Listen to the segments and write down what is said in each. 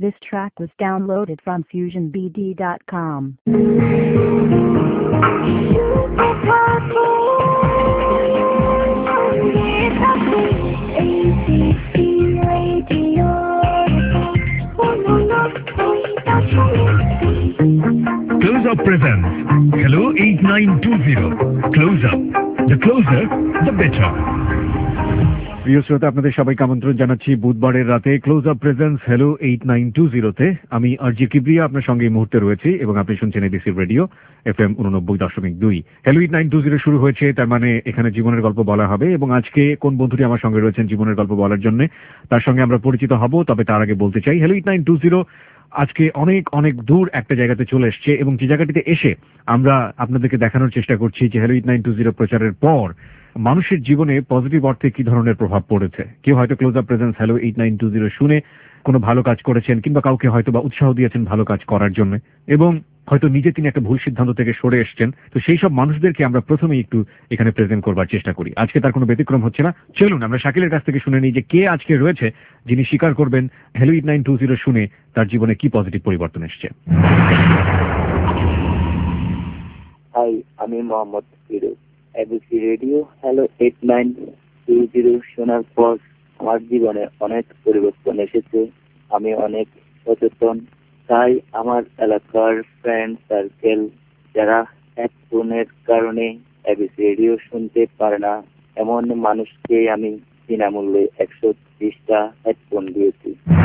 This track was downloaded from FusionBD.com. Close Up presents Hello 8920. Close Up. The closer, the better. প্রিয় শ্রোতা, আপনাদের সবাইকে আমন্ত্রণ জানাচ্ছি বুধবারের রাতে ক্লোজ আপ প্রেজেন্স হ্যালো 8920 আমি আরজি কিবরিয়া আপনার সঙ্গে এই মুহূর্তে রয়েছি এবং আপনি শুনছেন এবিসি রেডিও FM 89.2। হ্যালো 8920 শুরু হয়েছে, তার মানে এখানে জীবনের গল্প বলা হবে এবং আজকে কোন বন্ধুটি আমার সঙ্গে রয়েছেন জীবনের গল্প বলার জন্য তার সঙ্গে আমরা পরিচিত হব। তবে তার আগে বলতে চাই হ্যালো 8920 আজকে অনেক অনেক দূর একটা জায়গাতে চলে এসছে এবং যে জায়গাটিতে এসে আমরা আপনাদেরকে দেখানোর চেষ্টা করছি যে হ্যালো 8920 প্রচারের পর মানুষের জীবনে পজিটিভ অর্থে কি ধরনের প্রভাব পড়েছে। কেউ হয়তো ক্লোজ আপ প্রেজেন্স হ্যালো 8920 শুনে কোনো ভালো কাজ করেছেন কিংবা কাউকে হয়তো বা উৎসাহ দিয়েছেন ভালো কাজ করার জন্য এবং হয়তো নিজে তিনি একটা ভুল সিদ্ধান্ত থেকে সরে এসছেন। তো সেই সব মানুষদেরকে আমরা প্রথমেই একটু এখানে প্রেজেন্ট করবার চেষ্টা করি। আজকে তার কোনো ব্যতিক্রম হচ্ছে না। চলুন আমরা শাকিলের কাছ থেকে শুনে নিই যে কে আজকে রয়েছে যিনি স্বীকার করবেন হ্যালো 8920 শুনে তার জীবনে কি পজিটিভ পরিবর্তন এসছে। হাই, আমি Mohammad Firoz. ABC radio hello 8920 শোনার পর আমার জীবনে অনেক পরিবর্তন এসেছে। আমি অনেক সচেতন। তাই আমার এলাকার ফ্রেন্ড সার্কেল যারা হেডফোনের কারণে এবিসি রেডিও শুনতে পারে না এমন মানুষকে আমি বিনামূল্যে 130টা হেডফোন দিয়েছি।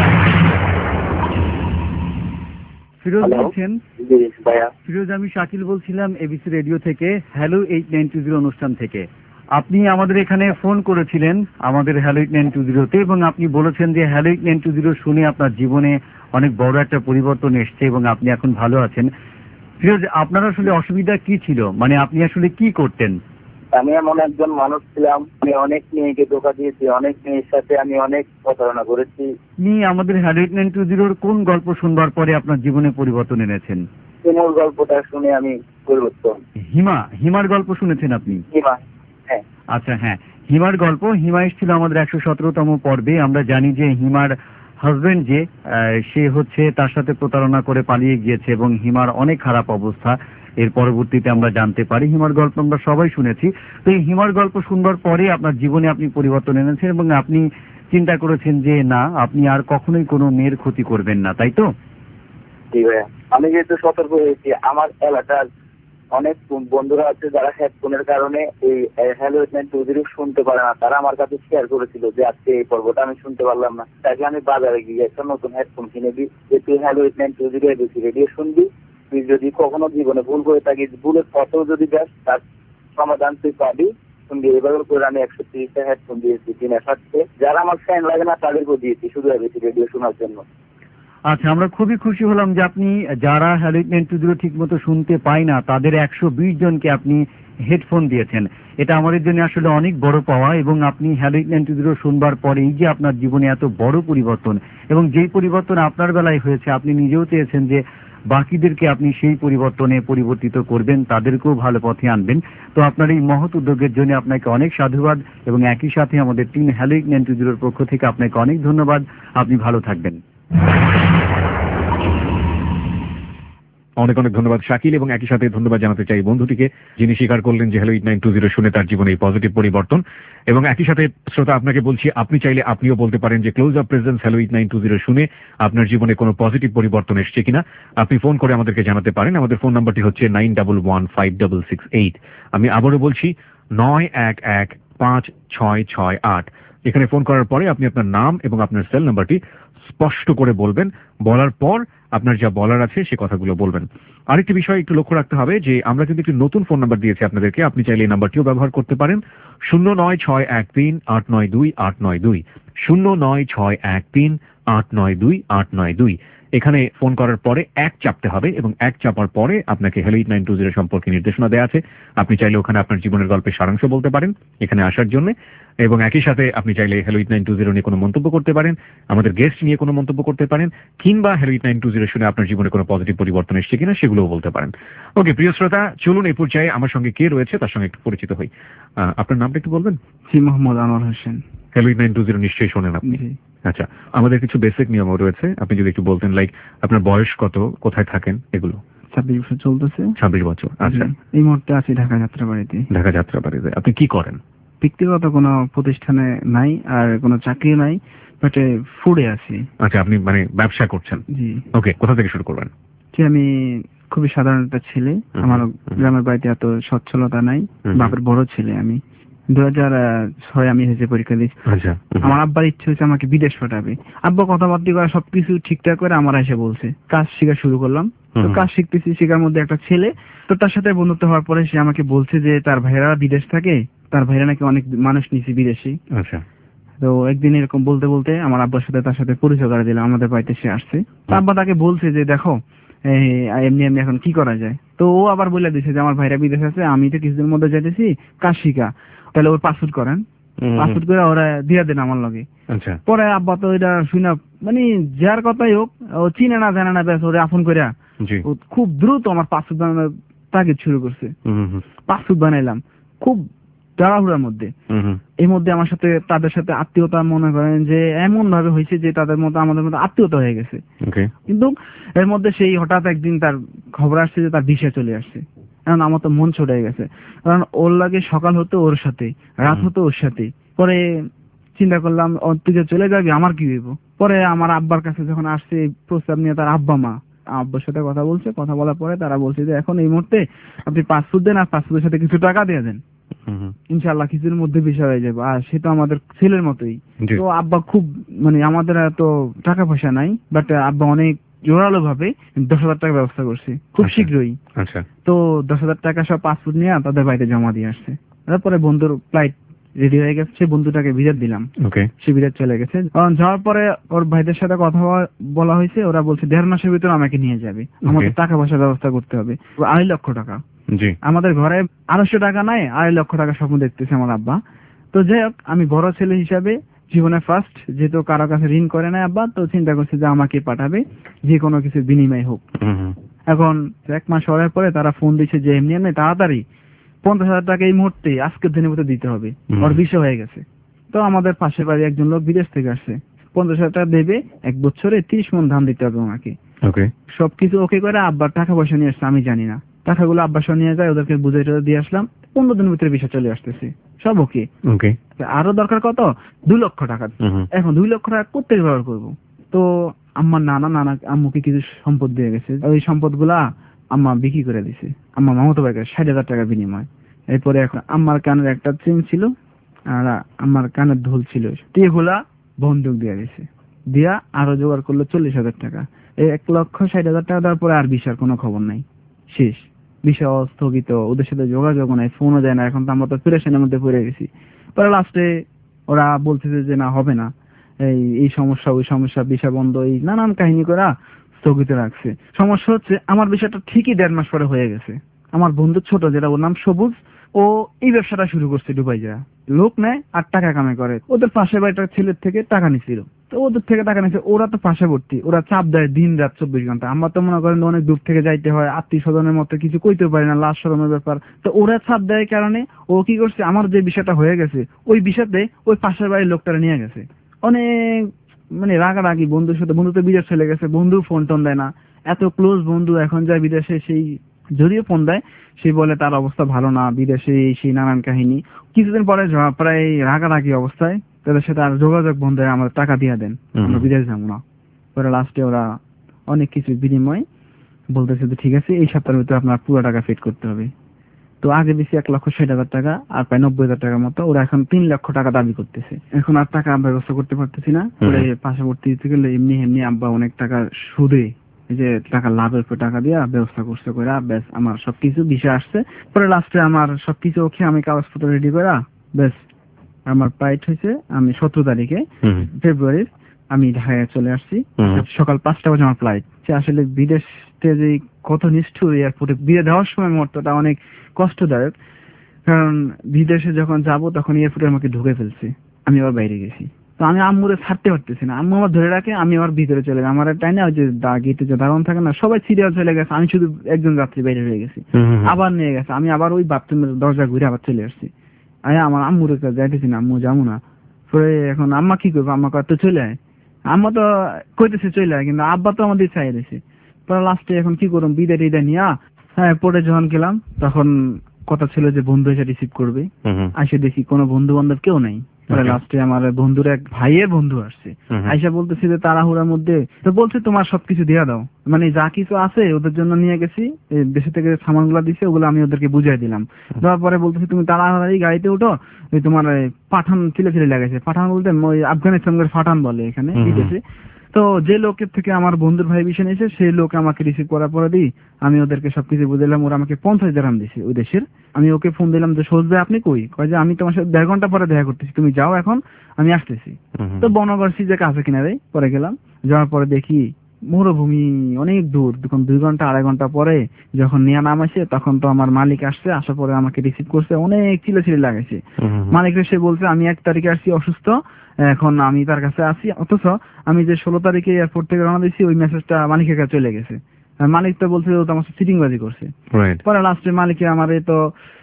ফিরোজ বলছেন? ফিরোজ, আমি শাকিল বলছিলাম এবিসি রেডিও থেকে হ্যালো 8920 অনুষ্ঠান থেকে। আপনি আমাদের এখানে ফোন করেছিলেন আমাদের হ্যালো 8920 এবং আপনি বলেছেন যে হ্যালো 8920 শুনে আপনার জীবনে অনেক বড় একটা পরিবর্তন এসছে এবং আপনি এখন ভালো আছেন। ফিরোজ, আপনার আসলে অসুবিধা কি ছিল, মানে আপনি আসলে কি করতেন? আমি এমন একজন মানুষ ছিলাম, আমি অনেক মেয়েকে ধোঁকা দিয়েছি, অনেক মেয়ের সাথে আমি অনেক প্রতারণা করেছি। আপনি আমাদের হ্যালো 8920 কোন গল্প শুনবার পরে আপনার জীবনে পরিবর্তন এনেছেন? হিমার গল্পটা শুনে আমি পরিবর্তন। হিমার গল্প শুনেছেন আপনি? হিমা, হ্যাঁ। আচ্ছা, হ্যাঁ, হিমার গল্প। হিমা এসেছিল আমাদের 117তম পর্বে। আমরা জানি যে হিমার হাজবেন্ড যে সে হচ্ছে তার সাথে প্রতারণা করে পালিয়ে গিয়েছে এবং হিমার অনেক খারাপ অবস্থা এর পরবর্তীতে আমরা জানতে পারি। হিমার গল্প আমরা সবাই শুনেছি। তো এই হিমার গল্প শুনবার পরে আপনার জীবনে আপনি পরিবর্তন এনেছেন এবং আপনি চিন্তা করেছেন যে না, আপনি আর কখনোই কোনো মেয়ের ক্ষতি করবেন না, তাই তো? জি ভাইয়া, আমি যেহেতু সতর্ক হয়েছি, আমার এলাকার অনেক বন্ধুরা আছে যারা হেডফোনের কারণে এই হ্যালো 8920 শুনতে পারে না। তারা আমার কাছে শেয়ার করেছিল যে আজকে এই পর্বটা আমি শুনতে পারলাম না, তাই আমি বাজারে গিয়ে একটা নতুন হেডফোন কিনে দিই যে তুই হ্যালো 8920 এবিসি রেডিও শুনবি। তুই যদি কখনো জীবনে ভুল করে থাকিস, ভুলের পথেও যদি যাস, তার সমাধান তুই পাবি, শুনবি। এভাবে করে আমি 130টা হেডফোন দিয়েছি বিনা স্বার্থে। যারা আমার ফ্যান লাগে না তাদেরকেও দিয়েছি শুধু এবিসি রেডিও শোনার জন্য। আচ্ছা, আমরা খুবই খুশি হলাম যে আপনি যারা হ্যালো 8920 ঠিক মতো শুনতে পায় না তাদের 120 জনকে আপনি হেডফোন দিয়েছেন। এটা আমাদের জন্য আসলে অনেক বড় পাওয়া এবং আপনি হ্যালো 8920 শুনবার পরে এই যে আপনার জীবনে এত বড় পরিবর্তন এবং যেই পরিবর্তন আপনার বেলায় হয়েছে আপনি নিজেও চেয়েছেন যে বাকিদেরকে আপনি সেই পরিবর্তনে পরিবর্তিত করবেন, তাদেরকেও ভালো পথে আনবেন। তো আপনার এই মহৎ উদ্যোগের জন্য আপনাকে অনেক সাধুবাদ এবং একই সাথে আমাদের টিম হ্যালো 8920 পক্ষ থেকে আপনাকে অনেক ধন্যবাদ। আপনি ভালো থাকবেন। অনেক অনেক ধন্যবাদ শাকিল এবং একই সাথে ধন্যবাদ জানাতে চাই বন্ধুটিকে যিনি স্বীকার করলেন যে হ্যালো 8920 শুনে তার জীবনে এই পজিটিভ পরিবর্তন। এবং একই সাথে শ্রোতা, আপনাকে বলছি আপনি চাইলে আপনিও বলতে পারেন যে ক্লোজ আপ প্রেজেন্স হ্যালো 8920 শুনে আপনার জীবনে কোনো পজিটিভ পরিবর্তন এসছে কিনা। আপনি ফোন করে আমাদেরকে জানাতে পারেন। আমাদের ফোন নাম্বারটি হচ্ছে 91156668। আমি আবারও বলছি 91156668। এখানে ফোন করার পরে আপনি আপনার নাম এবং আপনার সেল নাম্বারটি স্পষ্ট করে বলবেন। বলার পর আপনার যা বলার আছে সে কথাগুলো বলবেন। আরেকটি বিষয় একটু লক্ষ্য রাখতে হবে যে আমরা কিন্তু একটি নতুন ফোন নাম্বার দিয়েছি আপনাদেরকে। আপনি চাইলে এই নাম্বারটিও ব্যবহার করতে পারেন 09613892892 09613892892। এখানে ফোন করার পরে 1 চাপতে হবে এবং 1 চাপার পরে আপনাকে হ্যালো 8920 সম্পর্কে নির্দেশনা দেওয়া আছে। আপনি চাইলে ওখানে আপনার জীবনের গল্পের সারাংশ বলতে পারেন এখানে আসার জন্য এবং একই সাথে আপনি চাইলে হ্যালো 8920 নিয়ে কোনো মন্তব্য করতে পারেন, আমাদের গেস্ট নিয়ে কোনো মন্তব্য করতে পারেন কিংবা হ্যালো 8920 2.0 শুনে আপনার জীবনে কোনো পজিটিভ পরিবর্তন এসেছে কিনা সেগুলোও বলতে পারেন। ওকে প্রিয় শ্রোতা, চলুন এই পর্যায়ে আমার সঙ্গে কে রয়েছে তার সঙ্গে একটু পরিচিত হই। আপনার নামটা একটু বলবেন? জি, মোহাম্মদ আনোয়ার হোসেন। হ্যালোইড 920 নিশ্চয়ই শোনেন আপনি? আচ্ছা, আমাদের কিছু বেসিক নিয়মও রয়েছে, আপনি যদি একটু বলতেন, লাইক আপনার বয়স কত, কোথায় থাকেন, এগুলো। 26 বছর চলতেছে। 26 বছর, আচ্ছা। এই মুহূর্তে আছি ঢাকা যাত্রাবাড়িতে। ঢাকা যাত্রাবাড়িতে আপনি কি করেন? ব্যক্তিগত কোনো প্রতিষ্ঠানে নাই, আর কোনো চাকরি নাই, বাট ফুডে আছি। আচ্ছা, আপনি মানে ব্যবসা করছেন? জি। ওকে, কোথা থেকে শুরু করবেন? যে আমি খুবই সাধারণ একটা ছেলে, আমার গ্রামের বাড়িতে এত সচ্ছলতা নাই, বাপের বড় ছেলে আমি। 2006 আমি এসেছি পরীক্ষা দিয়েছি। আচ্ছা। আমার আব্বার ইচ্ছে হচ্ছে আমাকে বিদেশ পাঠাবে। আব্বা কথাবার্তা করে সবকিছু ঠিকঠাক করে আমার এসে বলছে, কাজ শেখা শুরু করলাম। তো কাজ শিখতেছি, শেখার মধ্যে একটা ছেলে, তো তার সাথে বন্ধুত্ব হওয়ার পরে সে আমাকে বলছে যে তার ভাইরা বিদেশ থাকে, তার ভাইরা নাকি অনেক মানুষ নিছে বিদেশি। আচ্ছা। তো একদিন এরকম বলতে বলতে আমার আব্বার সাথে তার সাথে পরিচয় করে দিলাম, আমাদের বাড়িতে সে আসছে। আব্বা তাকে বলছে যে দেখো এমনি এমনি এখন কি করা যায়। তো ও আবার বলে দিছে যে আমার ভাইরা বিদেশ আছে, আমি তো কিছুদিনের মধ্যে যাইতেছি, কাজ শিখা, তাহলে ওর পাসপোর্ট করেন, পাসপোর্ট করে ওরা দিয়ে দেন আমার লগে। আচ্ছা। পরে আব্বা তো এটা শুনে মানে যার কথাই হোক, ও চিনে না জানে না, ব্যাস ওরে আপন করে ও খুব দ্রুত আমার পাসপোর্ট বানানোর তাগিদ শুরু করছে। পাসপোর্ট বানাইলাম খুব তাড়াহুড়ার মধ্যে। এই মধ্যে আমার সাথে তাদের সাথে আত্মীয়তা মনে করেন যে এমন ভাবে হয়েছে যে তাদের মধ্যে আমাদের মধ্যে আত্মীয়তা হয়ে গেছে। কিন্তু এর মধ্যে সেই হঠাৎ একদিন তার খবর আসছে যে তার ভিসা চলে আসছে। এখন আমার তো মন ছড়ে গেছে, কারণ ওর লাগে সকাল হতো ওর সাথে, রাত হতো ওর সাথে। পরে চিন্তা করলাম তুই যে চলে যাবি আমার কি হইব। পরে আমার আব্বার কাছে যখন আসছে প্রস্তাব নিয়ে, তার আব্বা মা আব্বার সাথে কথা বলছে, কথা বলার পরে তারা বলছে যে এখন এই মুহূর্তে আপনি পাসপোর্ট দেন, আর পাসপোর্টের সাথে কিছু টাকা দিয়ে দেন, ইনশাআল্লাহ কিছুর মধ্যে বিষয় হয়ে যাবে। আর সেটা আমাদের ছেলের মতোই। তো আব্বা খুব মানে আমাদের এত টাকা পয়সা নাই, বাট আব্বা অনেক জোরালো ভাবে 10,000 টাকা ব্যবস্থা করছে খুব শীঘ্রই। আচ্ছা। তো 10,000 টাকা সব পাসপোর্ট নিয়ে তাদের বাড়িতে জমা দিয়ে আসছে। তারপরে বন্ধুর ফ্লাইট রেডি হয়ে গেছে, বন্ধুটাকে বিদায় দিলাম, সে বিদায় চলে গেছে। কারণ যাওয়ার পরে ওর ভাইদের সাথে কথা বলা হয়েছে, ওরা বলছে 1.5 মাসের ভিতরে আমাকে নিয়ে যাবে, আমাদের টাকা পয়সা ব্যবস্থা করতে হবে 2.5 লক্ষ টাকা। আমাদের ঘরে 250 টাকা নাই, 2.5 লক্ষ টাকা স্বপ্ন দেখতেছে আমার আব্বা। তো যাই হোক, আমি বড় ছেলে হিসাবে জীবনে ফার্স্ট, যেহেতু কারো কাছে ঋণ করে নাই আব্বা, তো চিন্তা করছে যে আমাকে পাঠাবে, যে কোনো কিছু বিনিময় হোক। এখন 1 মাস হওয়ার পরে তারা ফোন দিচ্ছে যে এমনি এমনি তাড়াতাড়ি 50,000 টাকা এই মুহূর্তে আজকের দিনের মধ্যে দিতে হবে, ওর বিষয় হয়ে গেছে। তো আমাদের পাশের বাড়ি একজন লোক বিদেশ থেকে আসছে, 50,000 টাকা দেবে, 1 বছরে 30 মণ ধান দিতে হবে আমাকে। সবকিছু ওকে করে আব্বার টাকা পয়সা নিয়ে আসছে, আমি জানি না। টাকাগুলো আব্বার সঙ্গে নিয়ে যায়, ওদেরকে বুঝাই দিয়ে আসলাম, 15 দিনের ভিতরে বিষয় চলে আসতেছে, সব ওকে। আরো দরকার কত, 2 লক্ষ টাকা। এখন 2 লক্ষ টাকা করতে ব্যবহার করবো। তো আমার নানা আম্মুকে কিছু সম্পদ দিয়ে গেছে, ওই সম্পদ গুলা আম্মা বিক্রি করে দিছে আমার মামাতো ভাইকে 60,000 টাকা বিনিময়। এরপরে এখন আমার কানের একটা চেন ছিল আর আমার কানের ঢোল ছিল, এগুলা বন্দুক দিয়ে দিছে, দিয়া আরো জোগাড় করলো 40,000 টাকা। এই 1,60,000 টাকা দেওয়ার পরে আর বিষয়ের কোনো খবর নাই, শেষ। বিষয় স্থগিত, ওদের সাথে যোগাযোগ নাই, ফোনও যায় না। এখন তো আমরা তো প্রেশানের মধ্যে পড়ে গেছি। পরে লাস্টে ওরা বলতেছে যে না, হবে না, এই সমস্যা ওই সমস্যা, বিষয় বন্ধ, এই নানান কাহিনী করা স্থগিত রাখছে। সমস্যা হচ্ছে আমার বিষয়টা ঠিকই 1.5 মাস পরে হয়ে গেছে। আমার বন্ধু ছোট, যেটা ওর নাম সবুজ, ও এই ব্যবসাটা শুরু করছে দুবাই যায়, লোক নেয় আর টাকা কামাই করে। ওদের পাশে বাড়িটার ছেলের থেকে টাকা নিছিল, তো ওদের থেকে টাকা নিচ্ছে। ওরা তো পাশাবর্তী, ওরা চাপ দেয় দিন রাত 24 ঘন্টা। আমরা তো মনে করেন অনেক দূর থেকে যাইতে হয়, আত্মীয় স্বজনের মতো কিছু কইতে পারি না, লাশ শরমের ব্যাপার। তো ওরা চাপ দেয় কারণে ও কি করছে, আমার যে বিষয়টা হয়ে গেছে ওই বিষয়তে ওই পাশের বাড়ির লোকটারা নিয়ে গেছে। অনেক মানে রাগারাগি, বন্ধুর সাথে, বন্ধু তো বিদেশ চলে গেছে, বন্ধু ফোন টোন দেয় না, এত ক্লোজ বন্ধু এখন যায় বিদেশে। সেই যদিও ফোন দেয়, সে বলে তার অবস্থা ভালো না বিদেশে, সেই নানান কাহিনী। কিছুদিন পরে প্রায় রাগারাগি অবস্থায় তাদের সাথে আর যোগাযোগ বন্ধ হয়, আমাদের টাকা দিয়ে দেন, আমরা বিদেশ যাবো না। পরে লাস্টে ওরা অনেক কিছু বিনিময় বলতেছে যে ঠিক আছে, এই সপ্তাহের ভিতরে আপনার পুরো টাকা ফিট করতে হবে। তো আগে দিছি 1,60,000 টাকা, আর প্রায় 90,000 টাকার মতো। ওরা এখন 3 লক্ষ টাকা দাবি করতেছে। এখন আর টাকা ব্যবস্থা করতে পারতেছি না। পরে পাশাবর্তী দিতে গেলে এমনি আব্বা অনেক টাকা সুদে, এই যে টাকা লাভের উপর টাকা দিয়ে ব্যবস্থা করছে করে, ব্যাস আমার সবকিছু বিষয় আসছে। পরে লাস্টে আমার সবকিছু ওকে, আমি কাগজপত্র রেডি করা, ব্যাস আমার ফ্লাইট হয়েছে। আমি 17 তারিখে ফেব্রুয়ারির আমি ঢাকায় চলে আসছি, সকাল 5টা বাজে আমার ফ্লাইট। সে আসলে বিদেশে যে কত নিষ্ঠুর, এয়ারপোর্টে বিয়ে দেওয়ার সময় মুহূর্তটা অনেক কষ্টদায়ক। কারণ বিদেশে যখন যাব তখন এয়ারপোর্টে আমাকে ঢুকে ফেলছে, আমি আবার বাইরে গেছি। তো আমি আম্মুরে ছাড়তে পারতেছি না, আম্মু আমার ধরে রাখে, আমি আবার ভিতরে চলে যাই। আমার টাইনে ওই যে গেটে যে দারোয়ান থাকে না, সবাই সিরিয়াল চলে গেছে, আমি শুধু একজন যাত্রী বাইরে হয়ে গেছি। আবার নিয়ে গেছে, আমি আবার ওই বাথরুমের দরজা ঘুরে আবার চলে আসছি। আমার আম্মুর কাছে যাইতেছি না, আম্মু যাবো না। পরে এখন আম্মা কি করবো, আম্মা কত চলে আয়, আম্মা তো কইতেছে চলে আয়, কিন্তু আব্বা তো আমাদের চাই রয়েছে। পরে লাস্টে এখন কি করুন, বিদায় টিদায় নিয়া পরে যখন গেলাম তখন কথা ছিল যে বন্ধু এসে রিসিভ করবে, আসে দেখি কোনো বন্ধু বান্ধব কেউ নাই। পরে লাস্টে আমার বন্ধুর এক ভাইয়ের বন্ধু আসছে, আইসা বলতেছে যে তাড়াহুড়ার মধ্যে তো বলছে তোমার সবকিছু দেয়া দাও, মানে যা কিছু আছে ওদের জন্য নিয়ে গেছি, দেশে থেকে সামানগুলো দিছে ওগুলো আমি ওদেরকে বুঝাই দিলাম। দেওয়ার পরে বলতেছে তুমি তাড়াহুড়াই গাড়িতে উঠো, ওই তোমার পাঠান ছিলে লাগাইছে, পাঠান বলতে ওই আফগানিস্তানের পাঠান বলে এখানে বিদেশে। তো যে লোকের থেকে আমার বন্ধুর ভাই বিষয় নিয়েছে সেই লোক আমাকে রিসিভ করার পরে দিই আমি ওদেরকে সবকিছু বুঝাইলাম, ওরা আমাকে 50 দিরহাম দিছে ওই দেশের। আমি ওকে ফোন দিলাম যে সোজ ভাই আপনি কই, কয় যে আমি তোমার সাথে 1.5 ঘন্টা পরে দেখা করতেছি, তুমি যাও এখন আমি আসতেছি। তো বনগর্ষি যে কাছে কিনারে পরে গেলাম, যাওয়ার পরে দেখি মরুভূমি অনেক দূর, তখন 2 ঘন্টা 2.5 ঘন্টা পরে যখন নিয়ে নাম আসে তখন তো আমার মালিক আসছে, আসার পরে আমাকে রিসিভ করছে, অনেক চিল্লাচিল্লি লাগাইছে। মালিক সে বলছে আমি 1 তারিখে আসছি অসুস্থ, এখন আমি তার কাছে আসি, অথচ আমি যে 16 তারিখে এয়ারপোর্ট থেকে রওনা দিয়েছি ওই মেসেজটা মালিকের কাছে চলে গেছে। মালিক তো বলছে ও তো আমার চিটিংবাজি করছে। পরে লাস্টে মালিকে আমারে তো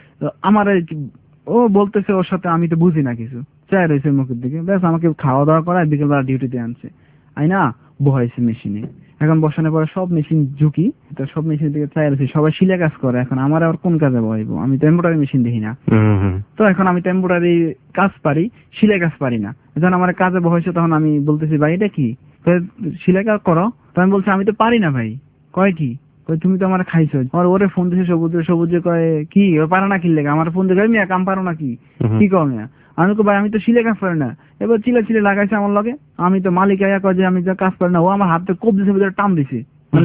ও বলতেছে ওর সাথে আমি তো বুঝি না কিছু, চাই রয়েছে মুখের দিকে, ব্যাস আমাকে খাওয়া দাওয়া করায় বিকেলবেলা ডিউটিতে আনছে, আইনা বহাইছে মেশিনে। এখন বসানোর পরে সব মেশিন ঝুঁকি, তো সব মেশিন দিকে চাই রয়েছে, সবাই সিলে কাজ করে, এখন আমার আর কোন কাজে বহাইবো, আমি তো টেম্পোরারি মেশিন দেখি না। তো এখন আমি টেম্পোরারি কাজ পারি, সিলাই কাজ পারি না। যখন আমার কাজে বহাইছে তখন আমি বলতেছি ভাই এটা কি, সিলাই কাজ করো, তো আমি বলছি আমি তো পারি না ভাই। কয় কি, তুমি তো আমার খাইছো। আর ওরে ফোন দিছে সবুজে কয় কি ও পারো না কি লেগে, আমার ফোন দিয়ে মিয়া কাম পারো না কি কও মিয়া। আমি তো ভাই আমি তো সিলে কাজ পারি না। এবার চিলে লাগাইছে আমার লগে, আমি তো মালিক আয়া কয় যে আমি তো কাজ পারি না, ও আমার হাতে কোপ দিছে, ভিতরে টান দিছে,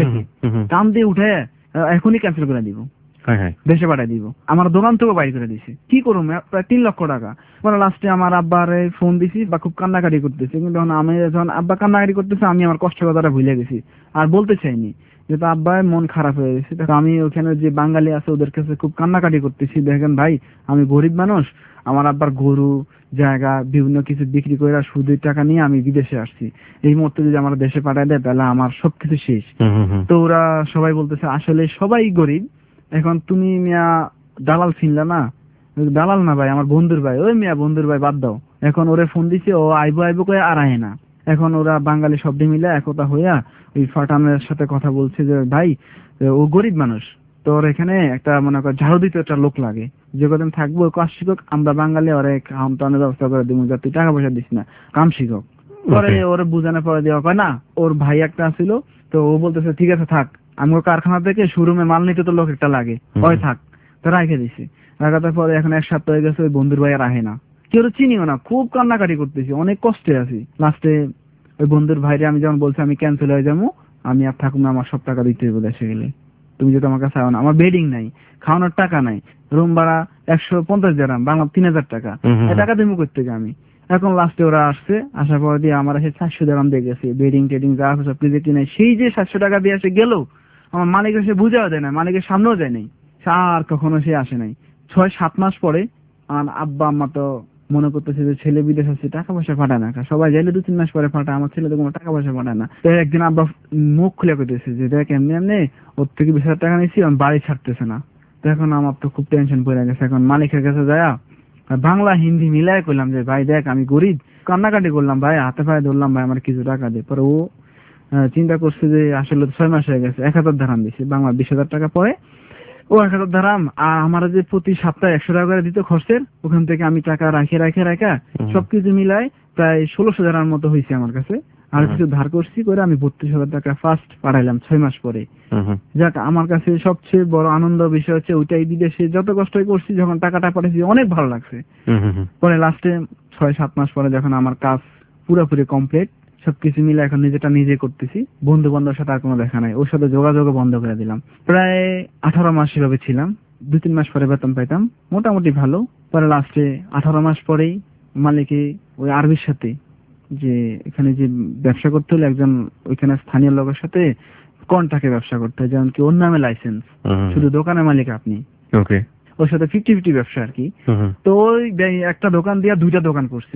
টান দিয়ে উঠে এখনই ক্যান্সেল করে দিব, দেশে পাঠাই দিব, আমার দোকান থেকে বাইর করে দিছে। কি করবো, প্রায় 3 লক্ষ টাকা। পরে লাস্টে আমার আব্বার ফোন দিছি, বা খুব কান্নাকাটি করতেছে, কিন্তু আমি যখন আব্বা কান্নাকাটি করতেছে আমি আমার কষ্টের কথাটা ভুলে গেছি, আর বলতে চাইনি, যেহেতু আব্বার মন খারাপ হয়ে গেছে। আমি ওখানে যে বাঙালি আছে ওদের কাছে খুব কান্নাকাটি করতেছি, দেখেন ভাই আমি গরিব মানুষ, আমার আব্বার গরু জায়গা বিভিন্ন কিছু বিক্রি করে সুদের টাকা নিয়ে আমি বিদেশে আসছি, এই মুহূর্তে যদি আমার দেশে পাঠায় দেয় তাহলে আমার সবকিছু শেষ। তো ওরা সবাই বলতেছে আসলে সবাই গরিব, এখন তুমি মিয়া দালাল চিনলা না, দালাল না ভাই আমার বন্ধুর ভাই, ওই মিয়া বন্ধুর ভাই বাদ দাও। এখন ওরে ফোন দিছে, ও আইবো করে আর আহে না। এখন ওরা বাঙালি শব্দে মিলে একতা হইয়া ওই ফাটানের সাথে কথা বলছে যে ভাই ও গরিব মানুষ, তোর এখানে একটা মনে কর ঝাড়ু দিতে একটা লোক লাগে, যে কদিন থাকবো কাজ শিখক, আমরা বাঙালি ওরে খাওয়ান টানের ব্যবস্থা করে দিব, যা তুই টাকা পয়সা দিস না, কাম শিখক। পরে ওরে বুঝানোর পরে দেওয়া কয় না, ওর ভাই একটা ছিল, তো ও বলতেছে ঠিক আছে থাক, আমি কারখানা থেকে শোরুমে মাল নিতে তো লোক একটা লাগে, ওই থাক, তো রাখে দিছি। রাখার পরে এখন 1 সপ্তাহ হয়ে গেছে, ওই বন্ধুর ভাই আর আহে না, কেউ চিনিও না, খুব কান্নাকাটি করতেছি, অনেক কষ্টে আছি। লাস্টে ওই বন্ধুর ভাইরে আমি যখন বলছি আমি ক্যান্সেল হয়ে যাবো, আমি আর থাকুন না, আমার সব টাকা দিতে হবে দেশে গেলে, তুমি যদি আমার কাছে আও না, আমার বেডিং নাই, খাওয়ানোর টাকা নাই, রুম ভাড়া 150 দিরহাম, বাংলা 3000 টাকা, এই টাকা তুমি করতে আমি। এখন লাস্টে ওরা আসছে, আসার পর দিয়ে আমার এসে 400 দিরহাম দিয়ে গেছে, বেডিং টেডিং যা আছে সব কিছু কিনে, সেই যে 700 টাকা দিয়ে এসে গেল, আমার মালিকের সে বুঝাও দেয় না, মালিকের সামনেও যায় নাই, আর কখনো সে আসে নাই। 6-7 মাস পরে আব্বা আম্মা তো মনে করতেছে যে ছেলে বিদেশ আছে, টাকা পয়সা পাঠায় না, সবাই যাইলে 2-3 মাস পরে পাঠায়, আমার ছেলে তো কোনো টাকা পয়সা পাঠায় না। তো একদিন আব্বা মুখ খুলে করতেছে যে দেখ এমনি ওর থেকে 20,000 টাকা নিয়েছি, আমি বাড়ি ছাড়তেছে না। তো এখন আমার তো খুব টেনশন পড়ে গেছে, এখন মালিকের কাছে যায় বাংলা হিন্দি মিলাই করলাম যে ভাই দেখ আমি গরিব, কান্নাকাটি করলাম, ভাই হাতে পায়ে ধরলাম, ভাই আমার কিছু টাকা দে। পরে ও চিন্তা করছে যে আসলে 6 মাস হয়ে গেছে, 1000 দিরহাম দিছে, বাংলা 20,000 টাকা পরে ও 1000 দিরহাম, আর আমার যে প্রতি সপ্তাহে 100 টাকা করে দিত খরচের, ওখান থেকে আমি টাকা রাখা সবকিছু মিলাই প্রায় 1600 দিরহাম মতো হয়েছে আমার কাছে। আর কিছু ধার করছি করে আমি 32,000 টাকা ফার্স্ট পাঠাইলাম 6 মাস পরে। যাক আমার কাছে সবচেয়ে বড় আনন্দ বিষয় হচ্ছে ওইটাই, বিদেশে যত কষ্টই করছি যখন টাকাটা পাঠাইছি অনেক ভালো লাগছে। পরে লাস্টে 6-7 মাস পরে যখন আমার কাজ পুরোপুরি কমপ্লিট, সবকিছু মিলে এখন নিজেটা নিজে করতেছি, বন্ধু বান্ধবের সাথে আর কোনো দেখা নাই, ওর সাথে যোগাযোগও বন্ধ করে দিলাম। প্রায় 18 মাস সেভাবে ছিলাম, 2-3 মাস পরে বেতন পাইতাম মোটামুটি ভালো। পরে লাস্টে 18 মাস পরেই মালিকে ওই আরবির সাথে যে এখানে যে ব্যবসা করতে হলে একজন ওইখানে স্থানীয় লোকের সাথে কন্ট্রাক্টে ব্যবসা করতে হয়, যেমন কি ওর নামে লাইসেন্স, শুধু দোকানের মালিক আপনি, ওর সাথে 50-50 ব্যবসা আর কি। তো ওই একটা দোকান দিয়া 2টা দোকান করছে,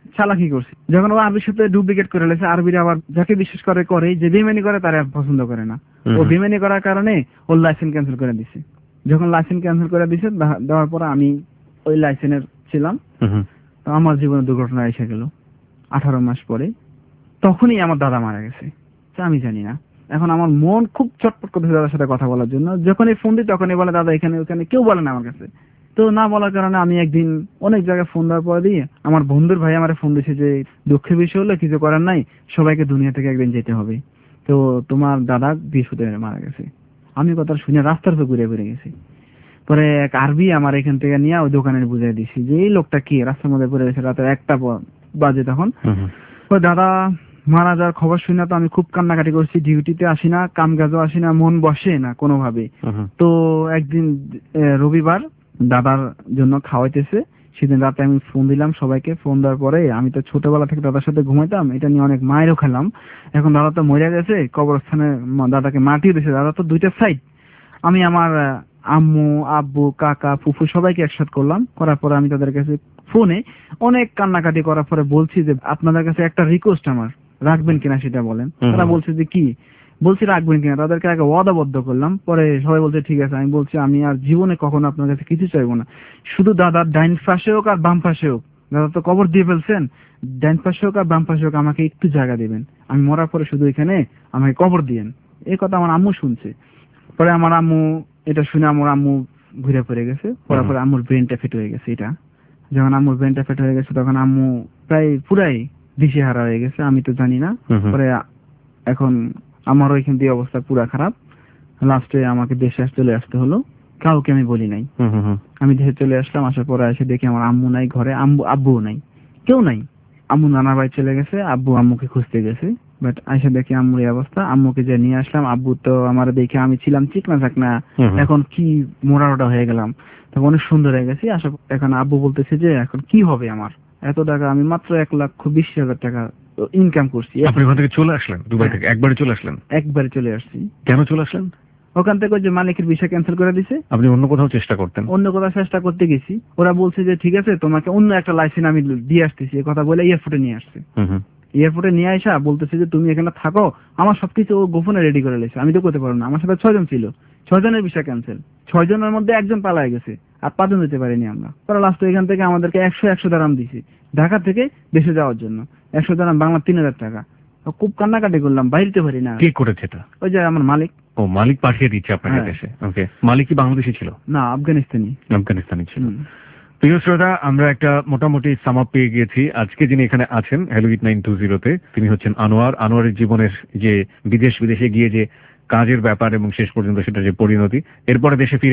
চালাকি করছি। যখন ও আরবির সাথে ডুপ্লিকেট করে লেছে, আরবিরা আবার যাকে বিশ্বাস করে করে, যে বেইমানি করে তারা পছন্দ করে না। ও বেইমানি করার কারণে ওর লাইসেন্স ক্যান্সেল করে দিছে। যখন লাইসেন্স ক্যান্সেল করে দিছে, দেওয়ার পর আমি ওই লাইসেন্সের ছিলাম, তো আমার জীবনে দুর্ঘটনা এসে গেল 18 মাস পরে। তখনই আমার দাদা মারা গেছে, আমি জানি না। এখন আমার মন খুব চটপট করতেছে দাদার সাথে কথা বলার জন্য। যখনই ফোন দিই তখনই বলে দাদা এখানে ওখানে, কেউ বলে না আমার কাছে। তো না বলার কারণে আমি একদিন অনেক জায়গায় ফোন দেওয়ার পরে দিয়ে আমার বন্ধুর ভাই আমার ফোন দিয়েছে যে দুঃখের বিষয় হলো কিছু করার নাই, সবাইকে দুনিয়া থেকে একদিন যেতে হবে, তো তোমার দাদা বৃহস্পতিবার মারা গেছে। আমি কথা শুনে রাস্তার তো ঘুরে ঘুরে গেছি। পরে এক আরবি আমার এখান থেকে নিয়ে ওই দোকানে বুঝাই দিছি যে এই লোকটা কি রাস্তার মধ্যে পড়ে গেছে, রাতের 1টা বাজে তখন। ওই দাদা মারা যাওয়ার খবর শুনে তো আমি খুব কান্নাকাটি করছি, ডিউটিতে আসি না, কাম কাজও আসি না, মন বসে না কোনোভাবে। তো একদিন রবিবার দাদার জন্য খাওয়াইতেছে, সেদিন রাতে আমি ফোন দিলাম সবাইকে। ফোন দেওয়ার পরে আমি তো ছোটবেলা থেকে দাদার সাথে ঘুমাইতাম, এটা নিয়ে অনেক মায়েরও খেলাম। এখন দাদা তো মরে গেছে, কবরস্থানে দাদাকে মাটি দিয়েছে। দাদা তো 2টা সাইড। আমি আমার আম্মু, আব্বু, কাকা, ফুফু সবাইকে একসাথে করলাম। করার পরে আমি তাদের কাছে ফোনে অনেক কান্নাকাটি করার পরে বলছি যে আপনাদের কাছে একটা রিকোয়েস্ট আমার, রাখবেন কিনা সেটা বলেন। তারা বলছে যে কি, বলছি রাখবেন কিনা। তাদেরকে আগে ওয়াদাবদ্ধ করলাম, পরে সবাই বলছে ঠিক আছে। আমি বলছি আমি আর জীবনে কখনো আপনার কাছে কিছু চাইবো না, শুধু দাদার ডাইন পাশে হোক আর বাম পাশে হোক, দাদা তো কবর দিয়ে ফেলছেন, ডাইন পাশে হোক আর বাম পাশে হোক আমাকে একটু জায়গা দিবেন, আমি মরার পরে শুধু এখানে আমাকে কবর দিয়েন। এই কথা আমার আম্মু শুনছে। পরে আমার আম্মু এটা শুনে আমার আম্মু ঘুরে পড়ে গেছে। পরে আম্মুর ব্রেনটা ফেট হয়ে গেছে। এটা যখন আম্মুর ব্রেনটা ফেট হয়ে গেছে তখন আম্মু প্রায় পুরাই দিশেহারা হয়ে গেছে, আমি তো জানি না। পরে এখন আমার ওইখান দিয়ে অবস্থা পুরা খারাপ। লাস্টে আমাকে দেশে চলে আসতে হলো, কাউকে আমি বলি নাই। আমি দেশে চলে আসলাম, আসার পরে এসে দেখি আমার আম্মু নাই ঘরে, আব্বুও নাই, কেউ নাই। আম্মু নানার বাড়ি চলে গেছে, আব্বু আম্মুকে খুঁজতে গেছে। বাট আইসা দেখি আম্মুর এই অবস্থা। আম্মুকে যে নিয়ে আসলাম, আব্বু তো আমার দেখে আমি ছিলাম চিকনা চাকনা, এখন কি মোড়াটা হয়ে গেলাম, তখন অনেক সুন্দর হয়ে গেছি। এখন আব্বু বলতেছে যে এখন কি হবে আমার, এত টাকা আমি মাত্র 1,20,000 টাকা ইনকাম করছি। আপনি ওখান থেকে চলে আসলেন দুবাই থেকে? একবারে চলে আসলেন? একবারে চলে আসছি। কেন চলে আসলেন? ওখান থেকে ওই যে মালিকের ভিসা ক্যান্সেল করে দিছে। আপনি অন্য কোথাও চেষ্টা করতেন? অন্য কোথাও চেষ্টা করতে গেছি, ওরা বলছে যে ঠিক আছে তোমাকে অন্য একটা লাইসেন্স আমি দিয়ে আসতেছি। এই কথা বলে এয়ারপোর্টে নিয়ে আসছে। এয়ারপোর্টে নিয়ে আসা বলতেছে যে তুমি এখানে থাকো, আমার সবকিছু ও গোপনে রেডি করে লেছে, আমি তো করতে পারবো না। আমার সাথে 6 জন ছিল, 6 জনের ভিসা ক্যান্সেল। 6 জনের মধ্যে একজন পালায় গেছে, আর 5 জন যেতে পারিনি আমরা। পরে লাস্টে এখান থেকে আমাদেরকে 100 দারাম দিছি ঢাকা থেকে দেশে যাওয়ার জন্য। 100 দারাম বাংলা 3,000 টাকা। খুব কান্নাকাটি করলাম, বাইরে পারি না। কে করেছে এটা? ওই যে আমার মালিক। ও, মালিক পাঠিয়ে দিচ্ছে আপনাকে দেশে? ওকে। মালিক কি বাংলাদেশি ছিল? না, আফগানিস্তানি। আফগানিস্তানি ছিল। প্রিয় শ্রোতা, আমরা একটা মোটামুটি সাম আপ পেয়ে গিয়েছি। আজকে যিনি এখানে আছেন হ্যালো 8920-তে, তিনি হচ্ছেন আনোয়ার। আনোয়ারের জীবনের যে বিদেশে গিয়ে যে কাজের ব্যাপার এবং শেষ পর্যন্ত সেটা যে পরিণতি, এরপরে দেশে ফিরে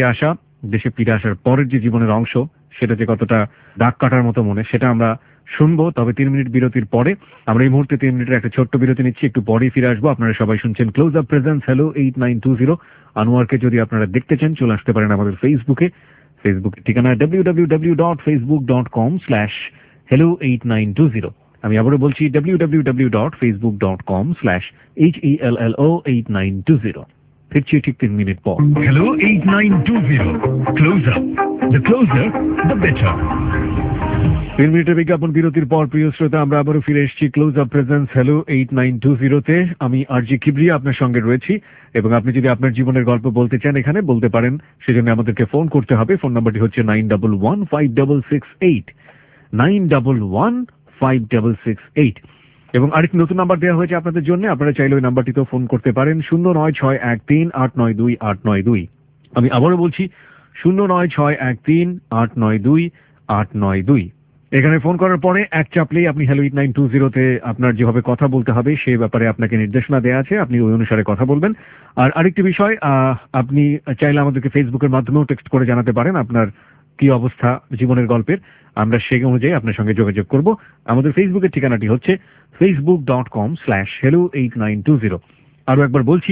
আসার পরের যে জীবনের অংশ, সেটা যে কতটা দাগ কাটার মতো মনে, সেটা আমরা শুনবো। তবে 3 মিনিট বিরতির পরে আমরা এই মুহূর্তে 3 মিনিটের একটা ছোট্ট বিরতি নিচ্ছি, একটু পরেই ফিরে আসবো। আপনারা সবাই শুনছেন ক্লোজ আপ প্রেজেন্স হ্যালো 8920। আনোয়ারকে যদি আপনারা দেখতে চান চলে আসতে পারেন আমাদের ফেসবুকের ঠিকানা www.facebook.com/hello8920। আমি আবারও বলছি www.facebook.com/hello8920। ফিরছি ঠিক 3 মিনিট পর। Hello 8920 close up, the closer the better. 3 মিনিটের বিজ্ঞাপন বিরতির পর প্রিয় শ্রোতা, আমরা আবারও ফিরে এসেছি ক্লোজ আপ প্রেজেন্স হ্যালো 8920-তে। আমি আরজি কিবরিয়া আপনার সঙ্গে রয়েছি, এবং আপনি যদি আপনার জীবনের গল্প বলতে চান এখানে বলতে পারেন। সেজন্য আমাদেরকে ফোন করতে হবে। ফোন নাম্বারটি হচ্ছে 911566 911566। এবং আরেকটি নতুন নাম্বার দেওয়া হয়েছে আপনাদের জন্য, আপনারা চাইলে ওই নাম্বারটিতেও ফোন করতে পারেন 09613892892। আমি আবারও বলছি 09613892892। এখানে ফোন করার পরে এক চাপলেই আপনি হ্যালো 8920-তে আপনার যেভাবে কথা বলতে হবে সেই ব্যাপারে আপনাকে নির্দেশনা দেওয়া আছে, আপনি ওই অনুসারে কথা বলবেন। আর আরেকটি বিষয়, আপনি চাইলে আমাদেরকে ফেসবুকের মাধ্যমেও টেক্সট করে জানাতে পারেন আপনার কি অবস্থা জীবনের গল্পের, আমরা সেই অনুযায়ী আপনার সঙ্গে যোগাযোগ করব। আমাদের ফেসবুকের ঠিকানাটি হচ্ছে facebook.com/hello8920। আরো একবার বলছি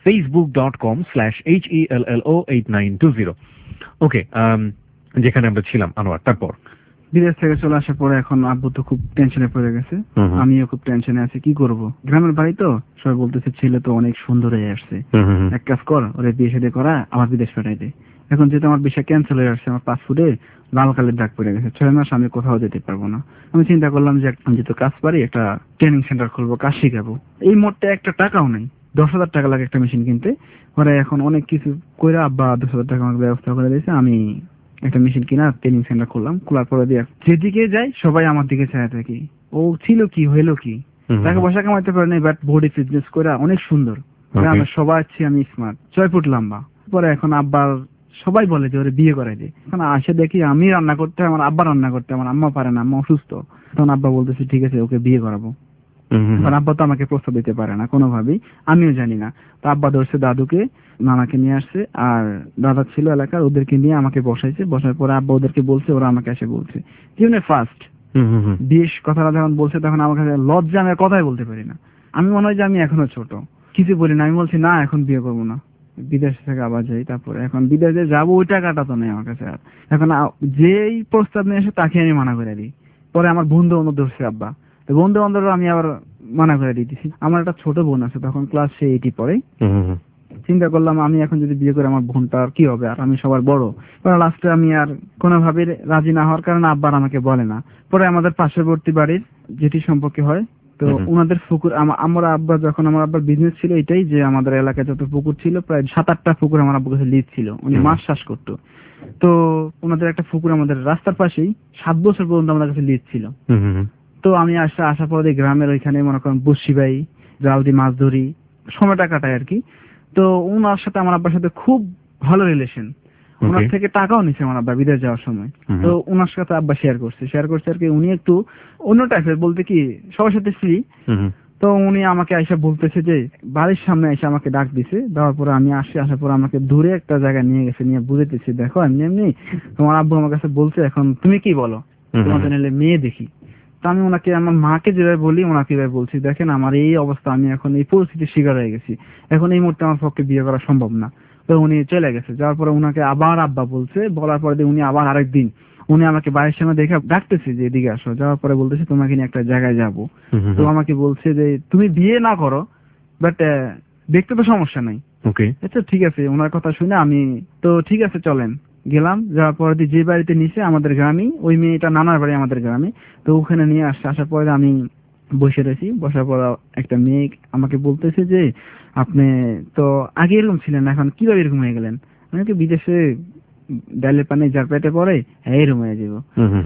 facebook.com/hello8920। ওকে, যেখানে আমরা ছিলাম আনোয়ার, তারপর বিদেশ থেকে চলে আসার পরে এখন আব্বু তো খুব টেনশনে পড়ে গেছে, আমিও খুব টেনশনে আছি, কি করব। গ্রামের বাড়ি তো সবাই বলতেছে ছেলে তো অনেক সুন্দর হয়ে আসছে, এক কাজ কর ওরে বিয়ে শাদী করা আমার বিদেশ পাঠাই দে। এখন যেহেতু আমার ভিসা ক্যান্সেল হয়ে আসছে, আমার পাসপোর্টে লাল কালির দাগ পড়ে গেছে, 6 মাস আমি কোথাও যেতে পারবো না। আমি চিন্তা করলাম যে আমি যেহেতু কাজ পারি, একটা ট্রেনিং সেন্টার খুলবো, কাজ শিখাবো। এই মুহূর্তে একটা টাকাও নেই, 10,000 টাকা লাগে একটা মেশিন কিনতে। পরে এখন অনেক কিছু কইরা আব্বা 10,000 টাকা আমাকে ব্যবস্থা করে দিয়েছে, আমি একটা মেশিন কিনা ট্রেনিং সেন্টার খুললাম। খোলার পরে দিয়ে যেদিকে যাই সবাই আমার দিকে চায় থাকি, ও ছিল কি হইলো কি, টাকা পয়সা কামাইতে পারে নাই, বাট বডি ফিটনেস করে অনেক সুন্দর, আমরা সবাই আছি, আমি স্মার্ট, 6 ফুট লম্বা। পরে এখন আব্বার সবাই বলে যে ওরে বিয়ে করাই দে। এখন আসে দেখি আমি রান্না করতে, আমার আব্বা রান্না করতে, আমার আম্মা পারে না, আম্মা অসুস্থ। তখন আব্বা বলতেছে ঠিক আছে ওকে বিয়ে করাবো। কারণ আব্বা তো আমাকে প্রস্তাব দিতে পারে না কোনোভাবেই, আমিও জানি না। তো আব্বা ধরছে দাদুকে, নানাকে নিয়ে আসছে, আর দাদা ছিল এলাকার, ওদেরকে নিয়ে আমাকে বসাইছে। বসার পরে আব্বা ওদেরকে বলছে, ওরা আমাকে এসে বলছে জীবনে ফার্স্ট বিয়ের কথাটা যখন বলছে তখন আমার কাছে লজ্জা, আমি আর কথাই বলতে পারি না। আমি মনে হয় যে আমি এখনো ছোট, কিছু বলি না। আমি বলছি না এখন বিয়ে করবো না, বিদেশ থেকে আবার যাই। তারপরে এখন বিদেশে যাবো, ওই টাকাটা তো নেই আমার কাছে আর। এখন যেই প্রস্তাব নিয়ে এসে তাকে আমি মানা করে দিই। পরে আমার বন্ধু বান্ধব ধরছে আব্বা, বন্ধু বান্ধব আমি আবার মানা করে দিতেছি। আমার একটা ছোট বোন আছে, তখন ক্লাস 8 পড়ে। চিন্তা করলাম আমি এখন যদি বিয়ে করে আমার বোনটার কি হবে, আর আমি সবার বড়। পরে লাস্টে আমি আর কোনোভাবে রাজি না হওয়ার কারণে আব্বার আমাকে বলে না। পরে আমাদের পার্শ্ববর্তী বাড়ির যেটি সম্পর্কে হয়, তো ওনাদের পুকুর, আমরা আব্বা যখন আমার আব্বার বিজনেস ছিল এটাই যে আমাদের এলাকায় যত পুকুর ছিল প্রায় 7-8টা পুকুর আমার আব্বার কাছে লিজ ছিল, উনি মাছ চাষ করতো। তো ওনাদের একটা পুকুর আমাদের রাস্তার পাশেই 7 বছর পর্যন্ত আমাদের কাছে লিজ ছিল। তো আমি আসার পরে গ্রামের ওইখানে মনে করেন বসি ভাই জাল দিয়ে মাছ ধরি, সময়টা কাটাই আর কি। তো ওনার সাথে আমার আব্বার সাথে খুব ভালো রিলেশন, ওনার থেকে টাকাও নিছে আমার আব্বা বিদেশ যাওয়ার সময়। তো ওনার সাথে আব্বা শেয়ার করছে আর কি। উনি একটু অন্য টাইপের, বলতে কি সবার সাথে ফ্রি। তো উনি আমাকে আইসা বলতেছে যে বাড়ির সামনে এসে আমাকে ডাক দিছে, দেওয়ার পরে আমি আসার পর আমাকে দূরে একটা জায়গায় নিয়ে গেছে, নিয়ে বুঝাইতেছি দেখো এমনি এমনি তোমার আব্বু আমার কাছে বলছে, এখন তুমি কি বলো, তোমাকে নিলে মেয়ে দেখি। তো আমি ওনাকে, আমার মাকে যেভাবে বলি ওনাকে এভাবে বলছি, দেখেন আমার এই অবস্থা, আমি এখন এই পরিস্থিতির শিকার হয়ে গেছি, এখন এই মুহূর্তে আমার পক্ষে বিয়ে করা সম্ভব না। তো উনি চলে গেছে, যাওয়ার পরে উনাকে আবার আব্বা বলছে, বলার পরে উনি আবার আরেকদিন উনি আমাকে বাড়ির সামনে দেখে ডাকতেছে যে এদিকে আসো। যাওয়ার পরে বলতেছে তোমাকে নিয়ে একটা জায়গায় যাবো। তো আমাকে বলছে যে তুমি বিয়ে না করো, বাট দেখতে তো সমস্যা নাই। আচ্ছা ঠিক আছে, ওনার কথা শুনে আমি তো ঠিক আছে চলেন গেলাম। যাওয়ার পরে যে বাড়িতে নিচে আমাদের গ্রামে, ওই মেয়েটা নানার বাড়ি আমাদের গ্রামে, তো ওখানে নিয়ে আসার পরে আমি বসে রয়েছি। বসার পর একটা মেয়ে আমাকে বলতেছে যে আপনি তো আগে এরকম ছিলেন, এখন কিভাবে এরকম হয়ে গেলেন? আমি কি বিদেশে ডালের পানি যার পেটে পড়ে হ্যাঁ এরকম হয়ে যাব,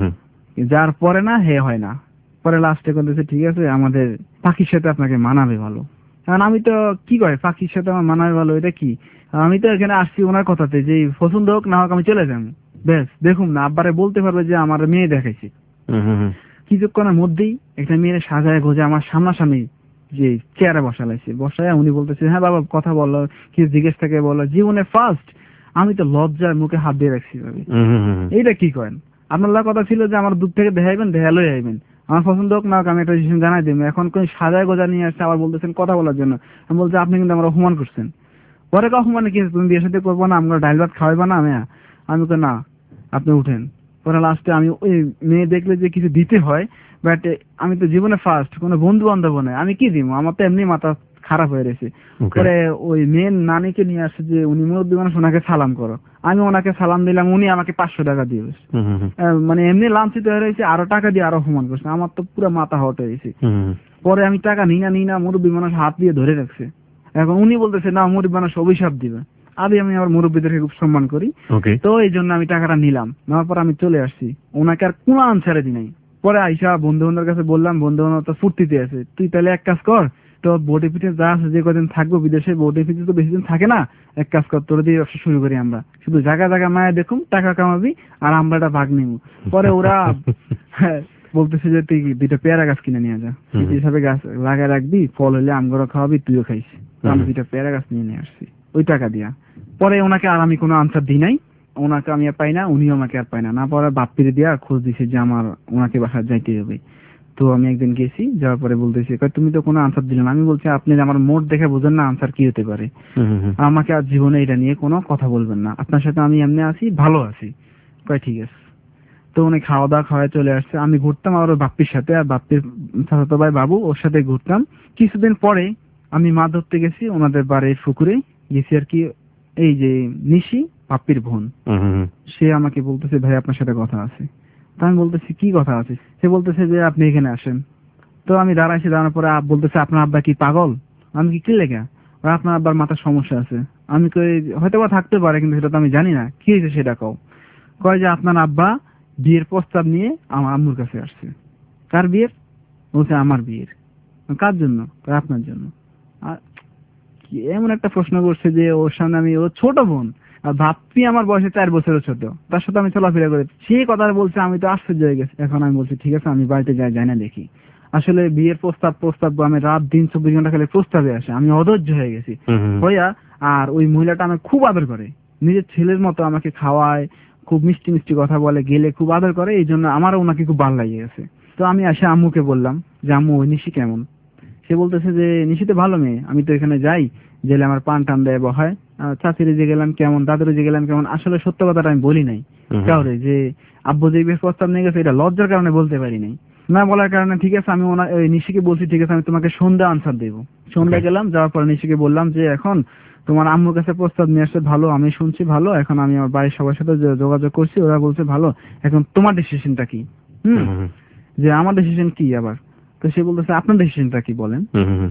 যার পরে না হে হয় না। পরে লাস্টে বলতেছে ঠিক আছে আমাদের পাখির সাথে আপনাকে মানাবে ভালো। কারণ আমি তো কি করে পাখির সাথে আমার মানাবে ভালো, এটা কি? আমি তো এখানে আসছি ওনার কথাতে যে পছন্দ হোক না হোক আমি চলে যাবো, বেশ দেখুন না আব্বারে বলতে পারবে যে আমার মেয়ে দেখাইছি। কিছুক্ষণের মধ্যেই একটা মেয়ের সাজায় গোজা আমার সামনাসামনি যে চেয়ারে বসায় উনি বলতেছে হ্যাঁ বাবা কথা বলো, কি জিজ্ঞেস থেকে বলো, জীবনে ফার্স্ট। আমি তো লজ্জার মুখে হাত দিয়ে রাখছি ভাবি এইটা কি করেন? আপনার কথা ছিল যে আমার দূর থেকে দেখাইবেন, দেখালোই আইবেন, আমার পছন্দ হোক না হোক আমি একটা ডিসিশন জানাই দেবো। এখন কোন সাজায় গোজা নিয়ে আসছে, আবার বলতেছেন কথা বলার জন্য। আমি বলছি আপনি কিন্তু আমার অপমান করছেন। পরে অপমানে কি তুমি বিয়ের সাথে করবো না, আমরা ডাইল ভাত খাওয়াইবা না? আমি তো না, আপনি উঠেন। পরে লাস্টে আমি ওই মেয়ে দেখলে যে কিছু দিতে হয়, বাট আমি তো জীবনে ফার্স্ট, কোনো বন্ধু বান্ধব নেই, আমি কি দিব? আমার তো এমনি মাথা খারাপ হয়ে গেছে। পরে ওই মেয়ের নানিকে নিয়ে আসছে যে উনি মুরব্বী মানুষ, ওনাকে সালাম করো। আমি ওনাকে সালাম দিলাম, উনি আমাকে 500 টাকা দিয়ে মানে এমনি লাঞ্ছিত হয়ে রয়েছে, আরো টাকা দিয়ে আরো অপমান করছে। আমার তো পুরো মাথা হট হয়ে গেছে। পরে আমি টাকা নিই না, মুরব্বী মানুষ হাত দিয়ে ধরে রাখছে। এখন উনি বলতেছে না মুরব্বী মানুষ অভিশাপ দিবে। আমি আবার মুরব্বীদেরকে খুব সম্মান করি, তো এই জন্য আমি টাকাটা নিলাম। নেওয়ার পর আমি চলে আসছি, ওনাকে আর কোনো আনসারে দি নাই। পরে আইসা বন্ধু বান্ধবের কাছে বললাম, বন্ধু বান্ধব তো ফুর্তিতে আছে, তুই তাহলে এক কাজ কর, তো বোর্ডে পিঠে যা আছে যে কদিন থাকবো বিদেশে, বোর্ডে পিঠে তো বেশি দিন থাকে না, এক কাজ কর তোর দিয়ে ব্যবসা শুরু করি আমরা, শুধু জায়গা জায়গা মায়া দেখুম, টাকা কামাবি আর আমরা একটা ভাগ নিব। পরে ওরা বলতেছে যে তুই 2টা পেয়ারা গাছ কিনে নিয়ে যা, হিসাবে গাছ লাগায় রাখবি, ফল হলে আমগুলো খাওয়াবি, তুইও খাইস। আমি 2টা পেয়ারা গাছ নিয়ে আসছি ওই টাকা দিয়া। পরে ওনাকে আর আমি কোনো আনসার দিই নাই, ওনাকে আমি আর পাই না, উনিও আমাকে আর পাই না। পরে বাপ্পিরে দিয়া খোঁজ দিছে যে আমার ওনাকে বাসায় যাইতে হবে। তো আমি একদিন গেছি, যাওয়ার পরে বলতেছি তুমি তো কোনো আনসার দিলে না। আমি বলছি আপনি আমার মোট দেখে বোঝেন না আনসার কি হতে পারে, আমাকে আর জীবনে এটা নিয়ে কোনো কথা বলবেন না, আপনার সাথে আমি এমনি আছি, ভালো আছি। ঠিক আছে। তো উনি খাওয়া দাওয়া খাওয়ায় চলে আসছে। আমি ঘুরতাম আমার বাপ্পির সাথে, আর বাপ্পির চাচাতো ভাই বাবু ওর সাথে ঘুরতাম। কিছুদিন পরে আমি মাছ ধরতে গেছি ওনাদের বাড়ির পুকুরে গেছি আর কি, এই যে নিশি পাপ্পির বোন, সে আমাকে বলতেছে ভাই আপনার সাথে কথা আছে। তো আমি বলতেছি কি কথা আছে? সে বলতেছে যে আপনি এখানে আসেন। তো আমি দাঁড়াইছি, দাঁড়ানোর পরে বলতেছে আপনার আব্বা কি পাগল? আমি কি লেখা? আপনার আব্বার মাথার সমস্যা আছে। আমি কই হয়তো বা থাকতে পারে, কিন্তু সেটা তো আমি জানি না, কি হয়েছে সেটা কও। কয় যে আপনার আব্বা বিয়ের প্রস্তাব নিয়ে আমার আম্মুর কাছে আসছে। কার বিয়ের? বলছে আমার বিয়ের। কার জন্য? আপনার জন্য। আর এমন একটা প্রশ্ন করছে যে ওর সামনে আমি, ও ছোট বোন, আর ভাবছি আমার বয়সে 4 বছরের ছোট, তার সাথে আমি চলাফেরা করে সেই কথা বলছে। আমি তো আশ্চর্য হয়ে গেছি। এখন আমি বলছি ঠিক আছে আমি বাড়িতে যাই না দেখি। আসলে বিয়ের প্রস্তাব আমি রাত দিন 24 ঘন্টা খালি প্রস্তাবে আসে। আমি অধৈর্য হয়ে গেছি হইয়া। আর ওই মহিলাটা আমাকে খুব আদর করে, নিজের ছেলের মতো আমাকে খাওয়ায়, খুব মিষ্টি মিষ্টি কথা বলে, গেলে খুব আদর করে। এই জন্য আমারও ওনাকে খুব ভালো লাগে গেছে। তো আমি আসে আম্মুকে বললাম যে আম্মু ওই নিশি কেমন? সে বলতেছে যে নিশি তো ভালো মেয়ে, আমি তো এখানে যাই, জেলে আমার পান টান দেয় বহায়। চাচিরে যে গেলাম কেমন, দাদুরে যে গেলাম কেমন। আসলে সত্য কথাটা আমি বলি নাই কাউরে, যে আব্বু যে বিয়ের প্রস্তাব নিয়ে গেছে এটা লজ্জার কারণে বলতে পারি নাই, না বলার কারণে। ঠিক আছে আমি ওই নিশিকে বলছি ঠিক আছে আমি তোমাকে সন্ধ্যা আনসার দেবো। সন্ধ্যায় গেলাম, যাওয়ার পর নিশিকে বললাম যে এখন তোমার আম্মুর কাছে প্রস্তাব নিয়ে আসছে ভালো, আমি শুনছি ভালো, এখন আমি আমার বাড়ির সবার সাথে যোগাযোগ করছি, ওরা বলছে ভালো, এখন তোমার ডিসিশনটা কি? যে আমার ডিসিশন কি আবার? তো সে বলতেছে আপনার ডিসিশনটা কি বলেন।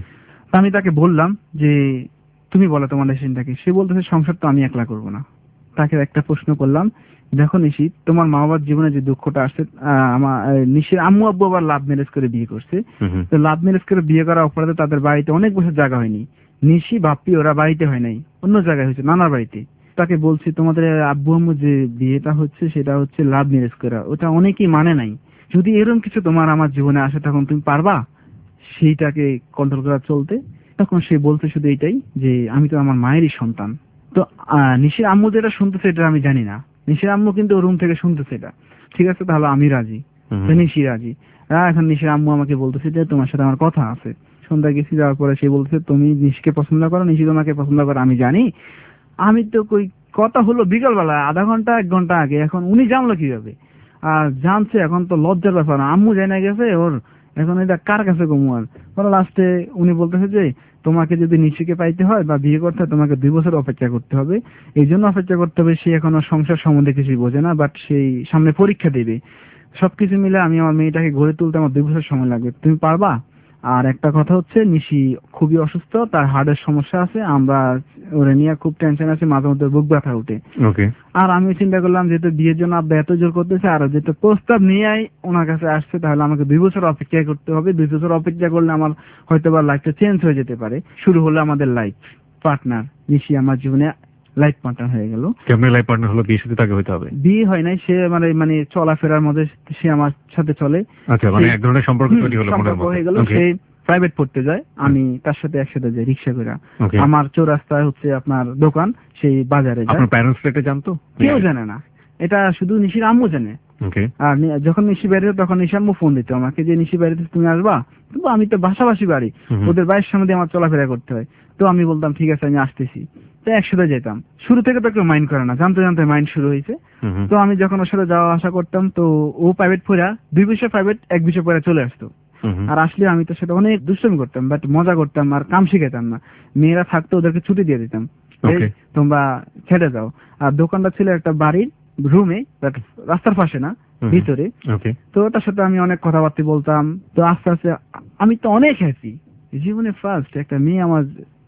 আমি তাকে বললাম যে তুমি বলো তোমার ডিসিশনটা কি। সে বলতেছে সংসার তো আমি একলা করবো না। তাকে একটা প্রশ্ন করলাম, দেখো নিশি, তোমার মা বাবার জীবনে যে দুঃখটা আসছে, আমার নিশির আম্মু আব্বু আবার লাভ ম্যারেজ করে বিয়ে করছে। তো লাভ ম্যারেজ করে বিয়ে করা অপরাধে তাদের বাড়িতে অনেক বছর জায়গা হয়নি। নিশি বাপ্পি ওরা বাড়িতে হয় নাই, অন্য জায়গায় হয়েছে, নানার বাড়িতে। তাকে বলছি তোমাদের আব্বু আম্মু যে বিয়েটা হচ্ছে সেটা হচ্ছে লাভ ম্যারেজ করা, ওটা অনেকেই মানে নাই। যদি এরকম কিছু তোমার আমার জীবনে আসে তখন তুমি পারবা সেইটাকে কন্ট্রোল করা চলতে? তখন সে বলতে শুধু এটাই যে আমি তো আমার মায়েরই সন্তান। তো নিশির আম্মু যেটা শুনতেছে এটা আমি জানি না, নিশির আম্মু কিন্তু রুম থেকে শুনতেছে এটা। ঠিক আছে তাহলে আমি রাজি। তো নিশি রাজি। এখন নিশির আম্মু আমাকে বলতেছে যে তোমার সাথে আমার কথা আছে। সন্ধ্যা গেছি, যাওয়ার পরে সে বলতেছে তুমি নিশিকে পছন্দ করো, নিশি তোমাকে পছন্দ করো। আমি জানি, আমি তো কই কথা হলো বিকালবেলা, আধা ঘন্টা 1 ঘন্টা আগে। এখন উনি জানলো কিভাবে? আর জানছে এখন তো লজ্জার ব্যাপার, আম্মু জানা গেছে ওর, এখন এটা কার কাছে কমুয়ার? পরে লাস্টে উনি বলতেছে যে তোমাকে যদি নিশিকে পাইতে হয় বা বিয়ে করতে হয় তোমাকে 2 বছর অপেক্ষা করতে হবে। এই জন্য অপেক্ষা করতে হবে, সে এখনো সংসার সম্বন্ধে কিছুই বোঝে না, বাট সেই সামনে পরীক্ষা দেবে। সবকিছু মিলে আমি আমার মেয়েটাকে গড়ে তুলতে আমার 2 বছর সময় লাগবে, তুমি পারবা? আর একটা কথা হচ্ছে নিশি খুবই অসুস্থ, তার হার্টের সমস্যা আছে, আমরা ওরে নিয়ে খুব টেনশন আছে, মাঝে মধ্যে বুক ব্যথা উঠে। আর আমি চিন্তা করলাম যেহেতু বিয়ের জন্য আব্বা এত জোর করতেছে, আর যেহেতু প্রস্তাব নিয়ে ওনার কাছে আসছে, তাহলে আমাকে 2 বছর অপেক্ষা করতে হবে। 2 বছর অপেক্ষা করলে আমার হয়তো বা লাইফটা চেঞ্জ হয়ে যেতে পারে। শুরু হলো আমাদের লাইফ পার্টনার। নিশি আমার জীবনে লাইফ পার্টনার হয়ে গেল। কেমন লাইফ পার্টনার হলো? বিয়ের সাথে তাকে হইতে হবে? বিয়ে হয় নাই, সে মানে চলাফেরার মধ্যে সে আমার সাথে চলে। আচ্ছা, মানে এক ধরনের সম্পর্ক তৈরি হলো, মনের মতো হয়ে গেল। সে প্রাইভেট পড়তে যায়, আমি তার সাথে একসাথে যাই রিক্সা করে। আমার চৌরাস্তায় হচ্ছে আপনার দোকান, সেই বাজারে যায়। আপনার প্যারেন্টস এটা জানতো? কেউ জানে না, এটা শুধু নিশির আম্মু জানে। আর যখন নিশি বেরিয়ে তখন নিশি আম্মু ফোন দিত আমাকে যে নিশি বাড়িতে তুমি আসবা। কিন্তু আমি তো বাসাবাসি বাড়ি, ওদের বাড়ির সামনে দিয়ে আমার চলাফেরা করতে হয়। তো আমি বলতাম ঠিক আছে আমি আসতেছি। তো একসাথে যেতাম। শুরু থেকে তো কেউ মাইন্ড করে না, জানতে জানতে মাইন্ড শুরু হয়েছে। তো আমি যখন ওর সাথে যাওয়া আসা করতাম, তো ও প্রাইভেট পড়া 2 বিষয় প্রাইভেট 1 বিষয় পড়ে চলে আসতো। আর আসলে আমি তো সেটা অনেক দুষ্টুমি করতাম, বাট মজা করতাম, আর কাম শিখাতাম না। মেয়েরা থাকতো ওদেরকে ছুটি দিয়ে দিতাম, তোমরা ছেড়ে যাও। আর দোকানটা ছিল একটা বাড়ির রুমে, রাস্তার পাশে না, ভিতরে। তো ওটার সাথে আমি অনেক কথাবার্তা বলতাম। তো আস্তে আস্তে আমি তো অনেক হ্যাপি, জীবনে ফার্স্ট একটা মেয়ে আমার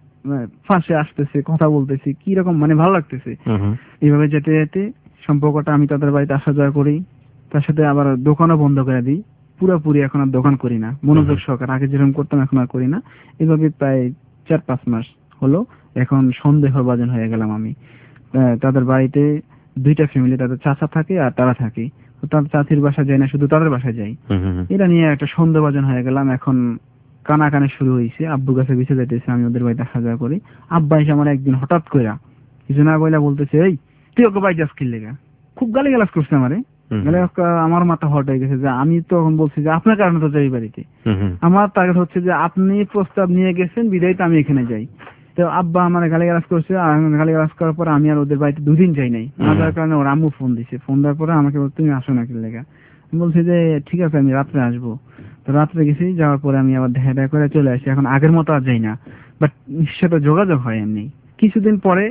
পাশে আসতেছে, কথা বলতেছি, কি রকম মানে ভালো লাগতেছে। এইভাবে যেতে যেতে সম্পর্কটা, আমি তাদের বাড়িতে আসা যাওয়া করি, তার সাথে আবার দোকানও বন্ধ করে দিই পুরোপুরি। এখন আর দোকান করি না, মনোযোগ সহকারে, আগে যেরকম করতাম এখন আর করি না। এভাবে প্রায় 4-5 মাস হলো। এখন সন্দেহ বাজন হয়ে গেলাম আমি। তাদের বাড়িতে 2টা ফ্যামিলি, তাদের চাচা থাকে আর তারা থাকে। তার চাচির বাসা যায় না, শুধু তাদের বাসায় যাই। এটা নিয়ে একটা সন্দেহভাজন হয়ে গেলাম। এখন কানাকানি শুরু হয়েছে, আব্বুর কাছে বিছে যাইতেছে, আমি ওদের বাড়িতে আসা যাওয়া করি। আব্বা এসে আমার একদিন হঠাৎ করে কিছু না বইলা বলতেছে, এই তুই ওকে বাড়িতে আসকিল লেগা, খুব গালিগালাজ করছে আমারে। আমার মাথা হট হয়ে গেছে যে আমি তখন বলছি যে আপনার কারণে তো যাই বাড়িতে। আমার টার্গেট হচ্ছে যে আপনি প্রস্তাব নিয়ে গেছেন বিদায় তো আমি এখানে যাই। তো আব্বা আমার গালিগালাজ করছে, আর গালিগালাজ করার পরে আমি আর ওদের বাড়িতে 2 দিন যাই নাই। না যাওয়ার কারণে ওর আম্মু ফোন দিছে। ফোন দেওয়ার পরে আমাকে বলছে তুমি আসো না কি লেগা। আমি বলছি যে ঠিক আছে আমি রাত্রে আসবো। তো রাত্রে গেছি, যাওয়ার পরে আমি আবার দেখা করে চলে আসি। এখন আগের মতো আর যাই না, বাট সাথে যোগাযোগ হয় এমনি। কিছুদিন পরে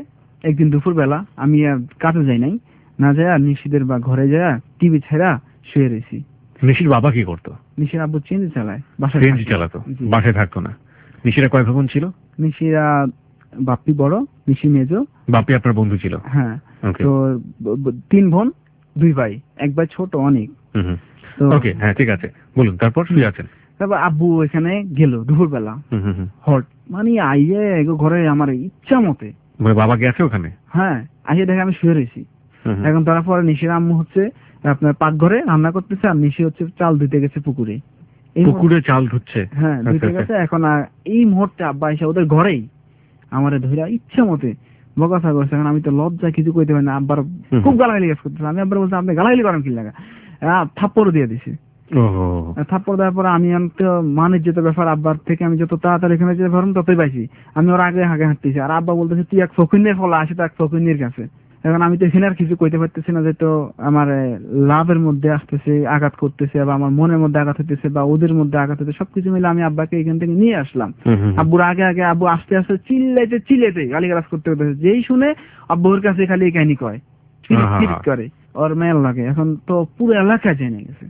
একদিন দুপুরবেলা আমি আর কাজে যাই নাই, না যায় নিশিদের বা ঘরে যায় টিভি ছেড়া শুয়ে রয়েছি। নিশির বাবা কি করতো? নিশির আব্বু চেঞ্জ চালায়, সিএনজি চালাতো, বাসায় থাকতো না। নিশিরা কয় ভাই বোন ছিল? নিশিরা বাপ্পি বড়, নিশি মেজো। বাপ্পি আপনার বন্ধু ছিল? হ্যাঁ। তো 3 বোন 2 ভাই, এক ভাই ছোট অনেক। ওকে, হ্যাঁ ঠিক আছে, বলুন। তারপর শুয়ে আছেন? তারপর আব্বু এখানে গেল দুপুরবেলা, হট মানে আইয়ে ঘরে আমার ইচ্ছা মতে, মানে বাবা গেছে ওখানে? হ্যাঁ, আইয়ে দেখে আমি শুয়ে রয়েছি। এখন তারপরে নিশির আম্মু হচ্ছে আপনার পাকঘরে রান্না করতেছে, আর নিশি হচ্ছে চাল ধুতে গেছে পুকুরে। পুকুরে চাল ধুচ্ছে? হ্যাঁ, ধুতে গেছে। এখন এই মুহূর্তে আব্বা এসে ওদের ঘরেই আমারে ধইরা ইচ্ছা মতে বকাছা করছে। এখন আমি তো লজ্জা কিছু কইতে পারি না, আব্বার খুব গালাগালি করতেছে। আমি আব্বার বলছি, আপনি গালাগালি করেন কি লাগা? থাপ্পড় দিয়ে দিছে। থাপ্পড় দেওয়ার পরে আমি তো মানের যেত ব্যাপার, আব্বার থেকে আমি যত তাড়াতাড়ি এখানে যেতে পারলাম ততই পাইছি। আমি ওর আগে হাঁকে হাঁটতেছি, আর আব্বা বলতেছে তুই এক ফকিনের ফলা, আসে তো এক ফকিনের কাছে। এখন আমি তো এখানে আর কিছু কইতে পারতেছি না, যে তো আমার লাভের মধ্যে আসতেছে, আঘাত করতেছে, বা আমার মনের মধ্যে আঘাত হইতেছে, বা ওদের মধ্যে আঘাত হইতেছে, সবকিছু মিলে আমি আব্বাকে এখান থেকে নিয়ে আসলাম। আব্বুর আগে আগে আব্বু আস্তে আস্তে চিল্লাইতে গালিগালাজ করতে করতেছে। যেই শুনে আব্বুর কাছে খালি এই কাহিনী কয়, করে ওর মেয়ের লাগে। এখন তো পুরো এলাকা জেনে গেছে।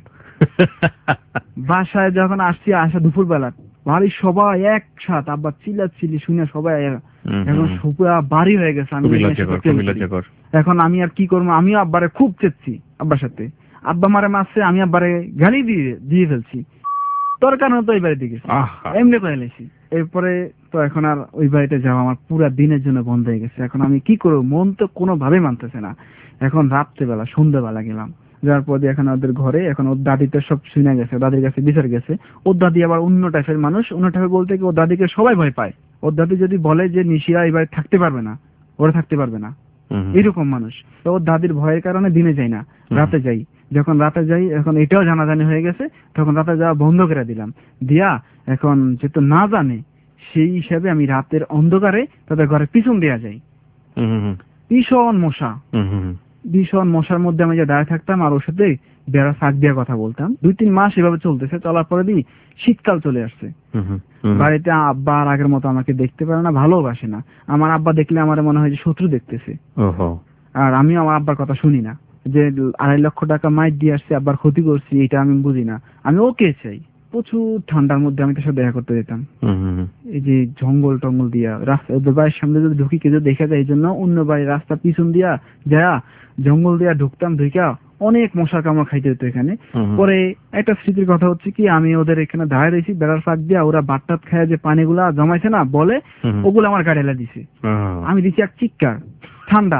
বাসায় যখন আসা দুপুর বেলা, বাড়ির সবাই একসাথে আব্বা চিল্লাচ্ছিলি শুনে সবাই এখন বাড়ি হয়ে গেছে। এখন আমি আর কি করবো, আমিও আব্বারে খুব চেয়েছি আব্বার সাথে। আব্বা মারে মারছে, আমি আব্বারে গালি দিয়ে ফেলছি। তোর কারণে তো ওই বাড়িতে গেছি, এমনি করে এলেছি। এরপরে তো এখন আর ওই বাড়িতে যাওয়া আমার পুরা দিনের জন্য বন্ধ হয়ে গেছে। এখন আমি কি করবো, মন তো কোনোভাবে মানতেছে না। এখন রাত্রেবেলা সন্ধ্যাবেলা গেলাম, যাওয়ার পর এখন ওদের ঘরে, এখন ওর দাদি তো সব শুনে গেছে, দাদির কাছে বিচার গেছে। ওর দাদি আবার অন্য টাইপের মানুষ, অন্য টাইপের বলতে কি ওর দাদিকে সবাই ভয় পায়। ওর দাদি যদি বলে যে নিশিরা এবার থাকতে পারবে না, ওরা থাকতে পারবে না, এরকম মানুষ। তো ওর দাদির ভয়ের কারণে দিনে যাই না, রাতে যাই। যখন রাতে যাই, এখন এটাও জানাজানি হয়ে গেছে, তখন রাতে যাওয়া বন্ধ করে দিলাম। দিয়া এখন যেহেতু না জানে, সেই হিসাবে আমি রাতের অন্ধকারে তাদের ঘরে পিছন দেওয়া যাই। ভীষণ মশার মধ্যে আমি যে দাঁড়িয়ে থাকতাম, আর ওর সাথে বেড়া শাক দিয়ে কথা বলতাম। 2-3 মাস এভাবে চলতেছে। চলার পরে দিই শীতকাল চলে আসছে। বাড়িতে আব্বা আর আগের মতো আমাকে দেখতে পারে না, ভালোবাসে না। আমার আব্বা দেখলে আমার মনে হয় যে শত্রু দেখতেছে। আর আমিও আমার আব্বার কথা শুনি না, যে 2.5 লক্ষ টাকা মাইর দিয়ে আসছে, আব্বার ক্ষতি করছি, এটা আমি বুঝি না। আমি ওকে চাই। প্রচুর ঠান্ডার মধ্যে আমি তার সাথে দেখা করতে যেতাম। এই যে জঙ্গল টঙ্গল দিয়া রাস্তা, ওদের বাড়ির সামনে যদি ঢুকি কেউ দেখা যায়, এই জন্য অন্য বাড়ির রাস্তা পিছন দিয়া যা জঙ্গল দিয়া ঢুকতাম, ঢুকা অনেক মশার কামড় খাইতে হতো এখানে। পরে একটা স্মৃতির কথা হচ্ছে কি, আমি ওদের এখানে দাঁড়িয়ে রয়েছি বেড়ার ফাঁক দিয়া, ওরা বাট্টাত খায় যে পানিগুলা জমাইছে না বলে, ওগুলো আমার গাড়ি এলা দিছে। আমি দিচ্ছি এক চিৎকার, ঠান্ডা।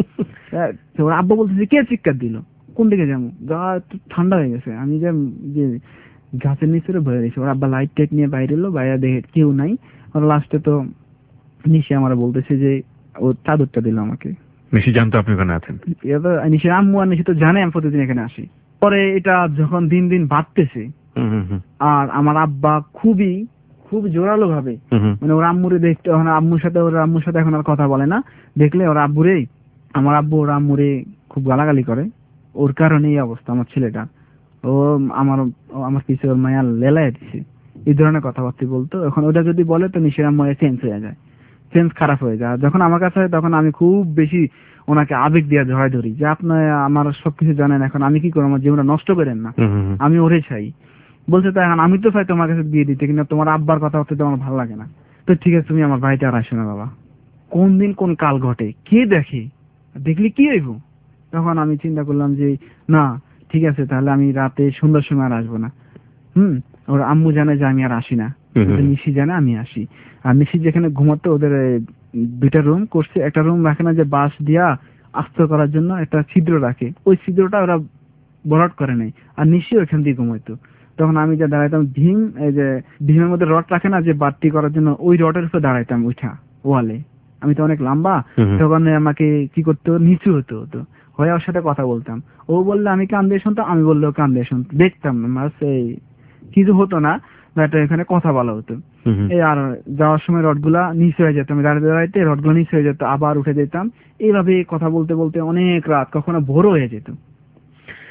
ওরা আব্বা বলতেছে কে চিৎকার দিল, কোন দিকে যাবো, গা একটু ঠান্ডা হয়ে গেছে। আমি যে গাছের নিচে ভরে দিয়েছি। ওর আব্বা লাইট টাইট নিয়ে বাইরে এলো, বাইরে দেখে কেউ নাই। আর লাস্টে তো নিশি আমার বলতেছে যে ও চাদরটা দিল আমাকে। নিশি জানতো আপনি ওখানে আছেন? নিশির আম্মু আর নিশি তো জানে আমি প্রতিদিন এখানে আসি। পরে এটা যখন দিন দিন বাড়তেছে, আর আমার আব্বা খুবই জোরালো ভাবে, মানে ওর আম্মুরে দেখতে, আম্মুর সাথে এখন আর কথা বলে না। দেখলে ওর আব্বুরে, আমার আব্বু ওর আম্মুরে খুব গালাগালি করে। ওর কারণে এই অবস্থা আমার ছেলেটা। ও আমার পিছে ওর মায়া লেলায় দিছে, এই ধরনের কথাবার্তা বলতো। এখন ওটা যদি বলে তো নিশির আম্মু চেঞ্জ হয়ে যায়, সেন্স খারাপ হয়ে যায়। যখন আমার কাছে হয় তখন আমি খুব বেশি ওনাকে আবেগ দিয়ে জড়াই ধরি, যে আপনি আমার সবকিছু জানেন, এখন আমি কি করবো, আমার জীবনটা নষ্ট করেন না, আমি ওরে চাই। বলছে তো এখন আমি তো চাই তোমার কাছে বিয়ে দিতে, কিন্তু তোমার আব্বার কথা হচ্ছে তো আমার ভালো লাগে না। তো ঠিক আছে, তুমি আমার বাড়িতে আর আসো না বাবা। কোন দিন কোন কাল ঘটে কে দেখে, দেখলে কি হইব। তখন আমি চিন্তা করলাম যে না ঠিক আছে, তাহলে আমি রাতে সন্ধ্যার সময় আর আসবো না। ওর আম্মু জানে যে আমি আর আসি না, নিশি জানে আমি আসি। আর নিশি যেখানে ঘুমাতো, ওদের 2টা রুম করছে, একটা রুম রাখে না যে বাঁশ দিয়া আস্ত করার জন্য একটা ছিদ্র রাখে, ওই ছিদ্রটা ওরা বরাট করে নাই, আর নিশি ওইখান দিয়ে ঘুমাইতো। তখন আমি যা দাঁড়াইতাম এই যে ভীমের মধ্যে রড রাখে না যে বাড়তি করার জন্য, ওই রডের উপর দাঁড়াইতাম উঠা ওয়ালে। আমি তো অনেক লম্বা, তখন আমাকে কি করতো, নিচু হতো হয়ে ওর সাথে কথা বলতাম। ও বললে আমি কান দিয়ে শুনতাম, আমি বললেও কান দিয়ে শুনতাম, দেখতাম না, কিছু হতো না, এখানে কথা বলা হতো। এই আর যাওয়ার সময় রডগুলা নিচে হয়ে যেত, আমি দাঁড়াইতে রডগুলো নিচে হয়ে যেত, আবার উঠে যেতাম। এইভাবে কথা বলতে বলতে অনেক রাত, কখনো ভোরও হয়ে যেত।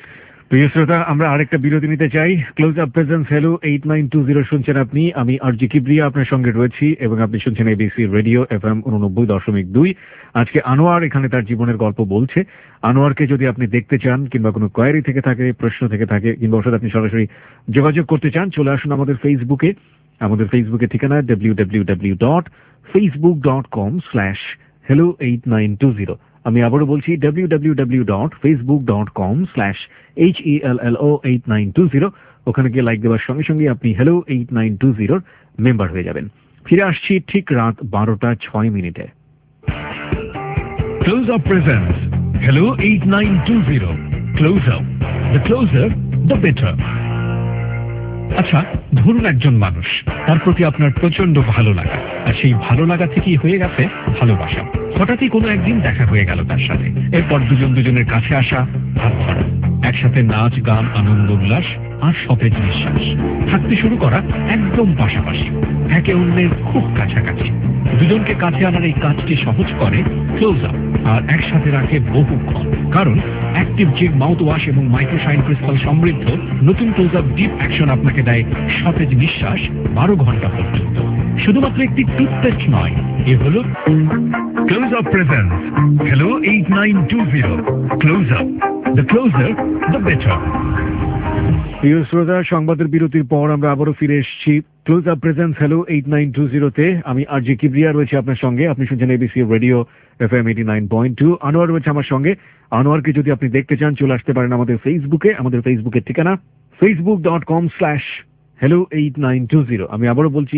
প্রিয় শ্রোতা, আমরা আরেকটা বিরতি নিতে চাই। ক্লোজ আপ প্রেজেন্স হ্যালো 8920 শুনছেন আপনি। আমি আরজি কিবরিয়া আপনার সঙ্গে রয়েছি এবং আপনি শুনছেন এবিসি রেডিও FM 89.2। আজকে আনোয়ার এখানে তার জীবনের গল্প বলছে। আনোয়ারকে যদি আপনি দেখতে চান কিংবা কোনো কোয়েরি থেকে থাকে, প্রশ্ন থেকে থাকে, কিংবা ওর সাথে আপনি সরাসরি যোগাযোগ করতে চান, চলে আসুন আমাদের ফেসবুকে। আমাদের ফেসবুকের ঠিকানা www.facebook.com/hello8920। আমি আবারও বলছি www.facebook.com/hello8920। ওখানে গিয়ে লাইক দেওয়ার সঙ্গে সঙ্গে আপনি হ্যালো 8920 মেম্বার হয়ে যাবেন। ফিরে আসছি ঠিক রাত 12:06। Close Up presents hello 8920। Close up, the closer the better. আচ্ছা, ধরুন একজন মানুষ, তার প্রতি আপনার প্রচন্ড ভালো লাগা, আর সেই ভালো লাগা থেকেই হয়ে গেছে ভালোবাসা। হঠাৎই কোনো একদিন দেখা হয়ে গেল তার সাথে, এরপর দুজনের কাছে আসা, হাত ধরা, একসাথে নাচ গান, আনন্দ উল্লাস আর সতেজ নিঃশ্বাস, থাকতে শুরু করা একদম পাশাপাশি, একে অন্যের খুব কাছাকাছি। দুজনকে কাছে আনার এই কাজটি সহজ করে ক্লোজ আপ, আর একসাথে রাখে বহুক্ষণ। কারণ অ্যাক্টিভ জিগ মাউথ ওয়াশ এবং মাইক্রোশাইন ক্রিস্টাল সমৃদ্ধ নতুন ক্লোজ আপ ডিপ অ্যাকশন আপনাকে দেয় সতেজ নিঃশ্বাস 12 ঘন্টা পর্যন্ত। শুধুমাত্র একটি টুথপেস্ট নয়, এ হলো Close up presence hello 8920। Close up, the closer the better. প্রিয় শ্রোতা, সংবাদের বিরতির পর আমরা আবারও ফিরে এসেছি ক্লোজ আপ প্রেজেন্স হ্যালো 8920-তে। আমি আরজি কিবরিয়া রয়েছে আপনার সঙ্গে। আপনি শুনছেন এবিসি রেডিও FM 89.2। আনোয়ার রয়েছে আমার সঙ্গে। আনোয়ারকে যদি আপনি দেখতে চান, চলে আসতে পারেন আমাদের ফেসবুকে। আমাদের ফেসবুকের ঠিকানা facebook.com/hello8920। আমি আবারও বলছি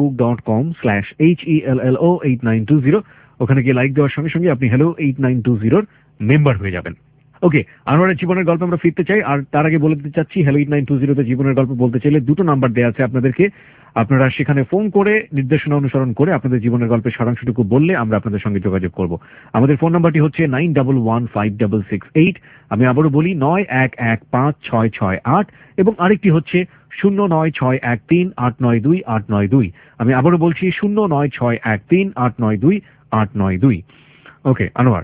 facebook.com/hello8920। ওখানে গিয়ে লাইক দেওয়ার সঙ্গে সঙ্গে আপনি হ্যালো 8920 মেম্বার হয়ে যাবেন। ওকে, আনোয়ারের জীবনের গল্প আমরা ফিরতে চাই। আর তার আগে বলে দিতে চাচ্ছি, হ্যালো 8920-তে জীবনের গল্প বলতে চাইলে দুটো নাম্বার দেওয়া আছে আপনাদেরকে। আপনারা সেখানে ফোন করে নির্দেশনা অনুসরণ করে আপনাদের জীবনের গল্পের সারাংশটুকু বললে আমরা আপনাদের সঙ্গে যোগাযোগ করব। আমাদের ফোন নাম্বারটি হচ্ছে 91156668। আমি আবারও বলি 91156668, এবং আরেকটি হচ্ছে 09613892892। আমি আবারও বলছি 09613892892। ওকে আনোয়ার,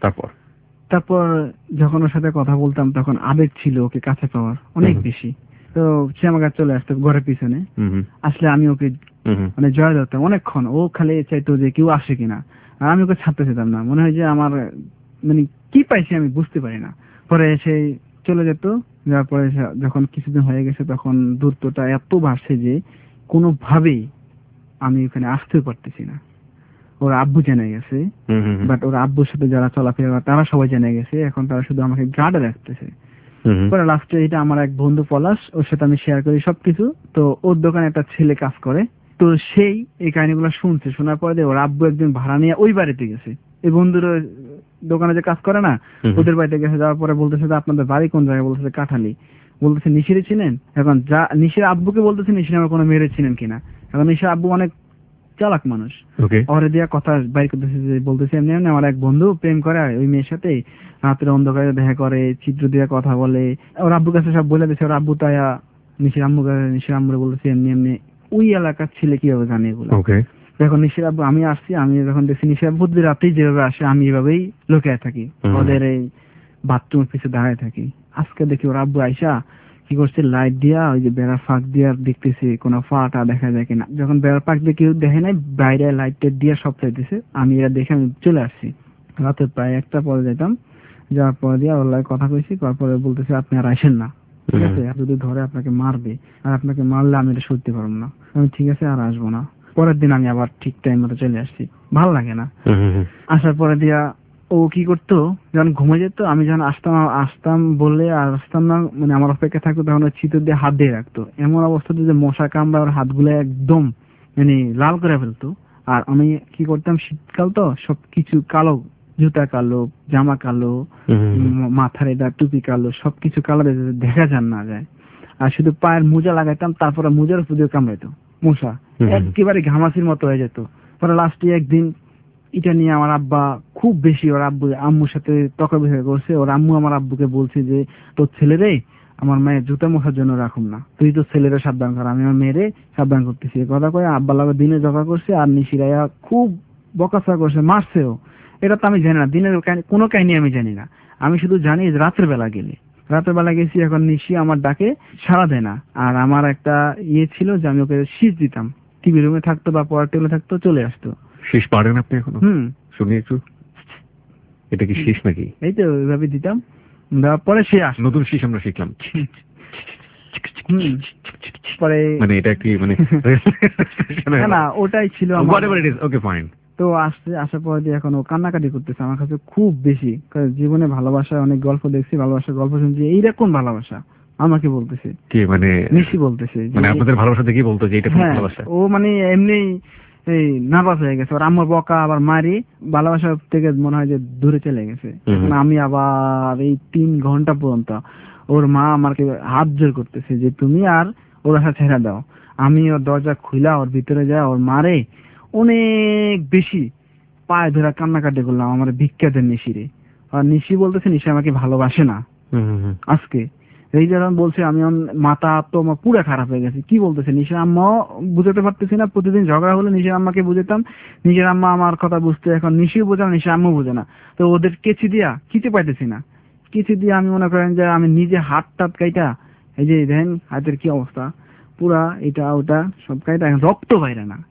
তারপর যখন ওর সাথে কথা বলতাম তখন আবেগ ছিল ওকে কাছে পাওয়ার অনেক বেশি। তো সে আমার কাছে চলে আসতো ঘরের পিছনে, আসলে আমি ওকে মানে জয় ধরতাম অনেকক্ষণ। ও খালি চাইতো যে কেউ আসে কিনা, আর আমি ওকে ছাড়তে চেতাম না। মনে হয় যে আমার মানে কি পাইছি আমি বুঝতে পারি না। পরে সে চলে যেত, যাওয়ার পরে যখন কিছুদিন হয়ে গেছে তখন দূরত্বটা এত বাড়ছে যে কোনোভাবেই আমি ওখানে আসতেও পারতেছি না। ওর আব্বু জেনে গেছে, বাট ওর আব্বুর সাথে যারা চলাফেরা তারা সবাই জেনে গেছে। এখন তারা শুধু আমাকে গার্ডে রাখতেছে। পরে লাস্টে এটা আমার এক বন্ধু পলাশ, ওর সাথে আমি শেয়ার করি সবকিছু। তো ওর দোকানে একটা ছেলে কাজ করে, তো সেই এই কাহিনীগুলো শুনছে। শোনার পরে ওর আব্বু একদিন ভাড়া নিয়ে ওই বাড়িতে গেছে, এই বন্ধুর দোকানে যে কাজ করে না ওদের বাড়িতে গেছে। যাওয়ার পরে বলতেছে যে আপনাদের বাড়ি কোন জায়গায়, বলতেছে কাঠালি। বলতেছে নিশিরে চিনেন? এখন যা নিশির আব্বুকে বলতেছে নিশির আমার কোনো মেরে চিনেন কিনা। এখন নিশির আব্বু অনেক চালাক মানুষ, ওরে দিয়া কথা বাইর করতেছে যে বলতেছে এমনি এমনি আমার এক বন্ধু প্রেম করে ওই মেয়ের সাথে, রাতের অন্ধকারে দেখা করে, চিত্র দিয়ে কথা বলে। ওর আব্বুর কাছে সব বলে দিচ্ছে। ওর আব্বু তাই নিশির আম্মুরে বলতেছে এমনি এমনি। ওই এলাকার ছেলে কিভাবে জানে এগুলো? এখন নিশির আব্বু, আমি আসছি, আমি যখন দেখছি নিশির আব্বু রাতেই যেভাবে আসে আমি এভাবেই লুকিয়ে থাকি, ওদের এই বাথরুমের পিছনে দাঁড়ায় থাকি। আজকে দেখি ওর আব্বু আইসা কি করছে, লাইট দিয়া ওই যে বেড়ার ফাঁক দিয়া দেখতেছে কোনো ফাটা দেখা যায় কিনা। যখন বেড়ার ফাঁক দিয়ে কেউ দেখে নাই, বাইরে লাইট দিয়ে সব চাইতেছে। আমি এরা দেখে আমি চলে আসছি। রাতে প্রায় 1টা পরে যেতাম, যাওয়ার পরে দিয়ে ওর লাগে কথা কইছি। তারপরে বলতেছে আপনি আর আসেন না, ঠিক আছে, যদি ধরে আপনাকে মারবে, আর আপনাকে মারলে আমি এটা সত্যি পারবো না। আমি ঠিক আছে আর আসবো না। পরের দিন আমি আবার ঠিক টাইম মতো চলে আসছি। ভালো লাগে না। আসার পরে দিয়া ও কি করতো, যখন ঘুমে যেত আমি যখন আসতাম বললে আর আসতাম না, মানে আমার অপেক্ষা থাকতো, তখন ওই চিতর দিয়ে হাত দিয়ে রাখতো। এমন অবস্থাতে যে মশা কামড়া ওর হাতগুলো একদম মানে লাল করে ফেলতো। আর আমি কি করতাম, শীতকাল তো সবকিছু কালো, জুতা কালো, জামা কালো, মাথার এটা টুপি কালো, সবকিছু কালো দেখা যান না যায়। আর শুধু পায়ের মোজা লাগাইতাম, তারপরে মোজার উপর দিয়ে কামড়াইতো মশা, একেবারে ঘামাচির মতো হয়ে যেত। পরে লাস্টে একদিন এটা নিয়ে আমার আব্বা খুব বেশি ওর আম্মুর সাথে তর্ক-বিতর্ক করছে। ওর আম্মু আমার আব্বুকে বলছে যে তোর ছেলেরে আমার মায়ের জুতা মোছার জন্য রাখুম না, তুই তো ছেলেরে সাবধান কর, আমি আমার মেয়েরে সাবধান করতেছি। কথা কয়ে আব্বা লাগে দিনে জগা করছে, আর নিশিরাইয়া খুব বকাচকা করছে, মারছেও। এটা তো আমি জানি না, দিনের কোনো কাহিনী আমি জানি না। আমি শুধু জানি রাতের বেলা গেলে রাতের বেলা গেছি, এখন নিশি আমার ডাকে সাড়া দেয় না। আর আমার একটা ছিল যে আমি ওকে শীষ দিতাম, টিভি রুমে থাকতো বা পড়ার টেবিলে থাকতো, চলে আসতো। শীষ পারেন আপনি এখনো? শুনি একটু, এটা কি শীষ নাকি? এই তো ওইভাবে দিতাম, দেওয়ার পরে সে আস নতুন শীষ আমরা শিখলাম। পরে মানে এটা কি মানে না ওটাই ছিল ওকে ফাইন। তো আসার পর যে এখন ও কান্নাকাটি করতেছে আমার কাছে খুব বেশি, জীবনে ভালোবাসায় অনেক গল্প দেখছি, ভালোবাসার গল্প শুনছি, এইরকম ভালোবাসা আমাকে বলতেছে কি মানে নিশি বলতেছে, মানে আপনাদের ভালোবাসা দেখে বলতো যে এটা ভালোবাসা। ও মানে এমনি এই নার্ভাস হয়ে গেছে, ওর আম্মুর বকা আবার মারি, ভালোবাসা থেকে মনে হয় যে দূরে চলে গেছে। এখন আমি আবার এই 3 ঘন্টা পর্যন্ত ওর মা আমাকে হাত জোর করতেছে যে তুমি আর ওর আশা ছেড়ে দাও। আমি ওর দরজা খুলা ওর ভিতরে যা ওর মারে অনেক বেশি পায়ে ধরে কান্নাকাটি করলাম, আমার ভিক্ষা দেন নিশিরে। আর নিশি বলতেছে নিশি আমাকে ভালোবাসে না। আজকে এই যেরকম বলছে আমি মাথা তো আমার পুরো খারাপ হয়ে গেছে। কি বলতেছে নিশির আম্মা বুঝাতে পারতেছি না, প্রতিদিন ঝগড়া হলে নিশির আম্মাকে বুঝাতাম, নিজের আম্মা আমার কথা বুঝতে, এখন নিশিও বোঝা না, নিশির আম্মু বোঝে না। তো ওদের কেচি দিয়া খিতে পাইতেছি না, কিছু দিয়ে আমি মনে করেন যে আমি নিজে হাত টাত কাইটা, এই যে দেখেন হাতের কি অবস্থা, পুরা এটা ওটা সব কাইটা, রক্ত বাইরে না,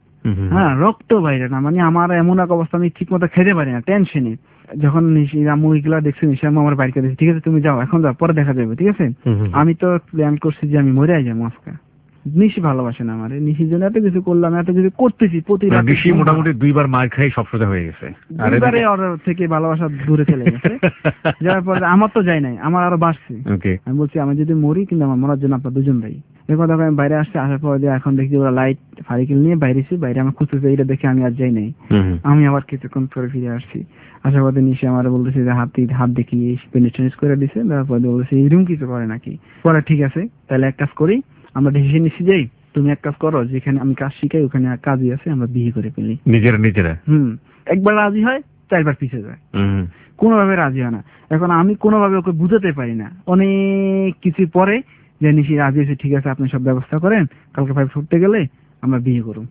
রক্ত বাইরে না, মানে আমার এমন এক অবস্থা আমি ঠিক মতো খেতে পারি না টেনশনে। যখন আম্মু এইগুলা দেখছি নিশি আম্মু আমার বাড়িতে দিয়েছে, ঠিক আছে তুমি যাও এখন যাও, পরে দেখা যাবে, ঠিক আছে। আমি তো প্ল্যান করছি যে আমি মরে যাবো আজকে। নিশি ভালোবাসে না আমার, নিশির জন্য এত কিছু করলাম, এত কিছু করতেছি, প্রতি রাতে মোটামুটি 2 বার মার খাই সব সোজা হয়ে গেছে, দুইবারে ওর থেকে ভালোবাসা দূরে চলে গেছে। যাওয়ার পরে আমার তো যাই নাই, আমার আরো বাড়ছে। আমি বলছি আমি যদি মরি, কিন্তু আমার মরার জন্য আপনার 2 জন দায়ী। এই কথা আমি বাইরে আসছে, আসার পর যে এখন দেখি ওরা লাইট ফারিকেল নিয়ে বাইরেছি, বাইরে আমার খুঁজতেছে, এটা দেখে আমি আর যাই নাই। আমি আবার কিছুক্ষণ পরে ফিরে আসছি, আসার পরে নিশে আমার বলতেছে যে হাত দেখি পেনিট্রেট করে দিছে, তারপরে বলতেছে এরকম কিছু করে নাকি। পরে ঠিক আছে তাহলে এক কাজ করি, আমরা ডিসিশন নিচ্ছি যাই, তুমি এক কাজ করো, যেখানে আমি কাজ শিখাই ওখানে কাজই আছে, আমরা বিয়ে করে ফেলি নিজেরা। একবার রাজি হয়, 4 বার পিছিয়ে যায়, কোনোভাবে রাজি হয় না। এখন আমি কোনোভাবে ওকে বুঝাতে পারি না, অনেক কিছু পরে যে নিশি রাজি হয়েছে, ঠিক আছে আপনি সব ব্যবস্থা করেন, কালকে 5 ফুটতে গেলে আমরা বিয়ে করুন।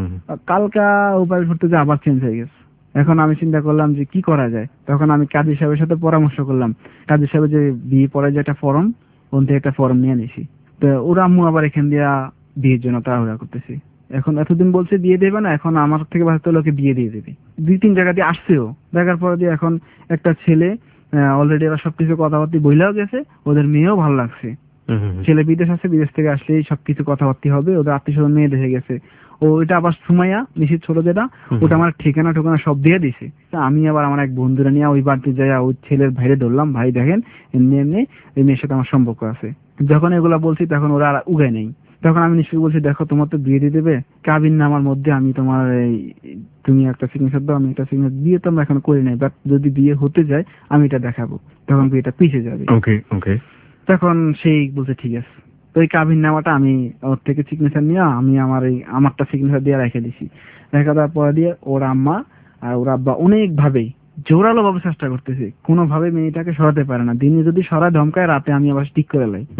কালকা ও 5 ফুটতে যে আবার চেঞ্জ হয়ে গেছে। এখন আমি চিন্তা করলাম যে কি করা যায়, তখন আমি কাজী সাহেবের সাথে পরামর্শ করলাম। কাজী সাহেবের যে বিয়ে পড়ার যে একটা ফর্ম, ওন থেকে একটা ফর্ম নিয়ে নিছি। তো ওরা আম্মু আবার এখান দিয়া বিয়ের জন্য তাড়াহুড়া করতেছি। এখন এতদিন বলছে বিয়ে দেবে না, এখন আমার থেকে বাঁচতে লোকে বিয়ে দিয়ে দেবে। 2-3 জায়গা দিয়ে আসছেও, দেখার পরে দিয়ে এখন একটা ছেলে অলরেডি ওরা সবকিছু কথাবার্তা বইলাও গেছে, ওদের মেয়েও ভালো লাগছে। ছেলে বিদেশ আছে, বিদেশ থেকে আসলেই সবকিছু কথাবার্তা হবে, ওদের আত্মীয় মেয়ে দেখে গেছে। ও এটা আবার সুমাইয়া নিশির ছোট যেটা, ওটা আমার ঠিকানা সব দিয়ে দিছে। আমি আবার আমার এক বন্ধুরা নিয়ে ওই বাড়িতে যাই, ওই ছেলের ভাইরে ধরলাম, ভাই দেখেন এমনি এমনি এই মেয়ের সাথে আমার সম্পর্ক আছে। যখন এগুলা বলছি তখন ওরা আর উগায় নেই। তখন আমি নিশ্চয়ই বলছি, দেখো তোমার তো বিয়ে দিয়ে দেবে, কাবিন নামার মধ্যে আমি তোমার তুমি একটা সিগনেচার দাও, আমি একটা সিগনেচার, বিয়ে তো আমরা এখন করি নাই, বাট যদি বিয়ে হতে যায় আমি এটা দেখাবো, তখন বিয়েটা পিছিয়ে যাবে। তখন সেই বলছে ঠিক আছে। তো এই কাবিন নামাটা আমি ওর থেকে সিগনেচার নিয়ে আমি আমারটা সিগনেচার দিয়ে রেখে দিছি। রেখে দেওয়ার পরে দিয়ে ওর আম্মা আর ওর আব্বা অনেক ভাবে জোরালো ভাবে চেষ্টা করতেছে, কোনোভাবে মেয়েটাকে সরাতে পারে না। দিনে যদি সরায় ধমকায়, রাতে আমি আবার ঠিক করে লাই।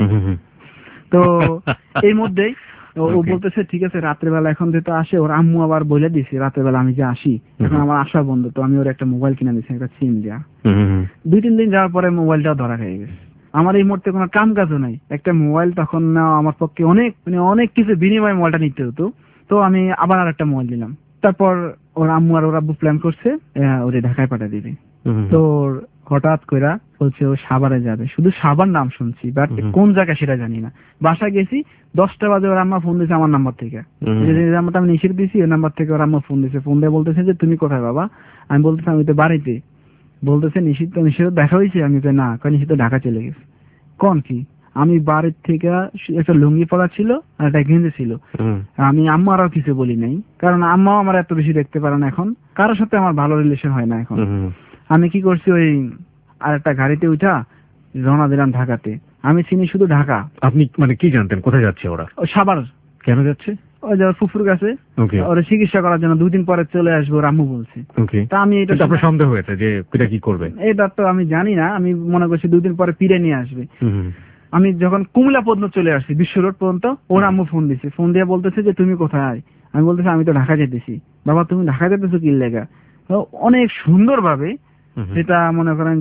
তো এই মধ্যেই ও বলতেছে ঠিক আছে রাত্রেবেলা এখন যেহেতু আসে, ওর আম্মু আবার বলে দিছে রাত্রেবেলা আমি যে আসি, এখন আমার আসা বন্ধ। তো আমি ওর একটা মোবাইল কিনে দিচ্ছি, একটা সিম দেওয়া। 2-3 দিন যাওয়ার পরে মোবাইলটাও ধরা হয়ে গেছে। আমার এই মুহূর্তে কোনো কাম কাজও নাই, একটা মোবাইল তখন না আমার পক্ষে অনেক কিছু বিনিময়ে মোবাইলটা নিতে হতো। তো আমি আবার আর একটা মোবাইল দিলাম। তারপর ওর আম্মু আর ওর আব্বু প্ল্যান করছে ওরে ঢাকায় পাঠিয়ে দিবে। তো হঠাৎ করে বলছে ও সাভারে যাবে, শুধু সাভার নাম শুনছি, বাট কোন জায়গা সেটা জানি না। বাসা গেছি 10টা বাজে, ওর আম্মা ফোন দিয়েছে আমার নাম্বার থেকে, যে নাম্বারটা আমি নিষেধ দিয়েছি ওই নাম্বার থেকে ওর আম্মা ফোন দিয়েছে। ফোন দিয়ে বলতেছে যে তুমি কোথায় বাবা? আমি বলতেছি আমি তো বাড়িতে। বলতেছে নিষিদ্ধ দেখা হয়েছে? আমি তো না, নিষিদ্ধ ঢাকা চলে গেছে। কোন কি? আমি বাড়ির থেকে একটা লুঙ্গি পরা ছিল আর একটা গেঞ্জি ছিল। আমি আম্মারও কিছু বলি নাই, কারণ আম্মাও আমার এত বেশি দেখতে পারে না, এখন কারোর সাথে আমার ভালো রিলেশন হয় না। এখন আমি কি করছি, ওই আর একটা গাড়িতে উঠা রওনা দিলাম ঢাকাতে। আমি চিনি শুধু ঢাকা। আপনি মানে কি জানতেন কোথায় যাচ্ছে ওরা? সাভার। কেন যাচ্ছে? ওই যে ফুফুর কাছে ওরা চিকিৎসা করার জন্য 2 দিন পরে চলে আসবো, রামু বলছে। তা আমি এটা আপনার সন্দেহ হয়েছে যে এটা কি করবে? এটা তো আমি জানি না, আমি মনে করছি 2 দিন পরে ফিরে নিয়ে আসবে। আমি যখন কুমিল্লা পর্যন্ত চলে আসছি, বিশ্ব রোড পর্যন্ত, ওর আম্মু ফোন দিছে। ফোন দিয়ে বলতেছে যে তুমি কোথায়? আমি বলতেছি আমি তো ঢাকা যেতেছি। বাবা তুমি ঢাকা যেতেছো কি লেগা? অনেক সুন্দর ভাবে, সেটা মনে করেন যে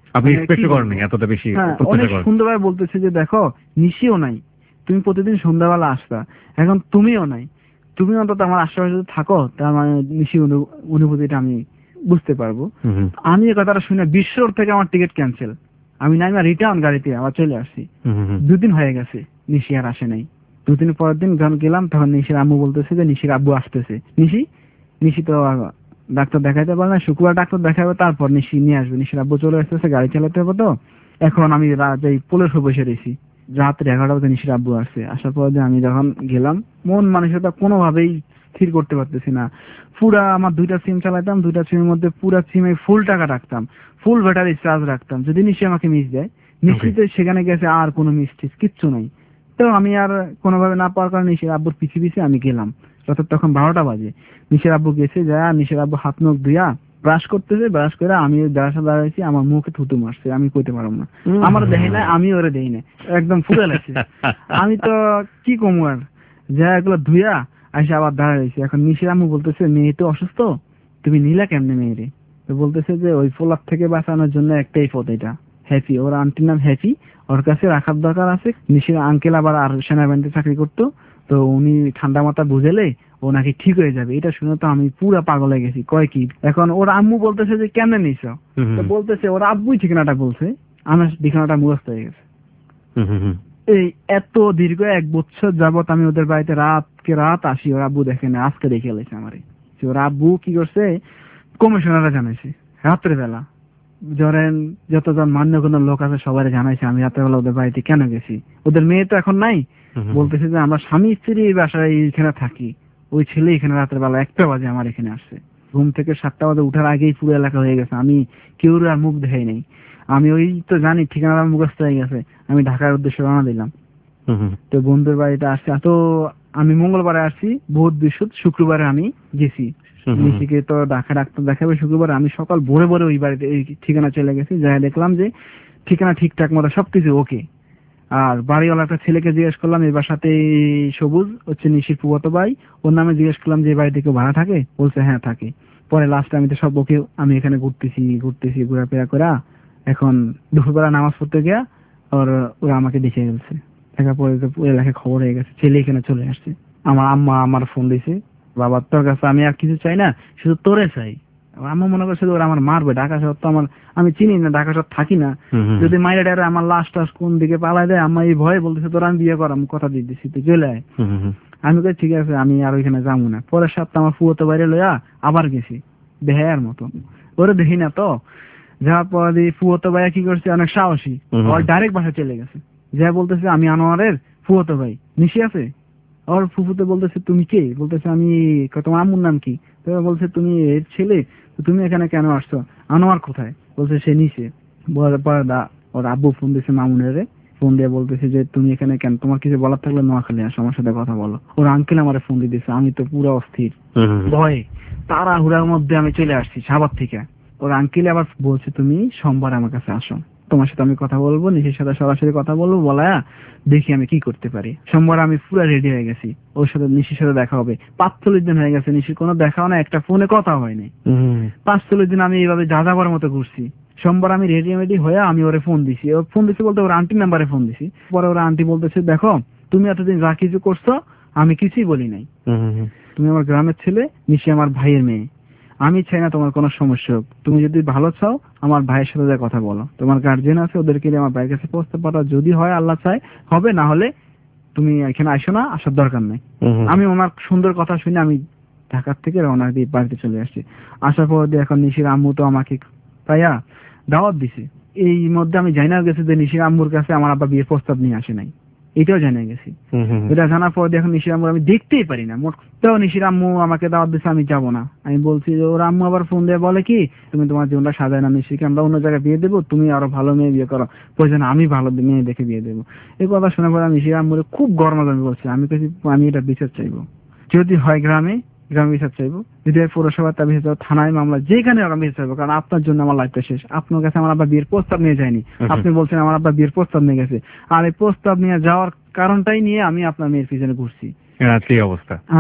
আপনি এক্সপেক্ট করেননি এতটা বেশি হ্যাঁ, প্রত্যাশা অনেক করেন। সুন্দরভাবে বলতেছে যে দেখো নিশিও নাই, তুমি প্রতিদিন সন্ধ্যাবেলা আসতা, এখন তুমিও নাই, তুমি অন্তত আমার আশেপাশে যদি থাকো তার মানে নিশি অনুভূতিটা আমি বুঝতে পারবো। আমি এই কথাটা শুনে বিশ্বর থেকে আমার টিকিট ক্যান্সেল, আমি নাইমা রিটার্ন গাড়িতে আবার চলে আসছি। 2 দিন হয়ে গেছে নিশি আর আসে নাই। 2 দিন পরের দিন যখন গেলাম তখন নিশির আম্মু বলতেছে যে নিশির আব্বু আসতেছে। নিশি তো ডাক্তার দেখাইতে পারে না, শুক্রবার ডাক্তার দেখাবে, তারপর নিশি নিয়ে আসবে। নিশির আব্বু চলে আসতেছে, গাড়ি চালাতে হবে তো। এখন আমি এই পোলের উপর বসে রয়েছি, রাত্রে 11টা বাজে নিশির আব্বু আসছে। আসার পর যে আমি যখন গেলাম, মন মানসিকতা কোনোভাবেই স্থির করতে পারতেছি না। পুরা আমার 2টা সিম চালাতাম, 2টা সিমের মধ্যে পুরা সিমে ফুল টাকা রাখতাম, ফুল ব্যাটারি চার্জ রাখতাম। যদি নিশি আমাকে মিস দেয়, নিশ্চিত সেখানে গেছে, আর কোনো মিস টিস কিচ্ছু নাই। তো আমি আর কোনোভাবে না পাওয়ার কারণে নিশির আব্বুর পিছিয়ে আমি গেলাম। তখন 12টা বাজে। নিশির আব্বু গেছে, যা নিশির আব্বু হাত মুখ ধুইয়া ব্রাশ করতেছে, ব্রাশ করে আমি দাঁড়াইছি, আমার মুখে থুতু মারছে, আমি কইতে পারলাম না। আমার দেয় না, আমি ওরে দেই না, একদম ফুলে লাগছে। আমি তো কি কমু আর, যা এগুলো ধুইয়া আসে আবার দাঁড়াইছি। এখন নিশির আম্মু বলতেছে মেয়ে তো অসুস্থ, তুমি নিলা কেমনে মেয়েরে? তো বলতেছে যে ওই ফোলাপ থেকে বাঁচানোর জন্য একটাই পথ, এটা হ্যাপি, ওর আন্টির নাম হ্যাপি, ওর কাছে রাখার দরকার আছে। নিশির আঙ্কেল আবার আর সেনাবাহিনীতে চাকরি করতো, তো উনি ঠান্ডা মাথা বুঝেলে ও নাকি ঠিক হয়ে যাবে। এটা শুনে তো আমি পুরা পাগল হয়ে গেছি। কয় কি? এখন ওর আম্মু বলতেছে যে কেমনে নিছ? তো বলতেছে ওর আব্বুই ঠিকানাটা বলছে, আমার ঠিকানাটা মুখস্থ হয়ে গেছে। এই এত দীর্ঘ 1 বছর যাবত আমি ওদের বাড়িতে রাত আসি, ওর আব্বু দেখে না, আজকে দেখে এলেছে আমারে। ওর আব্বু কি করছে, কমিশনাররা জানাইছে রাত্রে বেলা, ধরেন যতজন মান্যগণ্য লোক আছে সবাই জানাইছে আমি রাত্রেবেলা ওদের বাড়িতে কেন গেছি। ওদের মেয়ে তো এখন নাই, বলতেছে যে আমরা স্বামী স্ত্রী এই বাসায় এখানে থাকি, ওই ছেলে এখানে রাতের বেলা 1টা বাজে আমার এখানে আসছে। ঘুম থেকে 7টা বাজে উঠার আগেই পুরো এলাকা হয়ে গেছে, আমি কেউ আর মুখ দেখাই নাই। আমি ওই তো জানি ঠিকানা মুখস্থ হয়ে গেছে, আমি ঢাকার উদ্দেশ্যে রওনা দিলাম। তো বন্ধুর বাড়িতে আসছি, তো আমি মঙ্গলবারে আসছি, বুধ বৃহস্পতি শুক্রবারে আমি গেছি। নিশিকে তো ঢাকা ডাক্তার দেখাবে শুক্রবার, আমি সকাল ভোরে ভোরে ওই বাড়িতে এই ঠিকানা চলে গেছি। যাই দেখলাম যে ঠিকানা ঠিকঠাক মতো সবকিছু ওকে। আর বাড়িওয়ালা একটা ছেলেকে জিজ্ঞেস করলাম, এই বাসাতে সবুজ হচ্ছে নিশির ফুফাতো ভাই, ওর নামে জিজ্ঞেস করলাম যে এই বাড়িতে কেউ ভাড়া থাকে? বলছে হ্যাঁ থাকে। পরে লাস্টে আমি তো সব ওকে, আমি এখানে ঘুরতেছি ঘোরাফেরা করা, এখন দুপুরবেলা নামাজ পড়তে গিয়া ওরা আমাকে দেখে গেছে। দেখার পরে তো এলাকায় খবর হয়ে গেছে, ছেলে এখানে চলে আসছে। আমার আম্মা আমার ফোন দিয়েছে, বাবা তোর কাছে আমি আর কিছু চাই না, শুধু তোরে চাই। আম্মা মনে করছে ওরা আমার মারবে, ঢাকা শহর তো আমি চিনি না, ঢাকা শহর থাকি না, যদি মাইরা ডারে আমার লাশ টাশ কোন দিকে পালাই দেয়, আম্মা এই ভয়ে বলতেছে তোর আমি বিয়ে করাম, কথা দিয়ে দিচ্ছি, তুই চলে আয়। আমি তো ঠিক আছে, আমি আর ওইখানে যাবো না। পরের সপ্তাহ আমার ফুয়োতো বাইরে লইয়া আবার গেছি বেহায়ার মতো, ওরে দেখি না তো। যাওয়ার পর ফুয়োতো ভাইয়া কি করছে, অনেক সাহসী, ওর ডাইরেক্ট বাসা চলে গেছে। যা বলতেছে আমি আনোয়ারের ফুয়োতো ভাই, নিশি আছে? ওর ফুফুতে বলতেছে তুমি কে? বলতেছে আমি, তোমার আম্মুর নাম কি? তো বলছে তুমি এর ছেলে, তুমি এখানে কেন আসছো? আনোয়ার কোথায়? বলছে সে নিচে। ওর আব্বু ফোন দিয়েছে মামুনের, ফোন দিয়ে বলতেছে যে তুমি এখানে কেন, তোমার কিছু বলার থাকলে নোয়াখালী আসো, আমার সাথে কথা বলো। ওর আঙ্কেল আমার ফোন দিয়ে দিয়েছে, আমি তো পুরো অস্থির ভয়ে তাড়াহুড়ার মধ্যে আমি চলে আসছি সাভার থেকে। ওর আঙ্কেল আবার বলছে তুমি সোমবার আমার কাছে আসো, তোমার সাথে আমি কথা বলবো, নিশির সাথে সরাসরি কথা বলবো, বলা দেখি আমি কি করতে পারি। সোমবার আমি পুরো রেডি হয়ে গেছি, ওর সাথে নিশির সাথে দেখা হবে। 45 দিন হয়ে গেছে, নিশির কোনো দেখাও না, একটা ফোনে কথা হয়নি। 45 দিন আমি এইভাবে যাযাবার মতো ঘুরছি। সোমবার আমি রেডি হয়ে আমি ওরে ফোন দিছি, বলতে ওর আন্টির নাম্বারে ফোন দিছি। পরে ওর আন্টি বলতেছে দেখো তুমি এতদিন যা কিছু করছো আমি কিছুই বলি নাই, তুমি আমার গ্রামের ছেলে, নিশি আমার ভাইয়ের মেয়ে, আমি চাই না তোমার কোনো সমস্যা হোক। তুমি যদি ভালো চাও আমার ভাইয়ের সাথে কথা বলো, তোমার গার্জিয়ান আছে ওদেরকে আমার ভাইয়ের কাছে প্রস্তাব পাঠাও, যদি হয় আল্লাহ চায় হবে, না হলে তুমি এখানে আসো না, আসার দরকার নেই। আমি ওনার সুন্দর কথা শুনে আমি ঢাকার থেকে রওনা দিয়ে বাড়িতে চলে আসছি। আসার পর এখন নিশির আম্মু তো আমাকে পাইয়া দাওয়াত দিছে। এই মধ্যে আমি জানা গেছি যে নিশির আম্মুর কাছে আমার আব্বা বিয়ের প্রস্তাব নিয়ে আসে নাই, এটাও জানা গেছি। এটা জানার পর এখন নিশির আম্মু আমি দেখতেই পারি না। তো নিশির আম্মু আমাকে দাওয়াত দিচ্ছে, আমি যাবো না। আমি বলছি যে ওর আম্মু আবার ফোন দিয়ে বলে কি তুমি তোমার জীবনটা সাজায় না, নিশিকে আমরা অন্য জায়গায় বিয়ে দেবো, তুমি আরো ভালো মেয়ে বিয়ে করো, প্রয়োজন আমি ভালো মেয়ে দেখে বিয়ে দেবো। এই কথা শোনার পর নিশির আম্মুরে খুব গরমাগরমি করছে। আমি আমি এটা বিচার চাইবো, যদি হয় গ্রামে বিচার চাইবো, যদি হয় পৌরসভা তা বিচার চাইবো, থানায় মামলা, যেখানে আমরা বিচার চাইবো, কারণ আপনার জন্য আমার লাইফটা শেষ। আপনার কাছে আমার আব্বা বিয়ের প্রস্তাব নিয়ে যায়নি, আপনি বলছেন আমার আব্বা বিয়ের প্রস্তাব নিয়ে গেছে, আর এই প্রস্তাব নিয়ে যাওয়ার কারণটাই নিয়ে আমি আপনার মেয়ের পিছনে ঘুরছি। এই অবস্থা। হ্যাঁ,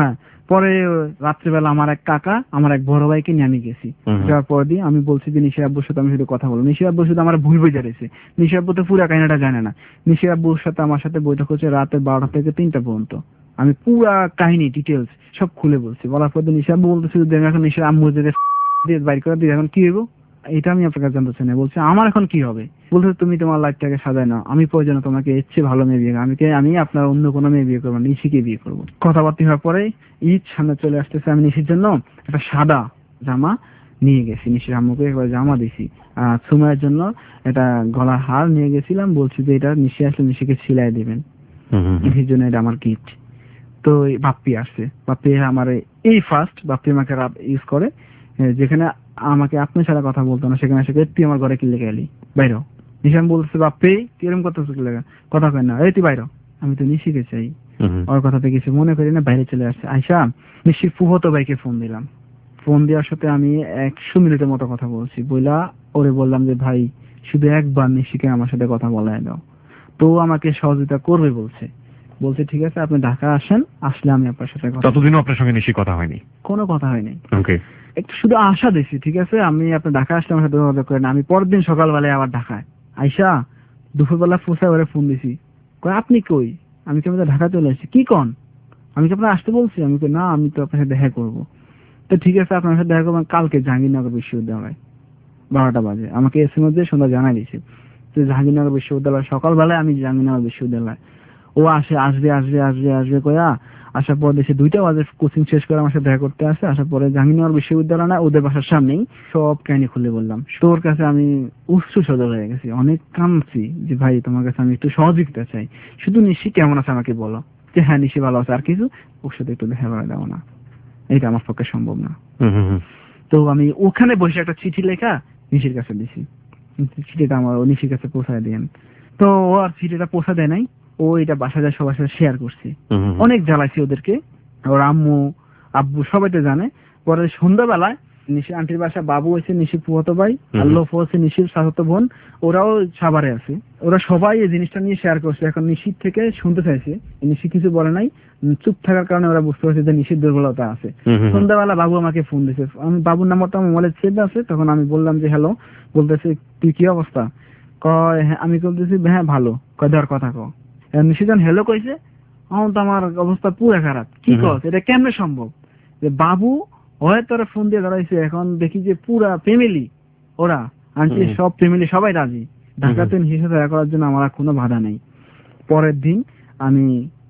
পরে রাত্রেবেলা আমার এক কাকা আমার এক বড় ভাইকে নিয়ে আমি গেছি। যাওয়ার পর দিয়ে আমি বলছি যে নিশির আব্বুর সাথে আমি শুধু কথা বলবো। নিশির আব্বু শুধু আমার ভুল বুঝে রয়েছে। নিশির আব্বু তো পুরা কাহিনীটা জানে না। নিশির আব্বুর সাথে আমার সাথে বৈঠক হচ্ছে রাতে 12টা থেকে 3টা পর্যন্ত। আমি পুরা কাহিনী ডিটেলস সব খুলে বলছি। বলার পর নিশির আব্বু বলতেছে যে এখন নিশির আম্মু যদি বাইর করে দিয়ে এখন কি হইব, এটা আমি আপনার কাছে জানতে চাই না। বলছে আমার এখন কি হবে? বলছে তুমি তোমার লাইফটাকে সাজায় নাও, আমি প্রয়োজনে তোমাকে এর চেয়ে ভালো মেয়ে বিয়ে করবো। আমি আপনার অন্য কোনো মেয়ে বিয়ে করবো, নিশিকে বিয়ে করবো। কথাবার্তা হওয়ার পরে ঈদ সামনে চলে আসতেছে, আমি নিশির জন্য একটা সাদা জামা নিয়ে গেছি। নিশির আম্মুকে একবার জামা দিছি, সুমাইয়ের জন্য একটা গলার হার নিয়ে গেছিলাম। বলছি যে এটা নিশি আসলে নিশিকে সিলাই দিবেন, নিশির জন্য এটা আমার গিফট। তো বাপ্পি আসছে, বাপ্পি আমার এই ফার্স্ট বাপ্পি আমাকে ইউজ করে, যেখানে আমাকে আপনি ছাড়া কথা বলতো না সেখানে এসে তুই আমার ঘরে কি লেগে এলি, বাইরো। নিশান বলছে বাপ্পি তুই এরকম কথা কয় না, এই তুই বাইরো, আমি তো নিশিকে চাই। ওর কথাতে কিছু মনে করি না, বাইরে চলে আসছে। আয়সা নিশির ফুফতো ভাইকে ফোন দিলাম। ফোন দেওয়ার সাথে আমি 100 মিনিটের মতো কথা বলছি। বইলা ওরে বললাম যে ভাই শুধু একবার নিশিকে আমার সাথে কথা বলায় দাও। তো আমাকে সহযোগিতা করবে বলছে ঠিক আছে আপনি ঢাকা আসেন, আসলে আমি আপনার সাথে কথা। ততদিনও আপনার সঙ্গে নিশি কথা হয়নি? কোনো কথা হয়নি। ওকে, একটু শুধু আশা দিছি, ঠিক আছে আমি আপনার ঢাকা আসলে আমার সাথে যোগাযোগ করেন। আমি পরের দিন সকালবেলায় আবার ঢাকায় আইসা দুপুরবেলা ফুসা করে ফোন দিছি, কয় আপনি কই? আমি কি ঢাকা চলে আসছি। কি কন? আমি কি আপনার আসতে বলছি? আমি না, আমি তো আপনার সাথে দেখা করবো। তো ঠিক আছে আপনার সাথে দেখা করবেন কালকে জাহাঙ্গীরনগর বিশ্ববিদ্যালয় 12টা বাজে। আমাকে এসএমএস দিয়ে সন্ধ্যা জানাই দিয়েছে যে জাহাঙ্গীরনগর বিশ্ববিদ্যালয় সকালবেলায় আমি জাহাঙ্গীরনগর বিশ্ববিদ্যালয়। ও আসবে কয়া আসার পর দেশে 2টা বাজে কোচিং শেষ করে আমার সাথে দেখা করতে আসে। আসার পরে জাহাঙ্গীরনগর বিশ্ববিদ্যালয় না ওদের বাসার সামনেই সব কাহিনী খুলে বললাম। তোর কাছে আমি উচ্চ সদর হয়ে গেছি, অনেক কাঁদছি যে ভাই তোমার কাছে আমি একটু সহযোগিতা চাই, শুধু নিশি কেমন আছে আমাকে বলো। যে হ্যাঁ নিশি ভালো আছে, আর কিছু ওর সাথে একটু দেখা করে দাও না, এটা আমার পক্ষে সম্ভব না। তো আমি ওখানে বসে একটা চিঠি লেখা নিশির কাছে দিছি। চিঠিটা আমার নিশির কাছে পৌঁছায় দেন। তো ও আর চিঠিটা পৌঁছা দেয় নাই, ও এটা বাসা যায় সবার সাথে শেয়ার করছে। অনেক জ্বালাইছি ওদেরকে, ওর আম্মু আব্বু সবাই তো জানে। পরে সন্ধ্যাবেলায় নিশি আন্টির বাসা বাবু হয়েছে নিশির ফুফাতো ভাই, আর লোফ হচ্ছে নিশির চাচাতো বোন, ওরাও সাভারে আছে। ওরা সবাই এই জিনিসটা নিয়ে শেয়ার করছে। এখন নিশির থেকে শুনতে চাইছে, নিশি কিছু বলে নাই, চুপ থাকার কারণে ওরা বুঝতে পারছে যে নিশির দুর্বলতা আছে। সন্ধ্যাবেলা বাবু আমাকে ফোন দিয়েছে, আমি বাবুর নাম্বারটা আমার মোবাইলে সেভ আছে। তখন আমি বললাম যে হ্যালো, বলতেছে তুই কি অবস্থা? কয় হ্যাঁ। আমি বলতেছি হ্যাঁ ভালো। কয় দেওয়ার কথা কো। নিশিদান হ্যালো কইছে, আমার তো আমার অবস্থা পুরো খারাপ। কি কস, এটা কেমনে সম্ভব? যে বাবু হয় তোরা ফোন দিয়ে দাঁড়াইছে, এখন দেখি যে পুরা ফ্যামিলি ওরা আনছি, সব ফ্যামিলি সবাই রাজি ঢাকাতে নিশির সাথে দেখা করার জন্য। আমার কোনো বাধা নেই। পরের দিন আমি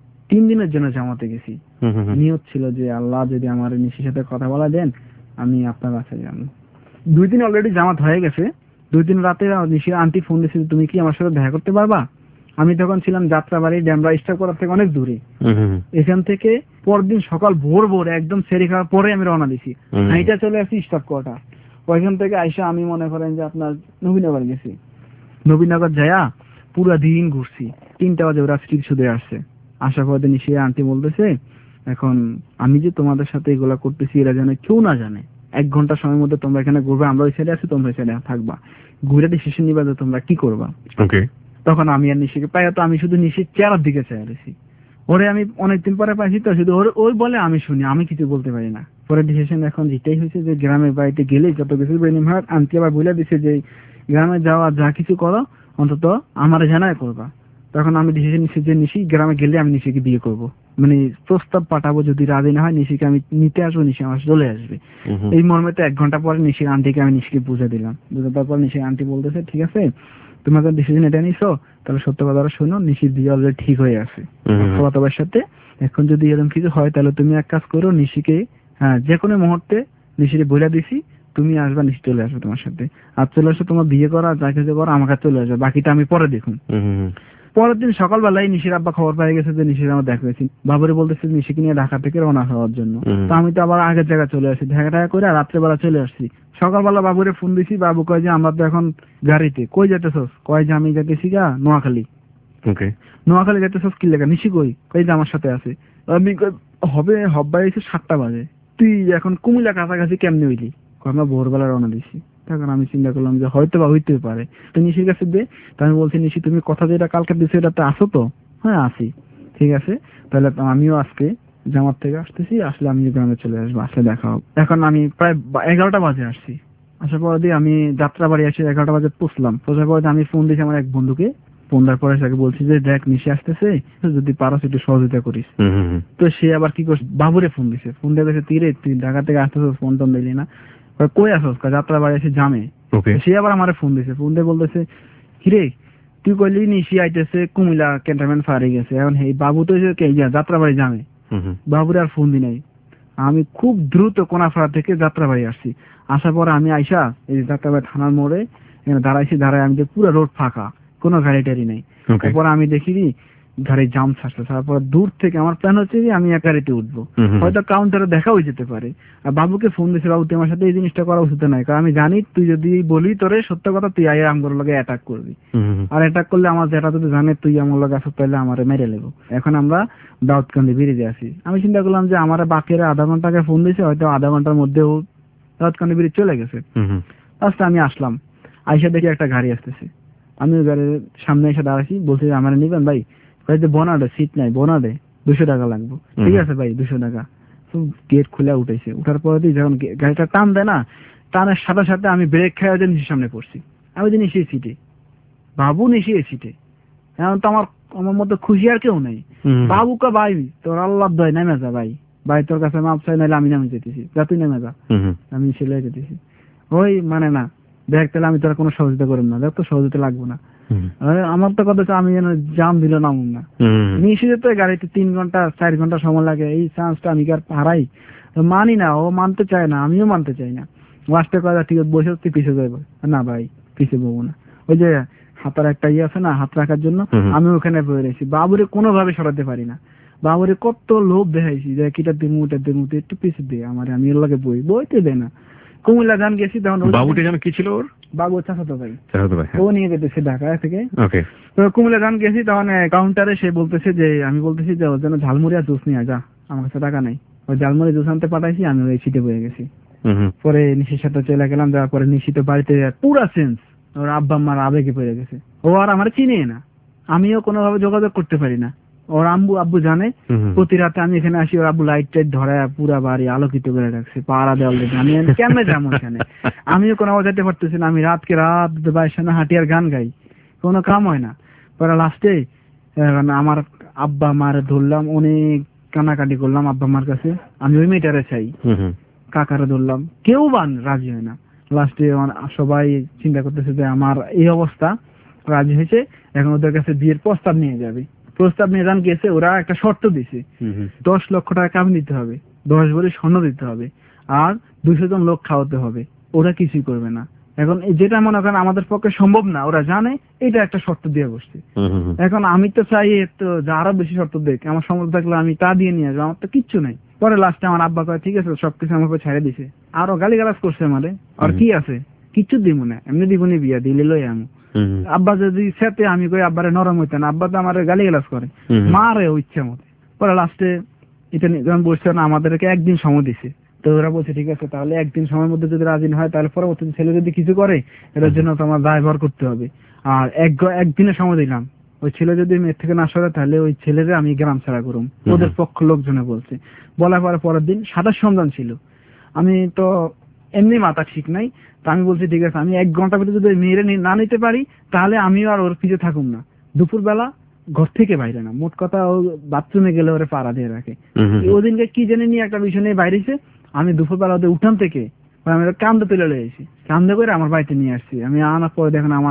3 দিনের জন্য জামাতে গেছি। নিয়ত ছিল যে আল্লাহ যদি আমার নিশির সাথে কথা বলা দেন আমি আপনার বাসায় যাব। 2 দিন অলরেডি জামাত হয়ে গেছে। 2 দিন রাতে নিশির আন্টি ফোন দিয়েছে তুমি কি আমার সাথে দেখা করতে পারবা? আমি তখন ছিলাম যাত্রাবাড়ি ড্যামরা স্টাফ করার থেকে অনেক দূরে। এখান থেকে পরদিন সকাল ভোর একদম সেরি খাওয়ার পরে আমি রওনা দিছি। হাইটা চলে আসি স্টাফ কোয়ার্টার। ওইখান থেকে আইসা আমি মনে করেন যে আপনার নবীনগর গেছি। নবীনগর যাইয়া পুরা দিন ঘুরছি। 3টা বাজে ওরা স্ট্রিট সুদে আসছে। আসার পর দিন সে আন্টি বলতেছে এখন আমি যে তোমাদের সাথে এগুলা করতেছি এরা জানে কেউ না জানে। 1 ঘন্টা সময়ের মধ্যে তোমরা এখানে ঘুরবে, আমরা ওই সাইডে আছি, তোমরা ওই সাইডে থাকবা, ঘুরে ডিসিশন নিবা যে তোমরা কি করবা। ওকে। তখন আমি আর নিশিকে পাই তো আমি শুধু নিশির চেহারার দিকে চেয়ে রয়েছি। ওরে আমি অনেকদিন পরে পাইছি তো শুধু ওই বলে আমি শুনি, আমি কিছু বলতে পারি না। পরে ডিসিশন এখন যেটাই হয়েছে যে গ্রামের বাড়িতে গেলে যত কিছু বেনিম হয় আন্টি আবার বলে দিছে যে গ্রামে যাওয়া যা কিছু করো অন্তত আমার জানায় করবা। তখন আমি ডিসিশন নিচ্ছি যে নিশি গ্রামে গেলে আমি নিশিকে বিয়ে করব, মানে প্রস্তাব পাঠাবো, যদি রাজি না হয় নিশিকে আমি নিতে আসবো, নিশি আমার চলে আসবে। এই মর্মেতে 1 ঘন্টা পরে নিশির আন্টিকে আমি নিশিকে বুঝে দিলাম। বুঝে দেওয়ার পর নিশির আন্টি বলতেছে ঠিক আছে তোমাকে ডিসিশন এটা নিছো, তাহলে সত্য কথাটা শোনো, নিশির বিয়ে অলরেডি ঠিক হয়ে আছে তোমার সাথে। এখন যদি এরকম কিছু হয় তাহলে তুমি এক কাজ করো, নিশিকে যে কোনো মুহূর্তে নিশিকে বলে দিছি তুমি আসবা, নিশি চলে আসবে তোমার সাথে। আর চলে আসো তোমার বিয়ে করা যা কিছু করো আমার কাছে চলে আসবে, বাকিটা আমি পরে দেখুন। পরের দিন সকালবেলায় নিশির আব্বা খবর পেয়ে গেছে যে নিশির আমার দেখা হয়েছে। বাবুরে বলতেছে নিশিকে নিয়ে ঢাকা থেকে রওনা হওয়ার জন্য। তো আমি তো আবার আগের জায়গায় চলে আসি, ঢাকা করে রাত্রেবেলা চলে আসছি। সকালবেলা বাবুরে ফোন দিছি, বাবু কয় যে আমরা তো এখন গাড়িতে। কই যেতেছস? কয় যে আমি যেতেছি গা নোয়াখালী। নোয়াখালী যেতেছস কি লেখা? নিশি কই? কই যে আমার সাথে আছে। আমি হবে হব্বাই 7টা বাজে, তুই এখন কুমিল্লা কাছাকাছি কেমনে হইলি? আমরা ভোরবেলা রওনা দিছি। তখন আমি চিন্তা করলাম যে হয়তো বা হইতে পারে, তো নিশির কাছে দে। তো আমি বলছি নিশি তুমি কথা যেটা কালকে দিছো এটাতে আসো তো? হ্যাঁ আসি। ঠিক আছে তাহলে আমিও আজকে জামাত থেকে আসতেছি, আসলে আমি গ্রামে চলে আসবো, আসলে দেখা হবে। এখন আমি প্রায় 11টা বাজে আসছি। আসার পরে দিয়ে আমি যাত্রাবাড়ি আসি 11টা বাজে পৌঁছলাম। পৌঁছার পরে আমি ফোন দিয়েছি আমার এক বন্ধুকে। ফোন দেওয়ার পরে তাকে বলছি যে দেখ নিশি আসতেছে, যদি পারস একটু সহযোগিতা করিস। তো সে আবার কি করছে, বাবুরে ফোন দিছে। ফোন দিয়ে গেছে তীরে, তুই ঢাকা থেকে আসতেছিস, ফোন টোন দিলি না, কই আসস? যাত্রাবাড়ি এসে জামে। সে আবার আমার ফোন দিছে। ফোন দিয়ে বলতেছে কিরে তুই কইলি নিশি আইতেছে কুমিল্লা ক্যান্টনমেন্ট ফায়ারে গেছে, এখন এই বাবু তো যাত্রাবাড়ি জামে। বাবুরে আর ফোন দি নাই। আমি খুব দ্রুত কোনাফাড়া থেকে যাত্রাবাড়ি আসছি। আসার পরে আমি আইসা এই যাত্রাবাড়ি থানার মোড়ে দাঁড়াইছি। দাঁড়ায় আমি পুরো রোড ফাঁকা, কোনো গাড়ি টাড়ি নেই। তারপর আমি দেখি গাড়ির জাম ছাড়ছে। তারপর দূর থেকে আমার প্ল্যান হচ্ছে যে আমি এক গাড়িতে উঠবো, হয়তো কাউন্টারে দেখা হয়ে যেতে পারে। আর বাবুকে ফোন দিয়েছে, বাবু তুই আমার সাথে এই জিনিসটা করা উচিত নাই, কারণ আমি জানি তুই যদি বলি তোরে সত্য কথা, তুই আইয়া আমার লগে অ্যাটাক করবি, আর অ্যাটাক করলে আমার যেটা যদি জানে তুই আমার লগে আসতে পারলে আমার মেরে নেবো। এখন আমরা দাউদকান্দি বেরিয়ে আসি। আমি চিন্তা করলাম যে আমার বাকিরা আধা ঘন্টা আগে ফোন দিয়েছে, হয়তো আধা ঘন্টার মধ্যেও দাউদকান্দি বেরিয়ে চলে গেছে। লাস্টে আমি আসলাম, আইসা দেখি একটা গাড়ি আসতেছে। আমি গাড়ির সামনে এসে দাঁড়াচ্ছি, বলছি আমার নিবেন ভাই? বনাডে সিট নাই, বনাডে 200 টাকা লাগবে। ঠিক আছে ভাই 200 টাকা। গেট খুলে উঠেছে। উঠার পরে যখন গাড়িটা টান দেয় না, টানের সাথে সাথে আমি ব্রেক খেয়ে নিশির সামনে পড়ছি। আমি তো নিশি সিটে, বাবু নিশি সিটে। এখন তো আমার মধ্যে খুশি আর কেউ নেই। বাবুকে ভাই তোর আল্লাহ দয় নেমে যা ভাই, ভাই তোর কাছে মাপ চাই, নাহলে আমি নেমে যেতেছি, যা তুই নেমে যা, আমি ছেলে যেতেছি। ওই মানে না দেখ, তাহলে আমি তোর কোনো সহযোগিতা করব না, দেখ তো সহযোগিতা লাগবো না। আমার তো কথা আমি যেন জাম দিল নামুন না। নিশ্চিত তো গাড়িতে 3 ঘন্টা 4 ঘন্টা সময় লাগে, এই চান্সটা আমি আর হারাই? মানি না, ও মানতে চায় না, আমিও মানতে চাই না। লাস্টে কথা ঠিক আছে বসে তুই পিছিয়ে যাবো না ভাই, পিছিয়ে বলবো না। ওই যে হাতার একটা ইয়ে আছে না, হাত রাখার জন্য, আমি ওখানে বয়ে রয়েছি। বাবুরে কোনোভাবে সরাতে পারি না। বাবুরে কত লোভ দেখাইছি যে কিটা দিমু এটা দিমু, একটু পিছিয়ে দে আমার, আমি এর লাগে বইতে দেয় না। কুমিল্লা যান গেছি তখন। বাবুটা যেন কি ছিল ওর? বাবু চাচাতো ভাই, ও নিয়ে যেতেছে ঢাকা থেকে। কুমিল্লা যান গেছি তখন কাউন্টারে সে বলতেছে যে, আমি বলতেছি যে ওর জন্য ঝালমুড়ি আর জুস নিয়ে যা, আমার কাছে টাকা নাই। ওই ঝালমুড়ি জুস আনতে পাঠাইছি, আমি ওই সিটে বয়ে গেছি। পরে নিশির সাথে চলে গেলাম। যাওয়ার পরে নিশি তো বাড়িতে পুরা চেঞ্জ, ওর আব্বা আম্মার আবেগে পড়ে গেছে। ও আর আমার চিনে না, আমিও কোনোভাবে যোগাযোগ করতে পারি না। ওর আব্বু জানে প্রতি রাতে আমি এখানে আসি, ওর আব্বু লাইট টাইট ধরায় পুরা বাড়ি আলোকিত করে রাখছে, পাড়া দেওয়াল দেখে। আমি কেমনে যাবো এখানে? আমিও কোনো যেতে পারতেছি না। আমি রাত বাইর সামনে হাঁটি আর গান গাই, কোনো কাম হয় না। পরে লাস্টে আমার আব্বা মার ধরলাম, অনেক কানাকাটি করলাম আব্বা মার কাছে। আমি ওই মেয়েটারে চাই, কাকারে ধরলাম, কেউ রাজি হয় না। লাস্টে সবাই চিন্তা করতেছে যে আমার এই অবস্থা, রাজি হয়েছে। এখন ওদের কাছে বিয়ের প্রস্তাব নিয়ে যাবে। প্রস্তাব নিয়ে যান গেছে, ওরা একটা শর্ত দিছে, 10 লক্ষ টাকা কাম দিতে হবে, 10 ভরি স্বর্ণ দিতে হবে, আর 200 জন লোক খাওয়াতে হবে। ওরা কিছুই করবে না। এখন যেটা মনে করেন আমাদের পক্ষে সম্ভব না, ওরা জানে, এটা একটা শর্ত দিয়ে বসছে। এখন আমি তো চাই তো আরো বেশি শর্ত দেখ, আমার সম্ভব থাকলে আমি তা দিয়ে নিয়ে আসবো, আমার তো কিচ্ছু নাই। পরে লাস্টে আমার আব্বা কয় ঠিক আছে, সবকিছু আমার উপর ছেড়ে দিছে। আরো গালিগালাজ করছে আমারে, আর কি আছে কিচ্ছু দিব না, এমনি দিব নি, বিয়া দিলে লই আমি। আব্বা যদি সাথে আমি কই আব্বারে নরম হইতে না, আব্বা তো আমার গালিগালাজ করে, মারে ও ইচ্ছা মতো। পরে লাস্টে এটা যখন বসছে না, আমাদেরকে একদিন সময় দিছে। তো ওরা বলছে ঠিক আছে, তাহলে একদিন সময়ের মধ্যে যদি রাজি হয়, তাহলে পরবর্তীতে ছেলে যদি কিছু করে এটার জন্য তোমার দায়ভার করতে হবে। আর একদিনের সময় দিলাম, ওই ছেলে যদি মেয়ের থেকে না সরে, তাহলে ওই ছেলেরে আমি গ্রাম ছাড়া করুম, ওদের পক্ষ লোকজনে বলছে। বলার পরে পরের দিন 27 সন্ধান ছিল। আমি তো এমনি মাথা ঠিক নাই, তা আমি বলছি ঠিক আছে, আমি 1 ঘন্টার ভিতরে যদি মেয়েরে না নিতে পারি, তাহলে আমিও আর ওর পিছিয়ে থাকুম না। দুপুর বেলা ঘর থেকে বাইরে না, মোট কথা ও বাথরুমে গেলে ওরে পাড়া দিয়ে রাখে। ওদিনকে কি জানি নিয়ে একটা বিষয় নিয়ে বাইরেছে। আমি দুপুরবেলা ওদের উঠান থেকে আমি কান্দে তুলে লেগেছি, কান্দে করে আমার বাড়িতে নিয়ে আসছি। আমি আনার পরে দেখেন আমার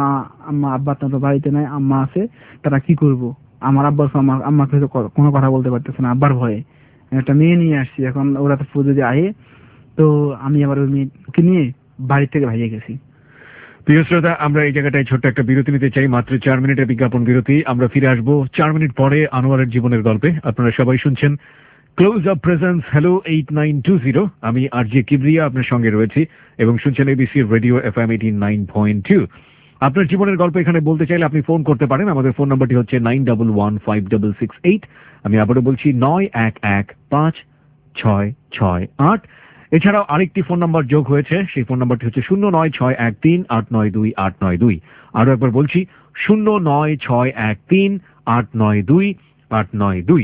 আব্বা তো বাড়িতে নাই, আম্মা আছে। তারা কি করবো? আমার আব্বার আমার আম্মাকে কোনো কথা বলতে পারতেছে না আব্বার ভয়ে। একটা মেয়ে নিয়ে আসছি, এখন ওরা তো যদি আয়ে, তো আমি আবার ওই মেয়েকে নিয়ে বাড়ি থেকে ভাইয়ে গেছি। প্রিয় শ্রোতা, আমরা এই জায়গাটায় ছোট্ট একটা বিরতি নিতে চাই, মাত্র 4 মিনিটের বিজ্ঞাপন বিরতি। আমরা ফিরে আসবো 4 মিনিট পরে আনোয়ারের জীবনের গল্পে। আপনারা সবাই শুনছেন ক্লোজ আপ প্রেজেন্স হ্যালো 8920। আমি আরজে কিবরিয়া আপনার সঙ্গে রয়েছি এবং শুনছেন এবিসি রেডিও FM 89.2। আপনার জীবনের গল্প এখানে বলতে চাইলে আপনি ফোন করতে পারেন। আমাদের ফোন নাম্বারটি হচ্ছে 91156668। আমি আবারও বলছি 91156668। এছাড়াও আরেকটি ফোন নাম্বার যোগ হয়েছে, সেই ফোন নাম্বারটি হচ্ছে 09613892892। আরো একবার বলছি 09613892892।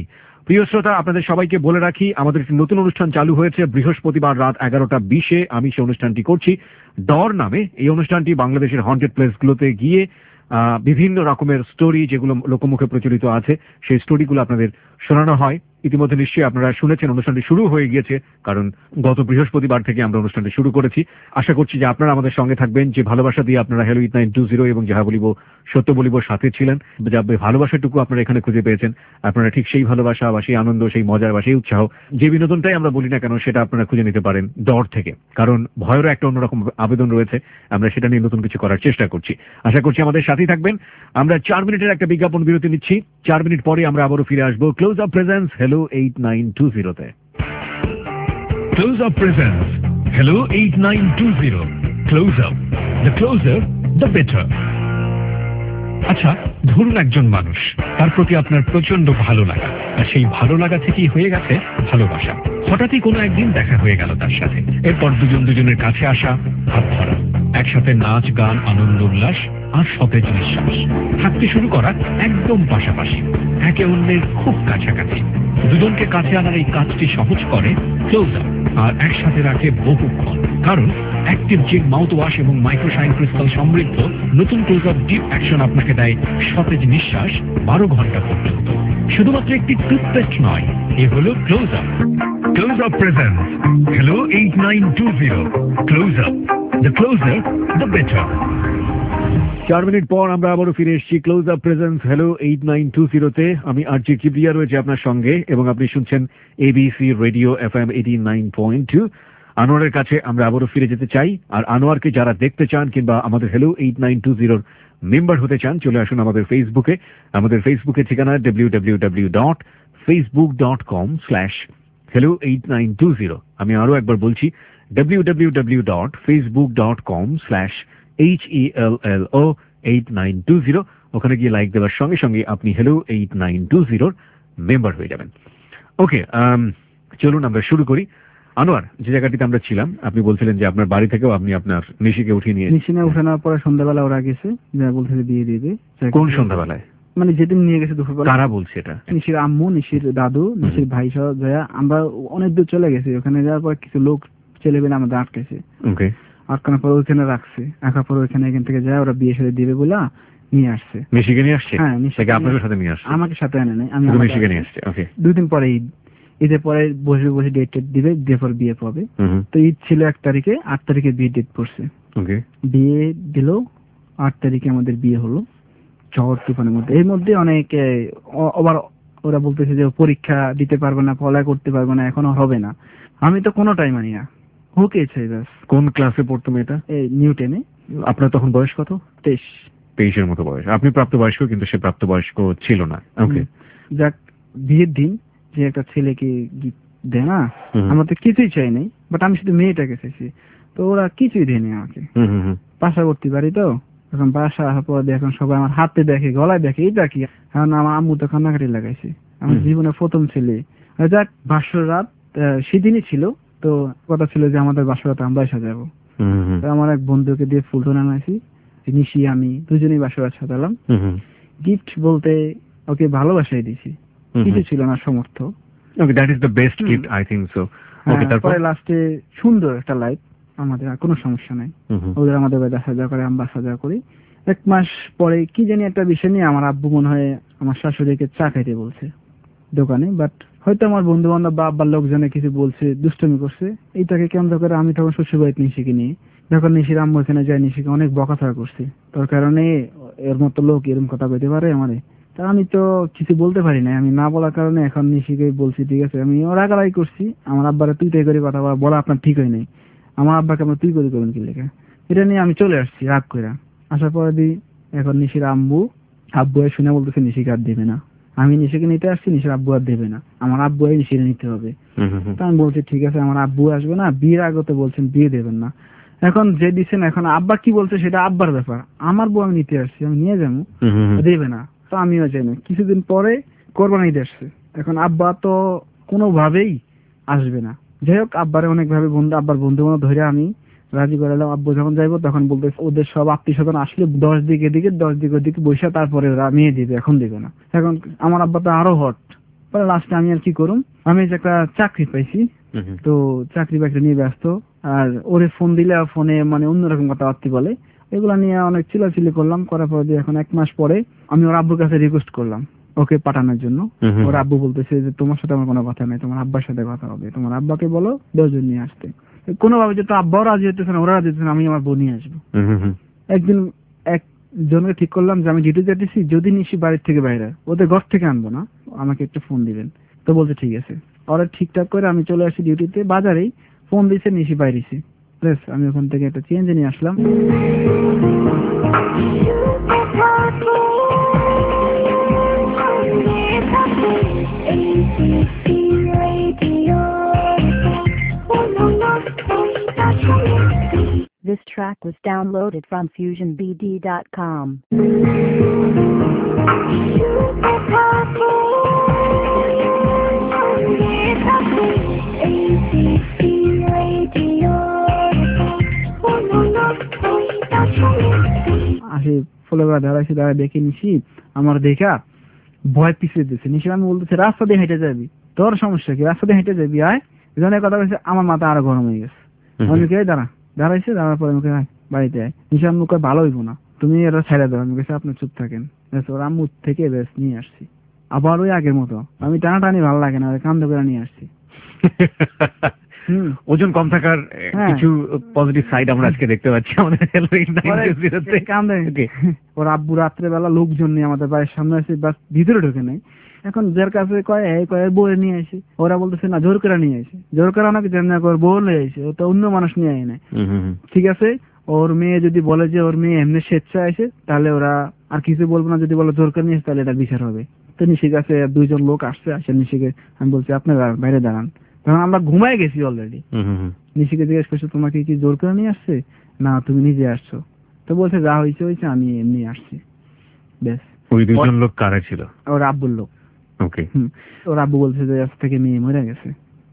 প্রিয় শ্রোতা, আপনাদের সবাইকে বলে রাখি আমাদের একটি নতুন অনুষ্ঠান চালু হয়েছে বৃহস্পতিবার রাত 11:20 আমি সেই অনুষ্ঠানটি করছি ডর নামে। এই অনুষ্ঠানটি বাংলাদেশের হন্টেড প্লেসগুলোতে গিয়ে বিভিন্ন রকমের স্টোরি যেগুলো লোকমুখে প্রচলিত আছে সেই স্টোরিগুলো আপনাদের শোনানো হয়। ইতিমধ্যে নিশ্চয়ই আপনারা শুনেছেন অনুষ্ঠানটি শুরু হয়ে গিয়েছে, কারণ গত বৃহস্পতিবার থেকে আমরা অনুষ্ঠানটি শুরু করেছি। আশা করছি যে আপনারা আমাদের সঙ্গে থাকবেন। যে ভালোবাসা দিয়ে আপনারা হ্যালো 8920 এবং যাহা বলিব সত্য বলিব সাথে ছিলেন, যা ভালোবাসাটুকু আপনারা এখানে খুঁজে পেয়েছেন, আপনারা ঠিক সেই ভালোবাসা বা সেই আনন্দ, সেই মজা বা সেই উৎসাহ, যে বিনোদনটাই আমরা বলি না কেন সেটা আপনারা খুঁজে নিতে পারেন ডর থেকে। কারণ ভয়েরও একটা অন্যরকম আবেদন রয়েছে, আমরা সেটা নিয়ে নতুন কিছু করার চেষ্টা করছি। আশা করছি আমাদের সাথেই থাকবেন। আমরা 4 মিনিটের একটা বিজ্ঞাপন বিরতি নিচ্ছি। 4 মিনিট পরে আমরা আবারও ফিরে আসবো ক্লোজ আপ প্রেজেন্স হ্যালো 8920 তে। Close up presence hello 8920। Close up, the closer the better. আচ্ছা, ধরুন একজন মানুষ, তার প্রতি আপনার প্রচন্ড ভালো লাগা, আর সেই ভালো লাগা থেকেই হয়ে গেছে ভালোবাসা। হঠাৎই কোনো একদিন দেখা হয়ে গেল তার সাথে, এরপর দুজনের কাছে আসা, হাত ধরা, একসাথে নাচ গান, আনন্দ উল্লাস আর সতেজ নিঃশ্বাস, থাকতে শুরু করা একদম পাশাপাশি, একে অন্যের খুব কাছাকাছি। দুজনকে কাছে আনার এই কাজটি সহজ করে ক্লোজ আপ, আর একসাথে রাখে বহুক্ষণ। কারণ অ্যাক্টিভ জিগ মাউথ ওয়াশ এবং মাইক্রোশাইন ক্রিস্টাল সমৃদ্ধ নতুন ক্লোজ আপ ডিপ অ্যাকশন আপনাকে দেয় সতেজ নিঃশ্বাস 12 ঘন্টা পর্যন্ত। শুধুমাত্র একটি টুথপেস্ট নয়, এ হলো Close Up. Close up presence hello 8920। Close up, the closer the better. 4 minute পর আমরা আবারও ফিরে এসেছি ক্লোজ আপ প্রেজেন্স হ্যালো 8920 তে। আমি আরজি কিবরিয়া রয়েছে আপনার সঙ্গে এবং আপনি শুনছেন এবিসি রেডিও FM 89.2। আনোয়ারের কাছে আমরা আবারও ফিরে যেতে চাই। আর আনোয়ারকে যারা দেখতে চান কিংবা আমাদের হ্যালো 8920 মেম্বার হতে চান, চলে আসুন আমাদের ফেসবুকে। আমাদের ফেসবুকে ঠিকানা www.facebook.com/hello8920। আমি আরো একবার বলছি www.facebook.com/HELLO8920। ওখানে গিয়ে লাইক দেওয়ার সঙ্গে সঙ্গে আপনি হ্যালো 8920 মেম্বার হয়ে যাবেন। ওকে, চলুন আমরা শুরু করি। আনোয়ার, যে জায়গাটিতে আমরা ছিলাম, আপনি বলছিলেন যে আপনার বাড়ি থেকেও আপনি আপনার নিশিকে উঠিয়ে নিয়ে উঠানোর পরে সন্ধ্যাবেলা ওরা গেছে, যা বলছে বিয়ে দিবে। কোন সন্ধ্যাবেলায়? মানে যেদিন নিয়ে গেছে দুপুরবেলা। কারা বলছে এটা? নিশির আম্মু, নিশির দাদু, নিশির ভাই সহ জয়া। আমরা অনেক দূর চলে গেছি। ওখানে যাওয়ার পর কিছু লোক ছেলেবেলে আমাদের আটকেছে। ওকে, আটকানোর পর ওইখানে রাখছে। রাখার পর ওইখানে এখান থেকে যায় ওরা বিয়ে সাথে দিবে বলে নিয়ে আসছে। নিশিকে নিয়ে আসছে? হ্যাঁ, নিশিকে আপনাদের সাথে নিয়ে আসছে? আমাকে সাথে আনে নাই, আমি নিশিকে নিয়ে আসছে। ওকে, 2 দিন পরে ঈদের পরে বসে বসে ডেট দিবে, দিয়ে পর বিয়ে পাবে। তো ঈদ ছিল 1 তারিখে, 8 তারিখে বিয়ে ডেট পড়ছে। ওকে, বিয়ে দিল 8 তারিখে, আমাদের বিয়ে হলো ঝড় তুফানের মধ্যে। এর মধ্যে অনেক আবার ওরা বলতেছে যে পরীক্ষা দিতে পারবে না, পড়ালেখা করতে পারবে না, এখনো হবে না। আমি তো কোনোটাই মানি না, ওকে চাই ব্যাস। কোন ক্লাসে পড়তো মেয়েটা? এই নিউ 10-এ। আপনার তখন বয়স কত? 23 মতো বয়স। আপনি প্রাপ্তবয়স্ক, কিন্তু সে প্রাপ্তবয়স্ক ছিল না। ওকে, যাক, বিয়ের দিন যে একটা ছেলেকে গিফট দেয় না, আমার তো কিছুই চাই নাই, বাট আমি শুধু মেয়েটাকে চাইছি। তো ওরা কিছুই দেয়নি আমাকে। পাশাবর্তী বাড়ি তো, এখন বাসা আসার পর এখন সবাই আমার হাতে দেখে, গলায় দেখে, এটা কি। এখন আমার আম্মু তো কান্নাকাটি লাগাইছে, আমার জীবনের প্রথম ছেলে। যাক, বাসর রাত সেদিনই ছিল। তো কথা ছিল যে আমাদের বাসর রাত আমরাই সাজাবো। আমার এক বন্ধুকে দিয়ে ফুল টোনা আনাইছি, নিশি আমি দুজনেই বাসর রাত সাজালাম। গিফট বলতে ওকে ভালোবাসাই দিছি, কিছু ছিল না সমর্থ। Okay, that is the best gift, I think so. Okay, তারপরে লাস্টে সুন্দর একটা লাইফ, আমাদের আর কোনো সমস্যা নাই। ওদের আমাদের বাড়িতে সাজা করে, আমরা সাজা করি। 1 মাস পরে কি জানি একটা বিষয় নিয়ে আমার আব্বু মনে হয় আমার শাশুড়িকে চা খাইতে বলছে দোকানে। বাট হয়তো আমার বন্ধু বান্ধব বা আব্বার লোকজনে কিছু বলছে, দুষ্টমি করছে। এইটাকে কেন্দ্র করে আমি তখন শ্বশুর বাড়িতে নিশিকে নিয়ে, যখন নিশির আম্মু এখানে যায়, নিশিকে অনেক বকাছড়া করছে। তার কারণে এর মতো লোক এরকম কথা বলতে পারে আমারে। তা আমি তো কিছু বলতে পারি না, আমি না বলার কারণে এখন নিশিকে বলছি ঠিক আছে। আমি রাগারাগি করছি, আমার আব্বারে তুই তাই করে কথা বলা আপনার ঠিক হয় নাই, আমার আব্বাকে আমরা তুই করে করবেন কি লেখা। এটা নিয়ে আমি চলে আসছি রাগ করে। আসার পরে এখন নিশির আব্বু শুনে বলতেছে নিশিকে আর দেবে না। আমি নিশিকে নিতে আসছি, নিশির আব্বু আর দেবে না, আমার আব্বু নিশিকে নিতে হবে। তা আমি বলছি ঠিক আছে, আমার আব্বু আসবে না, বিয়ের আগে তো বলছেন বিয়ে দেবেন না। এখন যে দিচ্ছেন, এখন আব্বা কি বলছে সেটা আব্বার ব্যাপার, আমার বউ আমি নিতে আসছি, আমি নিয়ে যাবো, দেবে না। তো আমিও যাই না। কিছুদিন পরে কোরবানি ঈদ আসছে। এখন আব্বা তো কোনোভাবেই আসবে না। যাই হোক, আব্বারে অনেকভাবে আব্বার বন্ধু বান্ধব ধরে আমি রাজি করালাম। আব্বু যখন যাইবো তখন বলতে ওদের সব আত্মীয় স্বজন আসলে 10 দিকে এদিকে 10 দিকে ওদিকে বৈশা, তারপরে ওরা মেয়ে দিবে, এখন দিবে না। এখন আমার আব্বা তো আরো হট, পরে লাস্টে আমি আর কি করুম, আমি যে একটা চাকরি পাইছি, তো চাকরি বাকরি নিয়ে ব্যস্ত, আর ওরে ফোন দিলে ফোনে মানে অন্যরকম কথাবার্তা বলে, এগুলা নিয়ে অনেক চিলাচিলি করলাম। করার পর দিয়ে এখন 1 মাস পরে আমি ওর আব্বুর কাছে রিকোয়েস্ট করলাম ওকে পাঠানোর জন্য। ওর আব্বু বলতেছে যে তোমার সাথে আমার কোনো কথা নাই, তোমার আব্বার সাথে কথা হবে, তোমার আব্বাকে বলো 10 জন নিয়ে আসতে। কোনোভাবে যেহেতু আব্বাও রাজি হতেছে না, ওরা রাজি হতেছে না, আমি আমার বউ নিয়ে আসবো। একদিন একজনকে ঠিক করলাম যে আমি ডিউটি যেতেছি, যদি নিশি বাড়ির থেকে বাইরে, ওদের ঘর থেকে আনবো না, আমাকে একটু ফোন দিবেন। তো বলছে ঠিক আছে। ওরা ঠিকঠাক করে আমি চলে আসি ডিউটিতে, বাজারেই ফোন দিছে, নিশি বাইরেছি। বেশ, আমি ওখান থেকে একটা চেঞ্জ নিয়ে আসলাম। This track was downloaded from FusionBD.com. আসি ফলোভার দাঁড়াইছি, দাঁড়ায় দেখে নিশি আমার দেখা ভয় পিছিয়ে দিচ্ছে। নিশি আমি বলতেছে রাস্তা দিয়ে হেঁটে যাবি, তোর সমস্যা কি, রাস্তা দিয়ে হেঁটে যাবি আয়। এজনের কথা বলছে, আমার মাথা আরো গরম হয়ে গেছে। আমি কে দাঁড়াইছে, দাঁড়ার পরে আমাকে বাড়িতে আয়। নিশি আমি মুখে ভালো হইব না, তুমি এটা ছেড়ে দাও। আমি কাছে আপনি চুপ থাকেন। ওর আম্মু থেকে বেশ নিয়ে আসছি, আবার ওই আগের মতো। আমি টানাটানি ভালো লাগে না, কান্দ করে নিয়ে আসছি। ওজন কম থাকার কিছু পজিটিভ সাইড আমরা আজকে দেখতে পাচ্ছি আমাদের কান্দে। ওর আব্বু রাত্রেবেলা লোকজন নিয়ে আমাদের বাড়ির সামনে আসে, বাস ভিতরে ঢোকে নাই। এখন যার কাছে কয় বউয়ে নিয়ে আসে, ওরা বলতেছে না জোর করে নিয়ে আসে। জোর করে নাকি যেমন বউ নিয়ে আসে, ও তো অন্য মানুষ নিয়ে আয় না। ঠিক আছে, ওর মেয়ে যদি বলে যে ওর মেয়ে এমনি স্বেচ্ছায় আসে, তাহলে ওরা আর কিছু বলবো না। যদি বলে জোর করে নিয়ে আসে, তাহলে এটা বিচার হবে। তো নিশির কাছে 2 জন লোক আসছে, নিশিকে আমি বলছি আপনারা বাইরে দাঁড়ান। তখন আমরা ঘুমায় গেছি অলরেডি। নিশিকে জিজ্ঞেস করছো তোমাকে কি জোর করে নিয়ে আসছে না তুমি নিজে আসছো? তো বলছে যা হয়েছে হয়েছে, আমি এমনি আসছি। বেশ। ওই 2 জন লোক কারা ছিল? ওর আব্বুর লোক। ওকে। ওর আব্বু বলছে যে আজ থেকে মেয়ে মরে গেছে।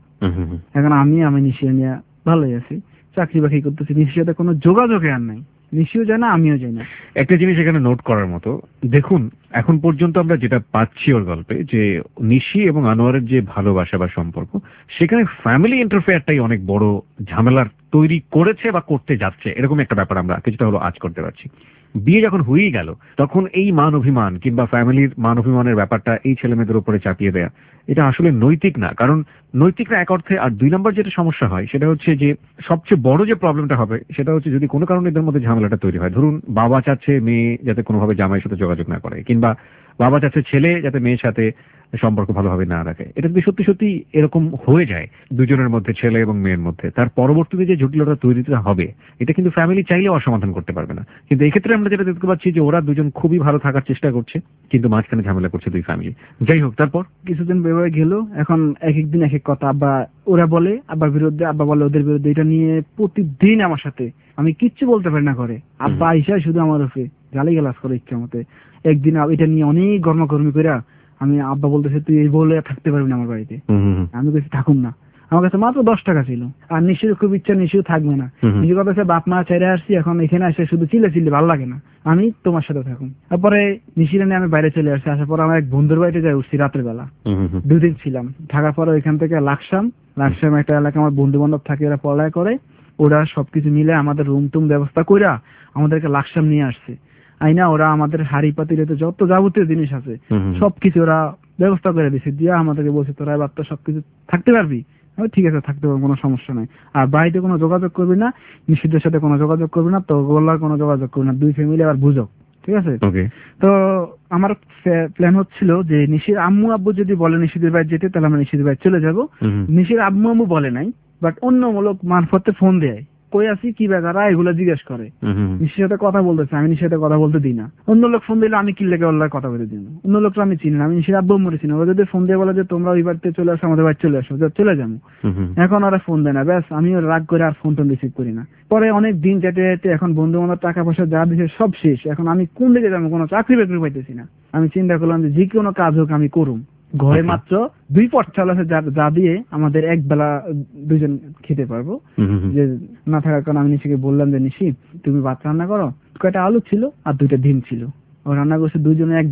এখন আমি নিশিয়া নিয়ে ভালোই আছি, চাকরি বাকরি করতেছি, নিশির সাথে কোনো যোগাযোগে আর নাই। নিশিও যায় না, আমিও যাই না। একটা জিনিস এখানে নোট করার মতো, দেখুন এখন পর্যন্ত আমরা যেটা পাচ্ছি ওর গল্পে, যে নিশি এবং আনোয়ারের যে ভালোবাসা বা সম্পর্ক, সেখানে ফ্যামিলি ইন্টারফেয়ারটাই অনেক বড় ঝামেলার তৈরি করেছে বা করতে যাচ্ছে, এরকম একটা ব্যাপার আমরা কিছুটা হলো আজ করতে পারছি। বিয়ে যখন হয়েই গেল, তখন এই মান অভিমান কিংবা ফ্যামিলির মান অভিমানের ব্যাপারটা এই ছেলে মেয়েদের উপরে চাপিয়ে দেয়া, এটা আসলে নৈতিক না। কারণ নৈতিক না এক অর্থে। আর 2 নম্বর যেটা সমস্যা হয় সেটা হচ্ছে যে সবচেয়ে বড় যে প্রবলেমটা হবে সেটা হচ্ছে যদি কোনো কারণে এদের মধ্যে ঝামেলাটা তৈরি হয়। ধরুন বাবা চাচ্ছে মেয়ে যাতে কোনোভাবে জামাইয়ের সাথে যোগাযোগ না করে, কিংবা বাবা চাচ্ছে ছেলে যাতে মেয়ের সাথে সম্পর্ক ভালোভাবে না রাখে। এটা যদি সত্যি সত্যি এরকম হয়ে যায় 2 জনের মধ্যে, ছেলে এবং মেয়ের মধ্যে, তার পরবর্তীতে যে জটিলতা তৈরি হবে, এটা কিন্তু ফ্যামিলি চাইলেও অসমাধান করতে পারবে না। কিন্তু এই ক্ষেত্রে আমরা যেটা দেখতে পাচ্ছি যে ওরা 2 জন খুবই ভালো থাকার চেষ্টা করছে, কিন্তু মাঝখানে ঝামেলা করছে 2 ফ্যামিলি। যাই হোক, তারপর কিছুদিন বেরোয় গেল। এখন এক একদিন এক এক কথা, আব্বা ওরা বলে আব্বার বিরুদ্ধে, আব্বা বলে ওদের বিরুদ্ধে। এটা নিয়ে প্রতিদিন আমার সাথে, আমি কিচ্ছু বলতে পারি না করে। আব্বা আইসা শুধু আমার উপরে গালি গালাজ করে ইচ্ছা মতে। একদিন এটা নিয়ে অনেক গরমাগরমি করে আমি, আব্বা বলতেছে তুই এই বলে থাকতে পারবি না আমার বাড়িতে। আমি বলছি থাকুন না। আমার কাছে মাত্র 10 টাকা ছিল, আর নিশ্চয়ই খুব ইচ্ছা নিশ্চয়ই থাকবে না। নিজের কথা হচ্ছে বাপ মা ছেড়ে আসছি, এখন এখানে এসে শুধু চিল্লে ভালো লাগে না, আমি তোমার সাথে থাকুন। তারপরে নিশিরা নিয়ে আমি বাইরে চলে আসছি। আসার পর আমার এক বন্ধুর বাড়িতে যাই উঠছি রাতের বেলা। 2 দিন ছিলাম। থাকার পরে ওইখান থেকে লাকসাম একটা এলাকা আমার বন্ধু বান্ধব থাকে, ওরা পড়ালেখা করে। ওরা সবকিছু মিলে আমাদের রুম টুম ব্যবস্থা কইরা আমাদেরকে লাকসাম নিয়ে আসছে। আইনা ওরা আমাদের হাড়ি পাতিলে যত যাবতীয় জিনিস আছে সবকিছু ওরা ব্যবস্থা করে দিচ্ছে, দিয়া আমাদেরকে বলছে তোরা এবার তো সবকিছু থাকতে পারবি। ঠিক আছে, থাকতে পারবো, কোনো সমস্যা নাই। আর বাড়িতে কোনো যোগাযোগ করবি না, নিষিদ্ধের সাথে কোনো যোগাযোগ করবি না, তো গোল্লার কোনো যোগাযোগ করবি না, 2 ফ্যামিলি আবার বুঝো। ঠিক আছে। তো আমার প্ল্যান হচ্ছিল যে নিশির আম্মু আব্বু যদি বলে নিশিদের বাড়ি যেতে, তাহলে আমরা নিশিদের বাড়ি চলে যাবো। নিশির আম্মু আম্মু বলে নাই, বাট অন্য লোক মারফতে ফোন দেয়, কই আছি কি বেগারা এগুলো জিজ্ঞেস করে। নিশির সাথে কথা বলতেছে, আমি নিশির সাথে কথা বলতে দিই না। অন্য লোক ফোন দিলে আমি কি লেগে ওর কথা বলতে দিই না। অন্য লোকটা আমি চিনি না, আমি নিশির আব্বু আম্মুরে চিনি। ওরা যদি ফোন দিয়ে বলে যে তোমরা ওই বাড়িতে চলে আসো, আমাদের বাড়ি চলে আসো, চলে যাবো। এখন ওরা ফোন দেয় না, ব্যাস আমি রাগ করে আর ফোন টোন রিসিভ করি না। পরে অনেক দিন যেতে যেতে এখন বন্ধু বান্ধব টাকা পয়সা যা দিচ্ছে সব শেষ। এখন আমি কোন দিকে যাবো, কোনো চাকরি বাকরি পাইতেছি না। আমি চিন্তা করলাম যে কোনো কাজ হোক আমি করুম। ঘরে মাত্র 2 পট চাল আছে, যা দিয়ে আমাদের এক বেলা 2 জন খেতে পারবো। যে না থাকার কারণে আমি নিশিকে বললাম যে নিশি তুমি ভাত রান্না করো। কয়টা আলু ছিল আর 2টা ডিম ছিল, ও রান্না করছে 2 জনে এক বেলা।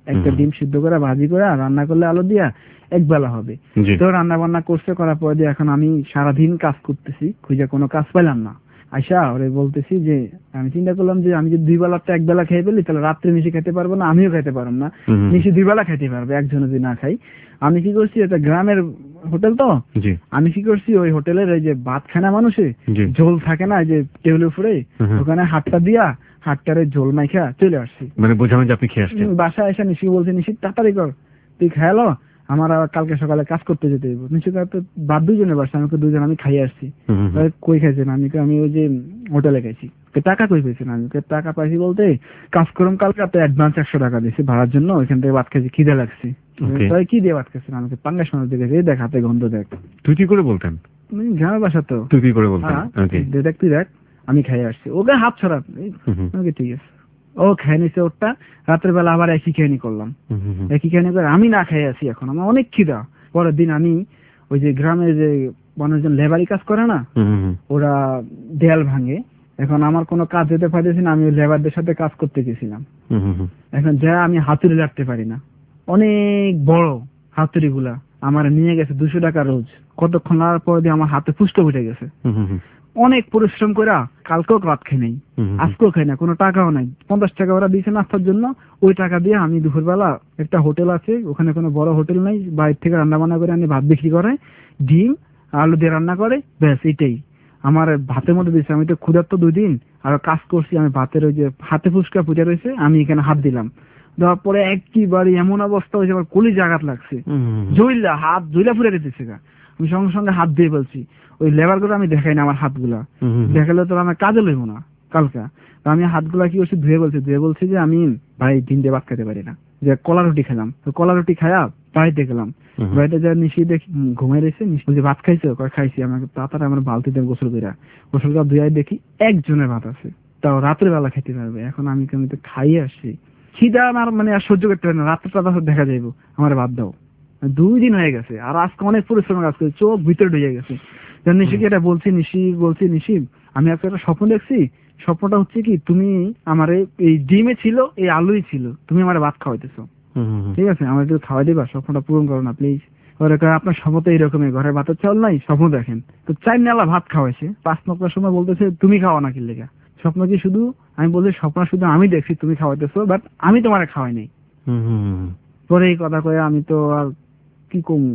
একটা ডিম সিদ্ধ করে ভাজি করে রান্না করলে আলু দিয়া একবেলা হবে। তো রান্না বান্না করছে, করার পর দিয়ে এখন আমি সারাদিন কাজ করতেছি, খুঁজে কোনো কাজ পাইলাম না। আইসা ওরে বলতেছি যে আমি চিন্তা করলাম যে আমি যদি 2 বেলাটা 1 বেলা খেয়ে ফেলি তাহলে রাত্রে নিশি খেতে পারবো না, আমিও খেতে পারবো না, নিশি 2 বেলা খেতে পারবে, একজনে যদি না খাই। আমি কি করছি, এটা গ্রামের হোটেল তো, আমি কি করছি ওই হোটেলের এই যে ভাত খানা মানুষে ঝোল থাকে না যে টেবিলের উপরে, ওখানে হাতটা দিয়া হাতটারে ঝোল মাইখা চলে আসছি। মানে বোঝানো যে আপনি খেয়ে আসছেন। বাসায় এসে নিশি বলছে, নিশি তাড়াতাড়ি কর, তুই খেয়ালো, আমার আবার কালকে সকালে কাজ করতে যেতে হইব। নিশ্চয় তো বাদ 2 জনের বাসা, আমাকে 2 জন আমি খাইয়ে আসছি। কই খাইছেন? আমি ওই যে হোটেলে খাইছি। টাকা কই পেয়েছেন? আমি টাকা পাইছি বলতে কাজ করুম কালকে, তো অ্যাডভান্স 100 টাকা দিয়েছি ভাড়ার জন্য, ওইখান থেকে ভাত খাইছি, খিদে লাগছে। কি দিয়ে ভাত খাইছেন? আমাকে পাঙ্গাস মাছ দেখেছি, দেখ হাতে গন্ধ দেখ। তুই কি করে বলতেন? গ্রামের বাসা তো, তুই কি করে বলতেন? দেখ তুই দেখ, আমি খাইয়ে আসছি। ওকে হাত ছড়া, ঠিক আছে। ও খেয়ে নিছে ওটা, রাতের বেলা আবার একই খেয়ানি করলাম, একই খেয়ানি করে আমি না খেয়ে আছি। এখন আমার অনেক খিদা। পরের দিন আমি ওই যে গ্রামের যে মানুষজন লেবারি কাজ করে না, ওরা দেয়াল ভাঙে, এখন আমার কোনো কাজ যেতে পারতেছি না, আমি লেবারদের সাথে কাজ করতে গেছিলাম। এখন যা আমি হাতুড়ি লাগতে পারি না, অনেক বড় হাতুড়ি গুলা আমার নিয়ে গেছে 200 টাকা রোজ। কতক্ষণ লাগার পর দিয়ে আমার হাতে ফুসকে উঠে গেছে। অনেক পরিশ্রম করে কালকেও ভাত খাই নাই, আজকেও খাই না, কোনো টাকাও নাই। 50 টাকা ওরা দিয়েছে নাস্তার জন্য, ওই টাকা দিয়ে আমি দুপুরবেলা একটা হোটেল আছে, ওখানে কোনো বড় হোটেল নাই, বাইরে থেকে রান্না বান্না করে আনি, ভাত বিক্রি করে, ডিম আলু দিয়ে রান্না করে, ব্যাস এটাই আমার ভাতের মধ্যে দিয়েছে। আমি তো ক্ষুধার্ত 2 দিন আর কাজ করছি, আমি ভাতের ওই যে হাতে ফুসকা ফুটে রয়েছে, আমি এখানে হাত দিলাম, দেওয়ার পরে একবারে এমন অবস্থা হয়েছে আমার কলিজা আঘাত লাগছে, জইলা হাত জইলা ফুটে দিতেছে। আমি সঙ্গে সঙ্গে হাত দিয়ে বলছি, ওই লেবার গুলো আমি দেখাই না আমার হাতগুলা, দেখালে তো আমার কাজে লইব না কালকা। আমি হাতগুলা কি করছি, ধুয়ে বলছি যে আমি ভাই 3 দিয়ে ভাত খেতে পারি না, যে কলা রুটি খেলাম। তো কলা রুটি খায়া বাড়িতে গেলাম, বাড়িতে যা নিশি দেখি ঘুমাই রয়েছে। নিশি ভাত খাইছে? খাইছি। আমাকে তাড়াতাড়ি আমার বালতিতে গোসল করে ধুয়ে দেখি একজনের ভাত আছে, তাও রাতের বেলা খেতে পারবে। এখন আমি তো খাইয়ে আসছি, খিদা আমার মানে আর সহ্য করতে পারি না, রাত্রে দেখা যাইব, আমার ভাত দাও। 2 দিন হয়ে গেছে, আর আজকে অনেক পরিশ্রম কাজ করে চোখ ভিতরে ঢুকে গেছে। নিশিকে এটা বলছি, নিশি আমি একটা স্বপ্ন দেখছি, স্বপ্নটা হচ্ছে কি, তুমি আমার এই ডিমে ছিল, এই আলুই ছিল, তুমি আমার ভাত খাওয়াইতেছো, ঠিক আছে, আমার একটু খাওয়াই দিবা, স্বপ্নটা পূরণ করো না প্লিজ। আপনার স্বপ্ন তো এইরকমই, ঘরে ভাতের চাল নাই, স্বপ্ন দেখেন। তো 4 নালা ভাত খাওয়াইছে, 5 নটার সময় বলতেছে তুমি খাওয়া না কি লেগা, স্বপ্ন কি শুধু? আমি বলছি স্বপ্ন শুধু আমি দেখছি তুমি খাওয়াইতেছো, বাট আমি তোমার খাওয়াই নাই। পরে এই কথা কয়ে আমি তো আর কি কমু,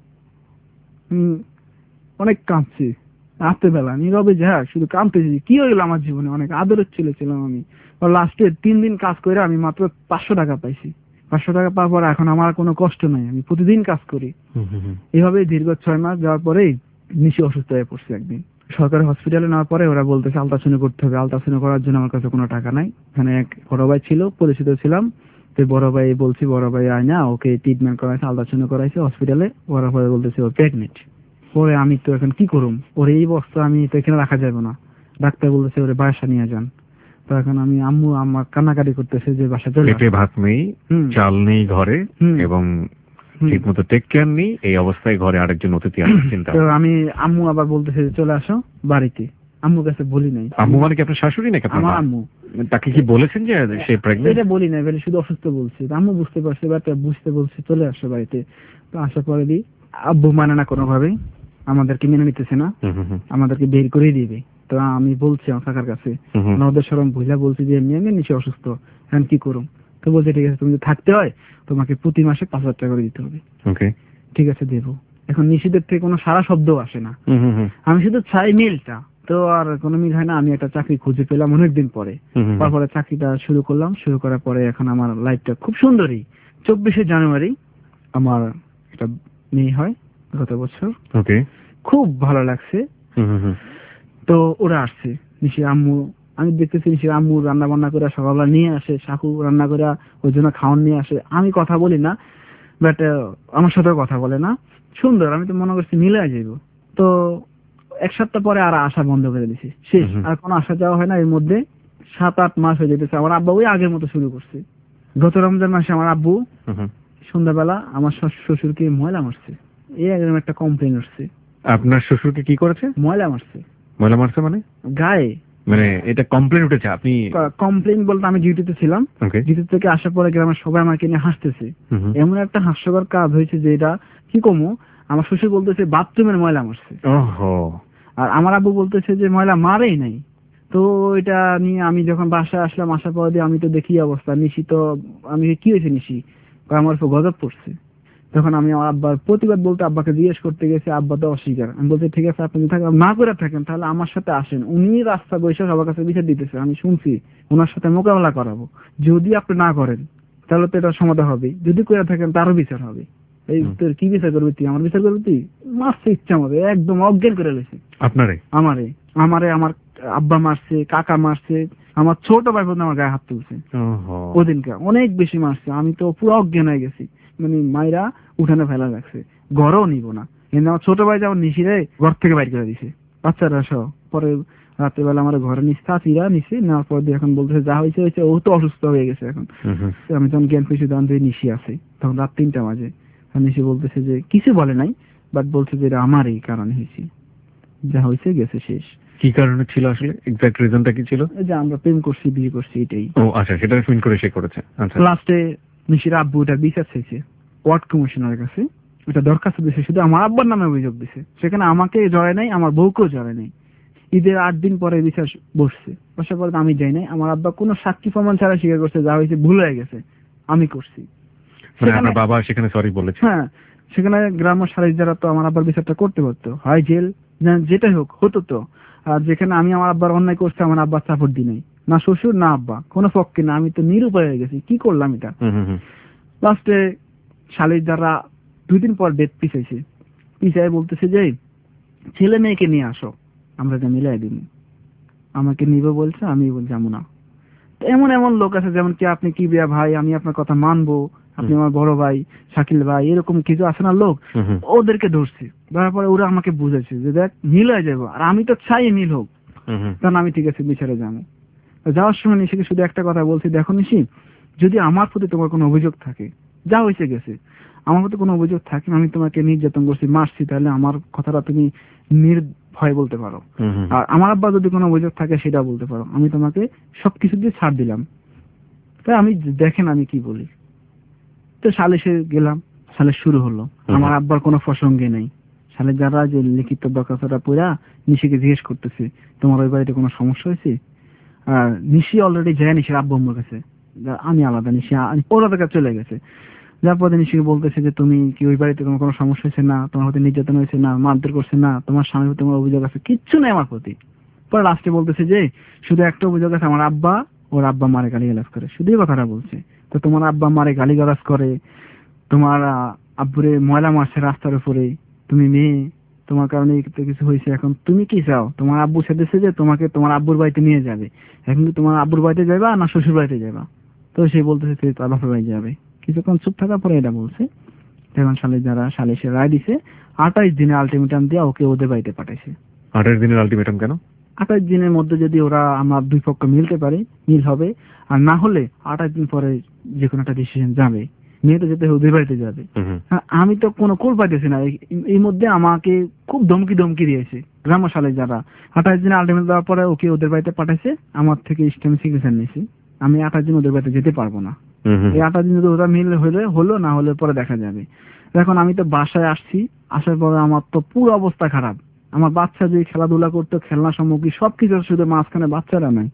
অনেক কাঁদছি রাতের বেলা, নীরবে যা শুধু কাঁদতেছি। কি হয়ে গেল আমার জীবনে, অনেক আদরের ছেলে ছিলাম আমি। লাস্টে 3 দিন কাজ করে আমি মাত্র 500 টাকা পাইছি। 500 টাকা পাওয়ার পর এখন আমার কোনো কষ্ট নাই, আমি প্রতিদিন কাজ করি। এইভাবে দীর্ঘ 6 মাস যাওয়ার পরেই নিশি অসুস্থ হয়ে পড়ছে। একদিন সরকারি হসপিটালে নেওয়ার পরে ওরা বলতেছে আলট্রাসাউন্ড করতে হবে। আলট্রাসাউন্ড করার জন্য আমার কাছে কোনো টাকা নাই। এখানে এক বড় ভাই ছিল, পরিচিত ছিলাম, তো বড় ভাই বলছি, বড় ভাই আয় না, ওকে ট্রিটমেন্ট করাইছে, আলট্রাসাউন্ড করাইছে হসপিটালে। ওরা পরে বলতেছে ও প্রেগনেন্ট। পরে আমি তো এখন কি করুম, ওর এই বস্তা আমি তো এখানে রাখা যাবে না, ডাক্তার বলতেছে ওরে বাসা নিয়ে যান। তো এখন আমি আম্মু আমার কান্নাকাটি করতেছে যে বাসা চলে, পেটে ভাত নেই, চাল নেই ঘরে, এবং ঠিক মতো টেক কেয়ার নেই, এই অবস্থায় ঘরে আরেকজন অতিথি আসছে চিন্তা। তো আমি আম্মু আবার বলতেছে চলে আসো বাড়িতে। আম্মুর কাছে বলি নাই। আম্মু মানে কি আপনার শাশুড়ি নাকি? আমার আম্মু। তাকে কি বলেছেন যে সে প্রেগন্যান্ট? এটা বলি নাই, বলে শুধু অসুস্থ বলছি। আম্মু বুঝতে পারছে, বাট বুঝতে বলছে চলে আসো বাড়িতে। তো আসার পরে দিই আব্বু মানে না কোনোভাবেই, আমাদেরকে মেনে নিতেছে না, আমাদেরকে বের করে দিবে। তো আমি বলছি আমার কাকার কাছে, ওদের সরম ভুলা বলছি যে এমনি এমনি নিচে অসুস্থ, এখন কি করুম? তো বলছে ঠিক আছে, তুমি যদি থাকতে হয় তোমাকে প্রতি মাসে 5,000 টাকা করে দিতে হবে। ঠিক আছে দেবো। এখন নিষিদ্ধের থেকে কোনো সারা শব্দ আসে না, আমি শুধু চাই মিলটা। তো আর কোনো মিল হয় না। আমি একটা চাকরি খুঁজে পেলাম অনেকদিন পরে। তারপরে চাকরিটা শুরু করলাম। শুরু করার পরে এখন আমার লাইফটা খুব সুন্দরী। 24শে জানুয়ারি আমার একটা মেয়ে হয় গত বছর। খুব ভালো লাগছে। তো ওরা আসছে, নিশি আম্মু, আমি দেখতেছি নিশি আম্মু রান্না বান্না করে সকালবেলা নিয়ে আসে, শাকু রান্না করে ওই জন্য খাওয়ান নিয়ে আসে। আমি কথা বলি না, বাট আমার সাথেও কথা বলে না। সুন্দর, আমি তো মনে করছি মিলে যাইব। তো 1 সপ্তাহ পরে আর আসা বন্ধ করে দিছি, শেষ, আর কোনো আসা যাওয়া হয় না। এর মধ্যে 7-8 মাস হয়ে যেতেছে। আমার আব্বা ওই আগের মতো শুরু করছে। গত রমজান মাসে আমার আব্বু সন্ধ্যাবেলা আমার শ্বশুরকে ময়লা মারছে। এই একদম একটা কমপ্লেন উঠছে। আপনার শ্বশুরকে কি করেছে? ময়লা মারছে। ময়লা মারছে মানে? গায়ে মানে এটা কমপ্লেন উঠেছে, আপনি কমপ্লেন বলতে আমি ডিউটিতে ছিলাম, ডিউটি থেকে আসার পরে গ্রামের সবাই আমাকে নিয়ে হাসতেছে। এমন একটা হাস্যকর কাজ হয়েছে যে এটা কি কমো, আমার শ্বশুর বলতেছে বাথরুমের ময়লা মারছে, আর আমার আব্বু বলতেছে যে ময়লা মারেই নাই। তো এটা নিয়ে আমি যখন বাসায় আসলাম, আসার পর দিয়ে আমি তো দেখি অবস্থা, নিশি তো আমি কি হয়েছে নিশি, আমার উপর গজব পড়ছে। তখন আমি আমার আব্বার প্রতিবাদ বলতে আব্বাকে জিজ্ঞেস করতে গেছি, আব্বা তো অস্বীকার। আমি বলছি ঠিক আছে, আপনি না করে থাকেন তাহলে আমার সাথে আসেন। উনি রাস্তা বসে সবার কাছে বিচার দিতেছে, আমি শুনছি, ওনার সাথে মোকাবেলা করাবো। যদি আপনি না করেন তাহলে তো এটা সমাধান হবে, যদি করে থাকেন তারও বিচার হবে। এই তোর কি বিচার করবি তুই, আমার বিচার করবি তুই? মারছে ইচ্ছা মতো, একদম অজ্ঞান করে লেছে। আমারে আমার আব্বা মারছে, কাকা মারছে, আমার ছোট ভাই বোন আমার গায়ে হাত তুলছে ওদিনকে, অনেক বেশি মারছে। আমি তো পুরো অজ্ঞান হয়ে গেছি, মানে মায়েরা উঠানে ফেলা রাখছে, ঘরও নিব না। কিন্তু আমার ছোট ভাই যেমন নিশিরে ঘর থেকে বাইর করে দিছে, বাচ্চারা সহ। পরে রাত্রেবেলা আমার ঘরে চাচিরা নিছে, নেওয়ার পর দিয়ে এখন বলতেছে যা হয়েছে হয়েছে, ও তো অসুস্থ হয়ে গেছে এখন। আমি তখন জ্ঞান পেয়েছি, তখন যে নিশি আছে, তখন রাত 3টা বাজে। নিশি বলতেছে যে কিছু বলে নাই, বাট বলছে যে এটা আমার এই কারণে হয়েছে, যা হয়েছে গেছে শেষ। কি কারণে ছিল আসলে, এক্সাক্ট রিজনটা কি ছিল? যে আমরা প্রেম করছি, বিয়ে করছি, এটাই। ও আচ্ছা, সেটা ফোন করে সে করেছে। আচ্ছা, লাস্টে নিশির আব্বু এটা বিচার চাইছে ওয়ার্ড কমিশনারের কাছে, এটা দরখাস্ত দিয়েছে, শুধু আমার আব্বার নামে অভিযোগ দিছে। সেখানে আমাকে জড়ায় নাই, আমার বউকেও জড়ায় নাই। ঈদের 8 দিন পরে বিচার বসছে, বসার পরে আমি যাই নাই। আমার আব্বা কোনো সাক্ষী প্রমাণ ছাড়া স্বীকার করছে যা হয়েছে ভুল হয়ে গেছে, আমি করছি। আপনার বাবা সেখানে সরি বলেছে? হ্যাঁ, সেখানে গ্রাম্য সালিশ যারা তো আমার আব্বার বিচারটা করতে পারতো, হয় জেল যেটাই হোক হতো তো। আর যেখানে আমি আমার আব্বার অন্যায় করছে, আমার আব্বার সাপোর্ট দিই নাই, না শ্বশুর না আব্বা, কোনো পক্ষে না। আমি তো নিরুপায় হয়ে গেছি, কি করলাম এটা। লাস্টে সালিশ যারা 2 দিন পর ডেট পিছাই বলতেছে যে ছেলে মেয়েকে নিয়ে আসো, আমরা এটা মিলাই দিব। আমাকে নিবে বলছে, আমি যাবো না। এমন এমন লোক আছে যেমন কি আপনি কি বিয়া ভাই, আমি আপনার কথা মানবো, আপনি আমার বড় ভাই শাকিল ভাই, এরকম কিছু আছে না লোক, ওদেরকে ধরছি। ধরার পরে ওরা আমাকে বুঝেছে যে দেখ মিল হয়ে যাবো, আর আমি তো চাই মিল হোক। তখন আমি ঠিক আছে বিচারে যাবো। যাওয়ার সময় নিশিকে শুধু একটা কথা বলছি, দেখো নিশি, যদি আমার প্রতি তোমার কোনো অভিযোগ থাকে, যা হয়েছে গেছে, আমার প্রতি কোনো অভিযোগ থাকে, আমি তোমাকে নির্যাতন করছি, মারছি, তাহলে আমার কথাটা তুমি নির্ভয় বলতে পারো। আর আমার আব্বা যদি কোনো অভিযোগ থাকে সেটা বলতে পারো, আমি তোমাকে সবকিছু দিয়ে ছাড় দিলাম। তাই আমি দেখেন আমি কি বলি। তো সালিশে গেলাম, সালিশ শুরু হলো। আমার আব্বার কোনো প্রসঙ্গে নেই। সালিশ যারা যে লিখিত দরখাস্তটা পড়া নিশিকে জিজ্ঞেস করতেছে তোমার ওই বাড়িতে কোনো সমস্যা হয়েছে। আর নিশি অলরেডি যায় নিশির আব্বু আম্মুর কাছে, আমি আলাদা, নিশি ওরা কাছে চলে গেছে। যার পরে নিশিকে বলতেছে যে তুমি কি ওই বাড়িতে তোমার কোনো সমস্যা হয়েছে না, তোমার প্রতি নির্যাতন হয়েছে না, মারধর করছে না, তোমার স্বামীর প্রতি তোমার অভিযোগ আছে, কিচ্ছু নেই আমার প্রতি। পরে লাস্টে বলতেছে যে শুধু একটা অভিযোগ আছে, আমার আব্বা ওর আব্বা মারে গালিগালাজ করে, শুধু এই কথাটা বলছে। তো তোমার আব্বা মারে গালিগালাজ করে, তোমার আব্বুরে ময়লা মারছে রাস্তার উপরে, তুমি মেয়ে, তোমার কারণে কিছু হয়েছে, এখন তুমি কি চাও? তোমার আব্বু সেদেছে যে তোমাকে তোমার আব্বুর বাড়িতে নিয়ে যাবে, এখন কি তোমার আব্বুর বাড়িতে যাবা না শ্বশুর বাড়িতে যাবা? তো সে বলতেছে তার বাপের বাড়ি যাবে। কিছুক্ষণ চুপ থাকার পরে এটা বলছে, এখন সালিশ যারা সালিশের রায় দিছে 28 দিনে আলটিমেটাম দিয়ে ওকে ওদের বাড়িতে পাঠাইছে। 28 দিনের আলটিমেটাম কেন? 28 দিনের মধ্যে যদি ওরা আমার দুই পক্ষ মিলতে পারে মিল হবে, আর না হলে 28 দিন পরে যে কোনো একটা ডিসিশন যাবে, মেয়ে তো যেতে ওদের বাড়িতে যাবে। আমি তো কোনো কোল পাইতেছি না, এই মধ্যে আমাকে খুব ধমকি দিয়েছে গ্রাম্য সালিশ যারা। 28 দিনে আলটিমেটাম দেওয়ার পরে ওকে ওদের বাড়িতে পাঠাইছে, আমার থেকে স্ট্যাম্প সিগনেচার নিয়েছে। আমি 28 দিন ওদের বাড়িতে যেতে পারবো না। এই 28 দিন যদি ওরা মিল হলো, না হলে পরে দেখা যাবে। এখন আমি তো বাসায় আসছি, আসার পরে আমার তো পুরো অবস্থা খারাপ। আমার বাচ্চা যে খেলাধুলা করতো, খেলনা সামগ্রী সবকিছু, শুধু মাঝখানে বাচ্চারা নাই,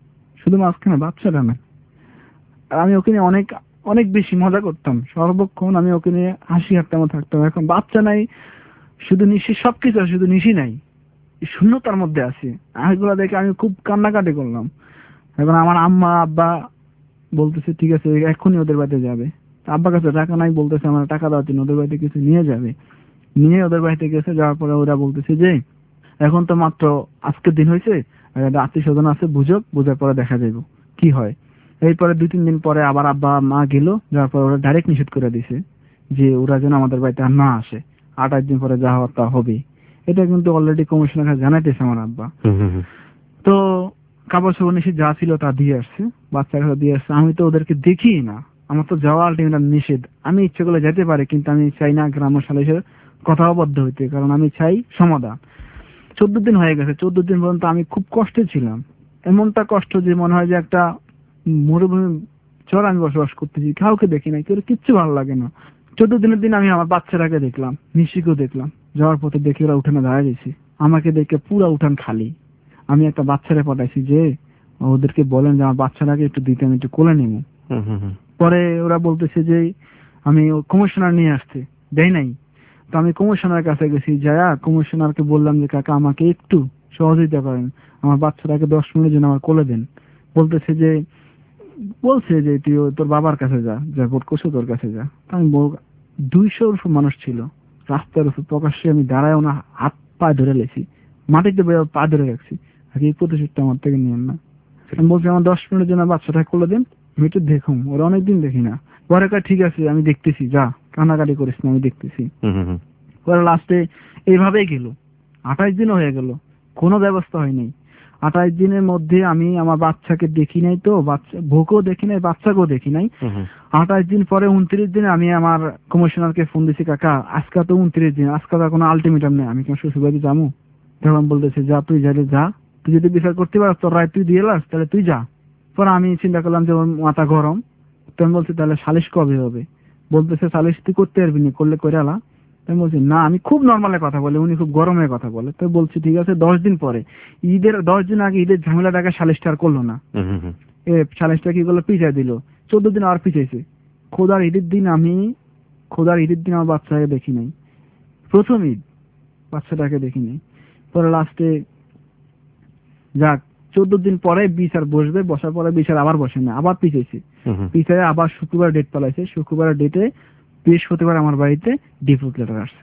আর আমি ওকে নিয়ে অনেক অনেক বেশি মজা করতাম, সর্বক্ষণ আমি ওকে নিয়ে হাসি হাঁটতাম থাকতাম। এখন বাচ্চা নাই, শুধু নিশি, সবকিছু শুধু নিশি নাই, শূন্যতার মধ্যে আছি। এগুলো দেখে আমি খুব কান্নাকাটি করলাম। এখন আমার আম্মা আব্বা বলতেছে ঠিক আছে এখনই ওদের বাড়িতে যাবে। আব্বার কাছে টাকা নাই, বলতেছে আমার টাকা দেওয়ার জন্য ওদের বাড়িতে কিছু নিয়ে যাবে। নিয়ে ওদের বাড়িতে গেছে, যাওয়ার পরে ওরা বলতেছে যে এখন তো মাত্র আজকের দিন হয়েছে, আত্মীয় স্বজন আছে, বুঝার পরে দেখা যাবে কি হয়। এরপরে 2-3 দিন পরে আবার আব্বা মা গেল, যাওয়ার পরে ওরা ডাইরেক্ট নিষেধ করে দিছে যে ওরা যেন আমাদের বাড়িতে আর না আসে, 28 দিন পরে যা হওয়ার তা হবে। এটা কিন্তু অলরেডি কমিশনের কাছে জানাইতেছে আমার আব্বা। তো কাপড় চোপড় নিষেধ যা ছিল তা দিয়ে আসছে, বাচ্চার কাছে দিয়ে আসছে। আমি তো ওদেরকে দেখি না, আমার তো যাওয়া আলটিমেটাম নিষেধ। আমি ইচ্ছে করলে যেতে পারি, কিন্তু আমি চাই না গ্রাম্য সালিশের কথাবদ্ধ হইতে, কারণ আমি চাই সমাধান। 14 দিন হয়ে গেছে, 14 দিন পর্যন্ত আমি খুব কষ্টে ছিলাম, এমনটা কষ্ট যে মনে হয় যে একটা মরুভূমি চর আমি বসবাস করতেছি, কাউকে দেখি নাই, কেউ কিচ্ছু ভালো লাগে না। 14 দিনের দিন আমি আমার বাচ্চাটাকে দেখলাম, নিশিকেও দেখলাম, যাওয়ার পথে দেখি ওরা উঠানে দাঁড়ায় গেছি, আমাকে দেখে পুরা উঠান খালি। আমি একটা বাচ্চারে পাঠাইছি যে ওদেরকে বলেন যে আমার বাচ্চাটাকে একটু দিতে, আমি একটু কোলে নেব। পরে ওরা বলতেছে যে আমি কমিশনার নিয়ে আসতে দেয় নাই। তো আমি কমিশনার কাছে গেছি, যায়া কমিশনারকে বললাম যে কাকা আমাকে একটু সহযোগিতা করেন, আমার বাচ্চাটাকে 10 মিনিটের জন্য আমার কোলে দেন। বলছে যে তুই তোর বাবার কাছে যা, ভোট করছো তোর কাছে যা। আমি 200 মানুষ ছিল রাস্তার উপর, প্রকাশ্যে আমি দাঁড়ায় না হাত পা ধরে লেছি, মাটিতে পা ধরে রাখছি, আর এই প্রতিশোধটা আমার থেকে নিয়েন না। আমি বলছি আমার 10 মিনিটের জন্য বাচ্চাটাকে কোলে দেন, আমি একটু দেখুন, ওরা অনেকদিন দেখি না। পরে ঠিক আছে আমি দেখতেছি, যা কান্নাকাটি করিস না, আমি দেখতেছি। পরে লাস্টে এইভাবেই গেল, 28 দিনও হয়ে গেল, কোনো ব্যবস্থা হয়নি। 28 দিনের মধ্যে আমি আমার বাচ্চাকে দেখি নাই, তো ভোগও দেখি নাই, বাচ্চাকেও দেখি নাই। 28 দিন পরে 29 দিনে আমি আমার কমিশনারকে ফোন দিছি, কাকা আজকে তো 29 দিন, আজকে তো কোনো আলটিমেটাম নেই, আমি কেন শ্বশুরবাড়ি যাবো? তখন বলতেছে যা, তুই যাইলে যা, তুই যদি বিচার করতে পারস তোর রায় তুই দিয়ে লাস, তাহলে তুই যা। পরে আমি চিন্তা করলাম যে ওর মাথা গরম, তখন বলছি তাহলে সালিশ কবে হবে? বলতেছে সালিশ তুই করতে পারবি না, করলে করে আলা। আমি বলছি না, আমি খুব নর্মালে কথা বলে, উনি খুব গরমে কথা বলে। তো বলছি ঠিক আছে, 10 দিন পরে, ঈদের 10 দিন আগে ঈদের ঝামেলাটাকে সালিশটা আর করলো না, সালিশটা কি করলো, পিছাই দিল। 14 দিন আর পিছাইছে। খোদার ঈদের দিন আমার বাচ্চাকে দেখি নাই, প্রথম ঈদ বাচ্চাটাকে দেখি নাই। পরে লাস্টে যাক 14 দিন পরে বিচার বসবে, বসার পরে বিচার আবার বসে না, আবার পিছাইছে, পিছাই আবার শুক্রবার ডেট পালাইছে। শুক্রবার ডেটে বৃহস্পতিবার আমার বাড়িতে ডিভোর্স লেটার আসছে।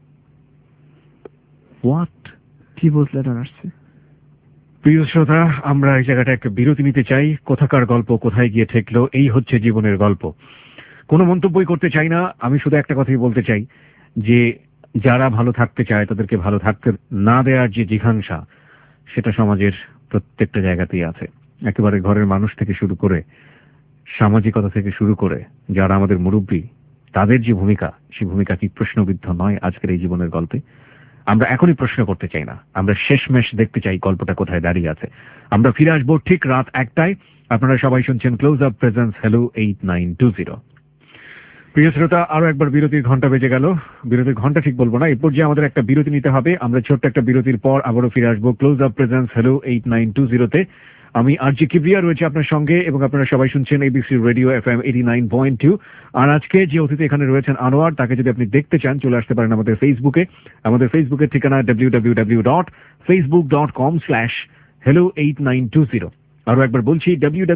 ডিভোর্স লেটার আসছে। প্রিয় শ্রোতা, আমরা এই জায়গাটা একটা বিরতি নিতে চাই। কোথাকার গল্প কোথায় গিয়ে ঠেকলো, এই হচ্ছে জীবনের গল্প। কোনো মন্তব্যই করতে চাই না, আমি শুধু একটা কথাই বলতে চাই যে যারা ভালো থাকতে চায় তাদেরকে ভালো থাকতে না দেওয়ার যে জিঘাংসা, সেটা সমাজের প্রত্যেকটা জায়গাতেই আছে। একেবারে ঘরের মানুষ থেকে শুরু করে, সামাজিকতা থেকে শুরু করে, যারা আমাদের মুরব্বী, তাদের যে ভূমিকা, সেই ভূমিকা কি প্রশ্নবিদ্ধ নয় আজকের এই জীবনের গল্পে? আমরা এখনই প্রশ্ন করতে চাই না, আমরা শেষমেশ দেখতে চাই গল্পটা কোথায় দাঁড়িয়ে আছে। আমরা ফিরে আসবো ঠিক রাত 1টায়। আপনারা সবাই শুনছেন ক্লোজ আপ প্রেজেন্স হ্যালো 8920। প্রিয় শ্রোতা, আরো একবার বিরতির ঘন্টা বেজে গেল। বিরতির ঘন্টা ঠিক বলবো না, এই পর্যায়ে আমাদের একটা বিরতি নিতে হবে। আমরা ছোট্ট একটা বিরতির পর আবারও ফিরে আসবো ক্লোজ আপ প্রেজেন্স হ্যালো 8920-তে। আমি আরজি কিবরিয়া রয়েছে আপনার সঙ্গে, এবং আপনারা সবাই শুনছেন এবিসি রেডিও FM 89.2। আর আজকে যে অতিথি এখানে রয়েছেন আনোয়ার, তাকে যদি আপনি দেখতে চান চলে আসতে পারেন আমাদের ফেসবুকে। আমাদের ফেসবুকের ঠিকানা www.facebook.com/hello8920। আরো একবার বলছি,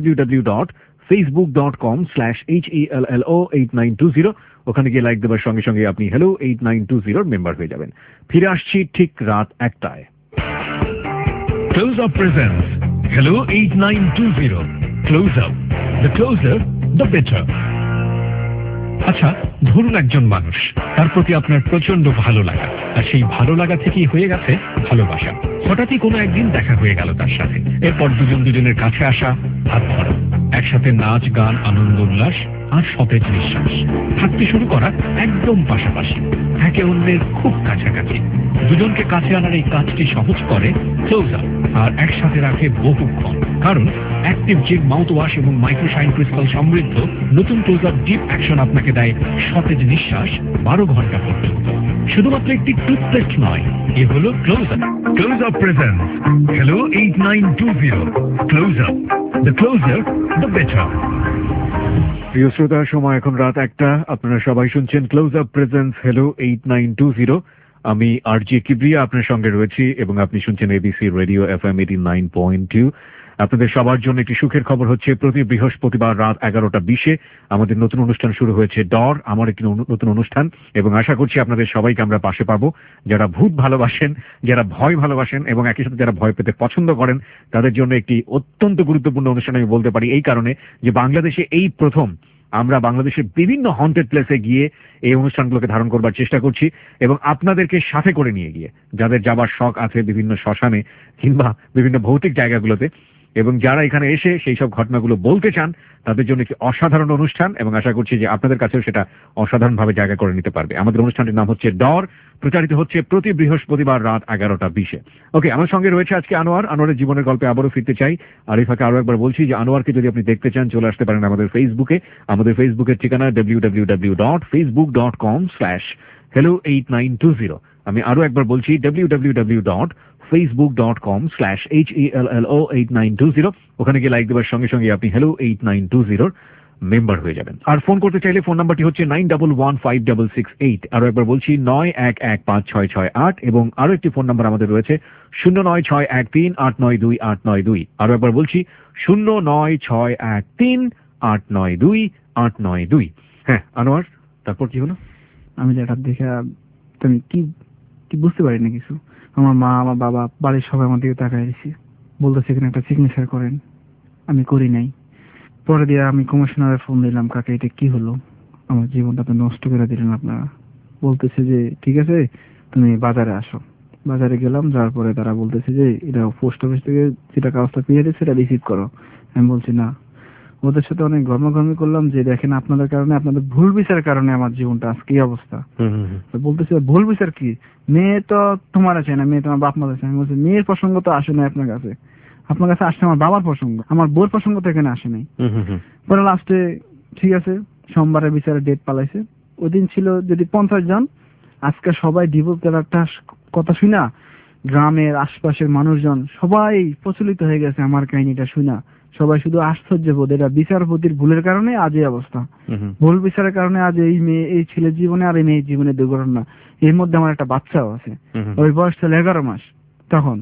www.facebook.com/HELLO8920। ওখানে গিয়ে লাইক দেওয়ার সঙ্গে সঙ্গে আপনি হ্যালো 8920 মেম্বার হয়ে যাবেন। ফিরে আসছি ঠিক রাত 1টায়। Close Up presents Hello 8920. Close Up. The closer, the better. আচ্ছা, ধরুন একজন মানুষ, তার প্রতি আপনার প্রচন্ড ভালো লাগা, আর সেই ভালো লাগা থেকেই হয়ে গেছে ভালোবাসা। হঠাৎই কোনো একদিন দেখা হয়ে গেল তার সাথে, এরপর দুজনের কাছে আসা, হাত ধরা, একসাথে নাচ গান, আনন্দ উল্লাস আর সতেজ নিঃশ্বাস, থাকতে শুরু করা একদম পাশাপাশি, একে অন্যের খুব কাছাকাছি। দুজনকে কাছে আনার এই কাজটি সহজ করে ক্লোজ আপ, আর একসাথে রাখে বহুক্ষণ। কারণ অ্যাক্টিভ জিগ মাউথ ওয়াশ এবং মাইক্রোশাইন ক্রিস্টাল সমৃদ্ধ নতুন ক্লোজ আপ ডিপ অ্যাকশন আপনাকে দেয় সতেজ নিঃশ্বাস 12 ঘন্টা পর্যন্ত। শুধুমাত্র একটি টুথপেস্ট নয়, এ হলো Close Up. Close up presence hello 8920। Close up, the closer, the better. প্রিয় শ্রোতা, সময় এখন রাত 1টা। আপনারা সবাই শুনছেন ক্লোজ আপ প্রেজেন্স হ্যালো 8920। আমি আরজি কিবরিয়া আপনার সঙ্গে রয়েছি, এবং আপনি শুনছেন এবিসি রেডিও FM 89.2। আপনাদের সবার জন্য একটি সুখের খবর হচ্ছে, প্রতি বৃহস্পতিবার রাত 11:20 আমাদের নতুন অনুষ্ঠান শুরু হয়েছে, ডর, আমার একটি নতুন অনুষ্ঠান। এবং আশা করছি আপনাদের সবাইকে আমরা পাশে পাবো। যারা ভূত ভালোবাসেন, যারা ভয় ভালোবাসেন, এবং একই সাথে যারা ভয় পেতে পছন্দ করেন, তাদের জন্য একটি অত্যন্ত গুরুত্বপূর্ণ অনুষ্ঠান আমি বলতে পারি, এই কারণে যে বাংলাদেশে এই প্রথম আমরা বাংলাদেশের বিভিন্ন হন্টেড প্লেসে গিয়ে এই অনুষ্ঠানগুলোকে ধারণ করবার চেষ্টা করছি, এবং আপনাদেরকে সাথে করে নিয়ে গিয়ে, যাদের যাবার শখ আছে বিভিন্ন শ্মশানে কিংবা বিভিন্ন ভৌতিক জায়গাগুলোতে, এবং যারা এখানে এসে সেই সব ঘটনাগুলো বলতে চান তাদের জন্য একটি অসাধারণ অনুষ্ঠান, এবং আশা করছি যে আপনাদের কাছেও সেটা অসাধারণভাবে জায়গা করে নিতে পারবে। আমাদের অনুষ্ঠানটির নাম হচ্ছে ডর, প্রচারিত হচ্ছে প্রতি বৃহস্পতিবার রাত 11:20-এ। ওকে, আমার সঙ্গে রয়েছে আজকে আনোয়ারের জীবনের গল্পে আবারও ফিরতে চাই। আর এই ফাঁকে আরো একবার বলছি যে আনোয়ারকে যদি আপনি দেখতে চান চলে আসতে পারেন আমাদের ফেসবুকে। আমাদের ফেসবুকের ঠিকানা www.facebook.com/hello8920। আমি আরো একবার বলছি www.facebook.com/hello8920। ওখানে গিয়ে লাইক দেওয়ার সঙ্গে সঙ্গে আপনি hello 8920 মেম্বার হয়ে যাবেন। আর ফোন করতে চাইলে ফোন নাম্বারটি হচ্ছে 91156668। আরো একবার বলছি 91155668। এবং আরো একটি ফোন নাম্বার আমাদের রয়েছে 09613892892। আরো একবার বলছি 09613892892। হ্যাঁ আনোয়ার, তারপর কি হলো? আমি লেটার দেখে তুমি কি কি বুঝতে পারি না কিছু। আমার মা, আমার বাবা, বাড়ির সবাই আমার দিকে তাকায় দিছি, বলতেছে এখানে একটা সিগনেচার করেন। আমি করি নাই। পরে দিয়ে আমি কমিশনারে ফোন দিলাম, কাকে এটা কি হলো, আমার জীবনটা তো নষ্ট করে দিলেন আপনারা। বলতেছে যে ঠিক আছে তুমি বাজারে আসো। বাজারে গেলাম, যাওয়ার পরে তারা বলতেছে যে এটা পোস্ট অফিস থেকে যেটা কাগজটা পেয়ে দিচ্ছে সেটা রিসিভ করো। আমি বলছি না। ওদের সাথে অনেক গর্মগর্মি করলাম যে দেখেন আপনাদের কারণে, আপনাদের ভুল বিচারের কারণে আমার জীবনটা আজকে এই অবস্থা। বলতেছে ভুল বিচার কি, মেয়ে তো তোমার আছে না, মেয়ে তোমার বাপ মা আছে। আমি বলছি মেয়ের প্রসঙ্গ তো আসে না আপনার কাছে, আপনার কাছে আসছে আমার বাবার প্রসঙ্গ, আমার বউর প্রসঙ্গ তো এখানে আসে নাই। পরে লাস্টে ঠিক আছে সোমবারে বিচারের ডেট পালাইছে। ওই দিন ছিল যদি 50 জন, আজকে সবাই ডিভোর্স দেওয়ার একটা কথা শুনা গ্রামের আশপাশের মানুষজন সবাই প্রচলিত হয়ে গেছে আমার কাহিনীটা শুনা। সবাই শুধু আশ্চর্য বোধ, এটা বিচারপতির ভুলের কারণে আজ এই অবস্থা, ভুল বিচারের কারণে আজ এই মেয়ে, এই ছেলের জীবনে আর এই মেয়ের জীবনে দুর্ঘটনা। এর মধ্যে আমার একটা বাচ্চাও আছে, ওই বয়স ছিল 11 মাস তখন।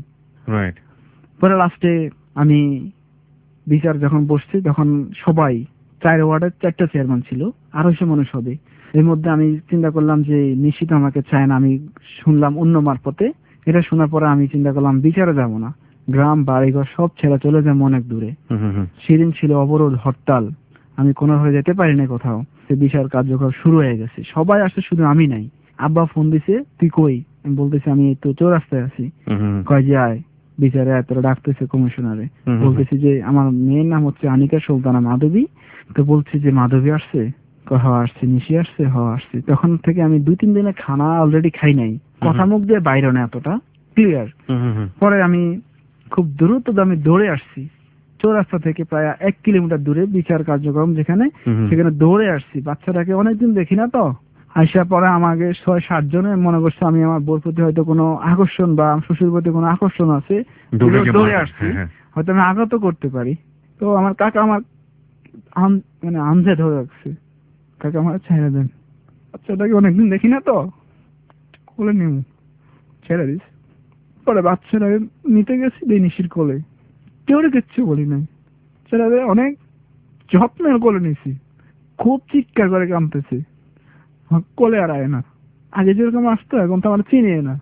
পরে লাস্টে আমি বিচার যখন বসছি তখন সবাই 4 ওয়ার্ডের 4টা চেয়ারম্যান ছিল, 250 মানুষ হবে। এর মধ্যে আমি চিন্তা করলাম যে নিশ্চিত আমাকে চায় না। আমি শুনলাম অন্য মারফতে, এটা শোনার পরে আমি চিন্তা করলাম বিচারে যাব না, গ্রাম বাড়িঘর সব ছেড়ে চলে যাবো অনেক দূরে। সেদিন ছিল অবরোধ, হরতাল, আমি কোনোভাবে যেতে পারি না কোথাও। সে বিচার কার্যক্রম শুরু হয়ে গেছে, সবাই আসছে, শুধু আমি নাই। আব্বা ফোন দিছে, তুই কই? আমি বলতেছি আমি তো চৌরাস্তায় আছি। কয় যে আয় বিচারে, তোরা ডাকতেছে কমিশনারে। বলতেছি যে আমার মেয়ের নাম হচ্ছে আনিকা সুলতানা মাধবী। তো বলছি যে মাধবী আসছে? হওয়া আসছে। নিশি আসছে? হওয়া আসছে। তখন থেকে আমি 2-3 দিনে খানা অলরেডি খাই নাই, কথা মুখ দিয়ে বাইরে না এতটা ক্লিয়ার। পরে আমি খুব দ্রুত আমি দৌড়ে আসছি চৌরাস্তা থেকে প্রায় 1 কিলোমিটার দূরে বিচার কার্যক্রম যেখানে, সেখানে দৌড়ে আসছি। বাচ্চাটাকে অনেকদিন দেখি না তো, আইসা পরে আমাকে 6-7 জনে মনে করছে আমি আমার বোর প্রতি হয়তো কোনো আকর্ষণ বা শ্বশুর প্রতি কোনো আকর্ষণ আছে, দৌড়ে আসছি, হয়তো আমি আঘাত করতে পারি। তো আমার কাকা আমার মানে আনজেড হয়ে রাখছে, কাকা আমার ছেড়ে দেন, বাচ্চাটাকে অনেকদিন দেখি না তো, কোলে নিব, ছেড়ে দিস। পরে বাচ্চাটাকে নিতে গেছি নিশির কোলে, কেউ কিচ্ছু বলি নাই, ছেড়ে অনেক যত্নের কোলে নিছি, খুব চিৎকার করে কাঁদতেছে, কোলে আর আয় না। আগে যেরকম আসতো এখন তো আমার চিনি না,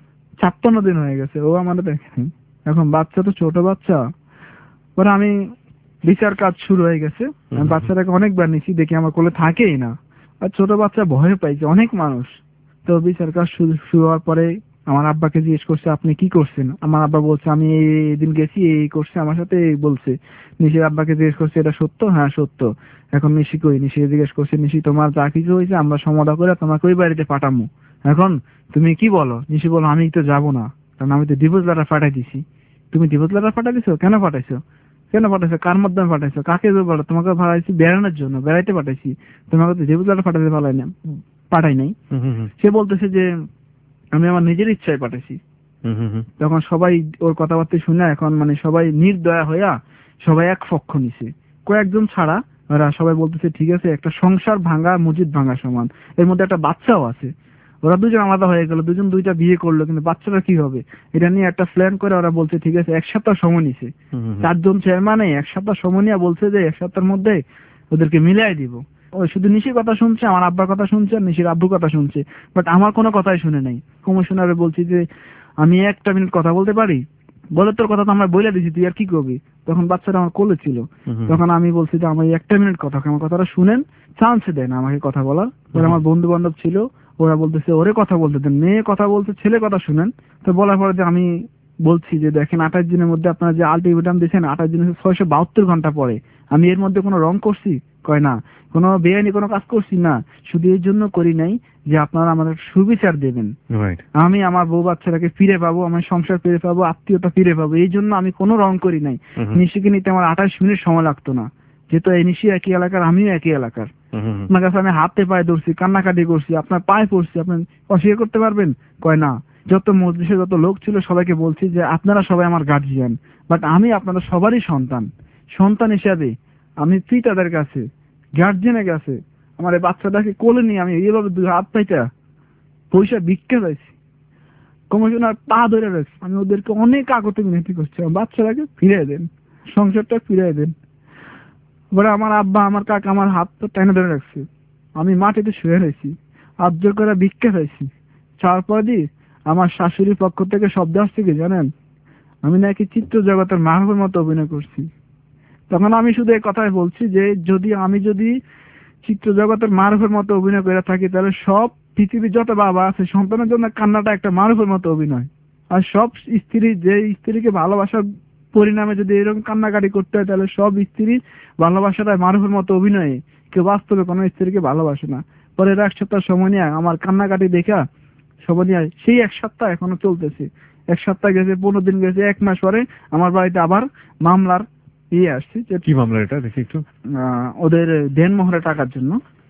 56 দিন হয়ে গেছে, ও আমার দেখেনি। এখন বাচ্চা তো ছোট বাচ্চা। পরে আমি বিচার কাজ শুরু হয়ে গেছে, আমি বাচ্চাটাকে অনেকবার নিছি, দেখি আমার কোলে থাকেই না, আর ছোট বাচ্চা ভয় পাইছে অনেক মানুষ। তো বিচার কাজ শুরু হওয়ার পরে আমার আব্বাকে জিজ্ঞেস করছে আপনি কি করছেন? আমার আব্বা বলছে আমি এই দিন গেছি, এই করছে আমার সাথে, এই বলছে। নিশির আব্বাকে জিজ্ঞেস করছে এটা সত্য? হ্যাঁ সত্য। এখন নিশি কই? নিশি জিজ্ঞেস করছে নিশি তোমার যা কিছু হয়েছে আমরা সমাধা করে তোমাকে ওই বাড়িতে পাঠামো, এখন তুমি কি বলো? নিশি বলো আমি তো যাবো না, কারণ আমি তো ডিভোর্স লেটার পাঠাই দিছি। তুমি ডিভোর্স লেটার পাঠাই দিছো? কেন পাঠাইছো? কেন পাঠাইছো? কার মাধ্যমে পাঠাইছো? কাকে বলো? তোমাকে পাঠাইছি বেড়ানোর জন্য, বেড়াইতে পাঠাইছি, তোমাকে তো ডিভোর্স লেটার পাঠাইতে পাঠাই নাই। সে বলতেছে যে আমি আমার নিজের ইচ্ছায় পাঠাইছি। তখন সবাই ওর কথাবার্তা শুনে এখন মানে সবাই নির্দয়া হইয়া সবাই এক পক্ষ নিছে, কয়েকজন ছাড়া ওরা সবাই বলতেছে ঠিক আছে, একটা সংসার ভাঙা মসজিদ ভাঙা সমান, এর মধ্যে একটা বাচ্চাও আছে। ওরা দুজন আলাদা হয়ে গেল, দুজন দুইটা বিয়ে করলো, কিন্তু বাচ্চাটা কি হবে এটা নিয়ে একটা প্ল্যান করে ওরা বলছে ঠিক আছে 1 সপ্তাহ সময় নিছে। 4 জন চেয়ারম্যানে 1 সপ্তাহ সময় নিয়ে বলছে যে 1 সপ্তাহের মধ্যে ওদেরকে মিলাই দিব। ওই শুধু নিশির কথা শুনছে, আমার আব্বার কথা শুনছে, আর নিশির আব্বুর কথা শুনছে, বাট আমার কোনো কথাই শুনে নাই। কমিশনারে বলছি যে আমি 1 মিনিট কথা বলতে পারি? বলে তোর কথা তো আমরা বলে দিছি, তুই আর কি করবি? তখন বাচ্চাটা আমার কোলে ছিল, তখন আমি বলছি যে আমার 1 মিনিট কথা, আমার কথাটা শুনেন, চান্স দেন আমাকে কথা বলার। পরে আমার বন্ধু বান্ধব ছিল, ওরা বলতেছে ওরে কথা বলতে দেন, মেয়ে কথা বলতে, ছেলে কথা শুনেন। তো বলার পরে যে আমি বলছি যে দেখেন 28 দিনের মধ্যে আপনারা যে আলটিমেটাম দিয়েছেন 28 দিনে 672 ঘন্টা পরে আমি এর মধ্যে কোনো রং করছি? কয় না। কোনো বেআইনি কোনো কাজ করছি না, শুধু এই জন্য করি নাই যে আপনারা আমাদের সুবিচার দেবেন, আমি আমার বউ বাচ্চাটাকে ফিরে পাবো, আমার সংসার ফিরে পাবো, আত্মীয়তা ফিরে পাবো, এই জন্য আমি কোনো রং করি নাই। নিশিকে নিতে আমার 28 মিনিট সময় লাগতো না, যেহেতু এই নিশি একই এলাকার, আমিও একই এলাকার। আপনার কাছে আমি হাতে পায়ে ধরছি, কান্নাকাটি করছি, আপনার পায়ে পড়ছি, আপনি অস্বীকার করতে পারবেন? কয় না। যত মজলিসে যত লোক ছিল সবাইকে বলছি যে আপনারা সবাই আমার গার্জিয়ান, বাট আমি আপনাদের সবারই সন্তান। সন্তান হিসাবে আমি পিতাদের কাছে, গার্জিয়ানের কাছে আমার এই বাচ্চাটাকে কোলে নিয়ে আমি এইভাবে দুই হাত পাইটা পয়সা ভিক্ষা পাইছি, কমিশনার পা ধরে রাখছি। আমি ওদেরকে অনেক আগতে বিনতি করছি আমার বাচ্চাটাকে ফিরিয়ে দেন, সংসারটা ফিরিয়ে দেন। এবারে আমার আব্বা আমার কাকা আমার হাত তো টেনে ধরে রাখছে, আমি মাটিতে শুয়ে রয়েছি, আবজোর করে ভিক্ষা পাইছি। তারপর দিয়ে আমার শাশুড়ির পক্ষ থেকে শব্দ আসছে কি জানেন, আমি নাকি চিত্র জগতের মাহবুবের মতো অভিনয় করছি। তখন আমি শুধু এই কথাই বলছি যে আমি যদি চিত্র জগতের মারুফের মতো অভিনয় করে থাকি, তাহলে সব পৃথিবীর যত বাবা আছে সন্তানের জন্য কান্নাটা একটা মারুফের মতো অভিনয়। আর সব স্ত্রী যে স্ত্রীকে ভালোবাসার পরিণামে যদি এরকম কান্নাকাটি করতে হয়, তাহলে সব স্ত্রীর ভালোবাসাটা মারুফের মতো অভিনয়ে, কেউ বাস্তবে কোনো স্ত্রীকে ভালোবাসে না। পরে 1 সপ্তাহ সময় নিয়ে আমার কান্নাকাটি দেখা সবাই নিয়ে সেই 1 সপ্তাহ এখনো চলতেছে। 1 সপ্তাহ গেছে, 15 দিন গেছে, 1 মাস পরে আমার বাড়িতে আবার মামলার আসছে। কি মামলা এটা দেখি একটু? ওদের দেনমোহরে টাকার জন্য,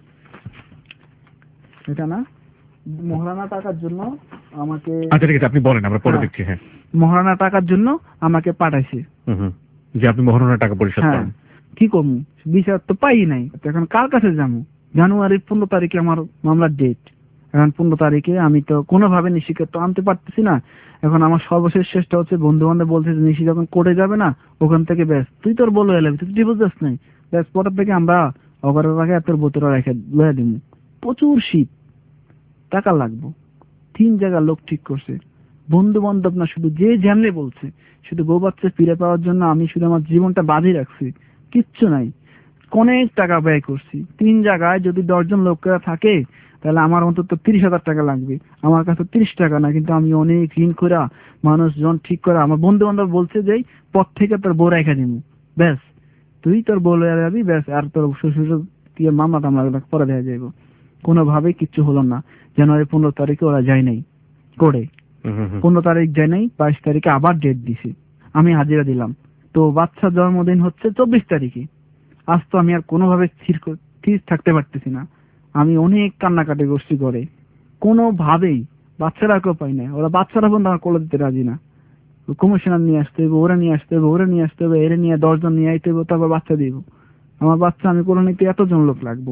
এটা না মহারানা টাকার জন্য আমাকে। আচ্ছা ঠিক আছে, আপনি বলেন, আমরা পরে দেখছি। হ্যাঁ, মহারানা টাকার জন্য আমাকে পাঠাইছে যে আপনি মহারানা টাকা পরিশোধ করেন। কি করবো, বিচার তো পাই নাই, এখন কার কাছে যাবো? জানুয়ারির 15 তারিখে আমার মামলার ডেট। এখন 15 তারিখে আমি তো কোনোভাবে নিশিকে তো আনতে পারতেছি না। এখন আমার সর্বশেষ চেষ্টা হচ্ছে, বন্ধু বান্ধব বলছে যে নিশি যখন কোর্টে যাবে না, ওখান থেকে ব্যাস তুই তোর বলে এলাবি, তুই ডিভোর্স দিস নাই, ব্যাস পরের থেকে আমরা অগারের আগে তোর বোতল রেখে লয়ে দিব। প্রচুর শীত, টাকা লাগবো। 3 জায়গার লোক ঠিক করছে, বন্ধু বান্ধব না, শুধু যে যেমনি বলছে, শুধু বউ বাচ্চা ফিরে পাওয়ার জন্য আমি শুধু আমার জীবনটা বাজি রাখছি, কিচ্ছু নাই। অনেক টাকা ব্যয় করছি। 3 জায়গায় যদি 10 জন লোকেরা থাকে, তাহলে আমার অন্তত 30,000 টাকা লাগবে। আমার কাছে 30 টাকা না, কিন্তু আমি অনেক ঋণ করে মানুষজন ঠিক করে আমার বন্ধু বান্ধব বলছে যে পথ থেকে তোর বউ রেখে দিব, ব্যাস তুই তোর বউ লয়ে যাবি, ব্যাস আর তোর শ্বশুর দিয়ে মামলা টামলা পরে দেওয়া যাইব। কোনোভাবেই কিচ্ছু হলো না। জানুয়ারি 15 তারিখে ওরা যায় নাই করে, 15 তারিখ যায় নাই, 22 তারিখে আবার ডেট দিছে, আমি হাজিরা দিলাম। তো বাচ্চার জন্মদিন হচ্ছে 24 তারিখে। আজ তো আমি আর কোনোভাবে স্থির থাকতে পারতেছি না। আমি অনেক কান্নাকাটি করছি করে, কোনোভাবেই বাচ্চারা কেউ পাই না। ওরা বাচ্চারা পর্যন্ত আমার কোলে দিতে রাজি না। কমিশনার নিয়ে আসতে হবে, ওরা নিয়ে আসতে হবে, ওরা নিয়ে আসতে হবে, এর নিয়ে 10 জন নিয়ে আইতে হবে, তারপর বাচ্চা দিব। আমার বাচ্চা আমি কোলে নিতে এতজন লোক লাগবো।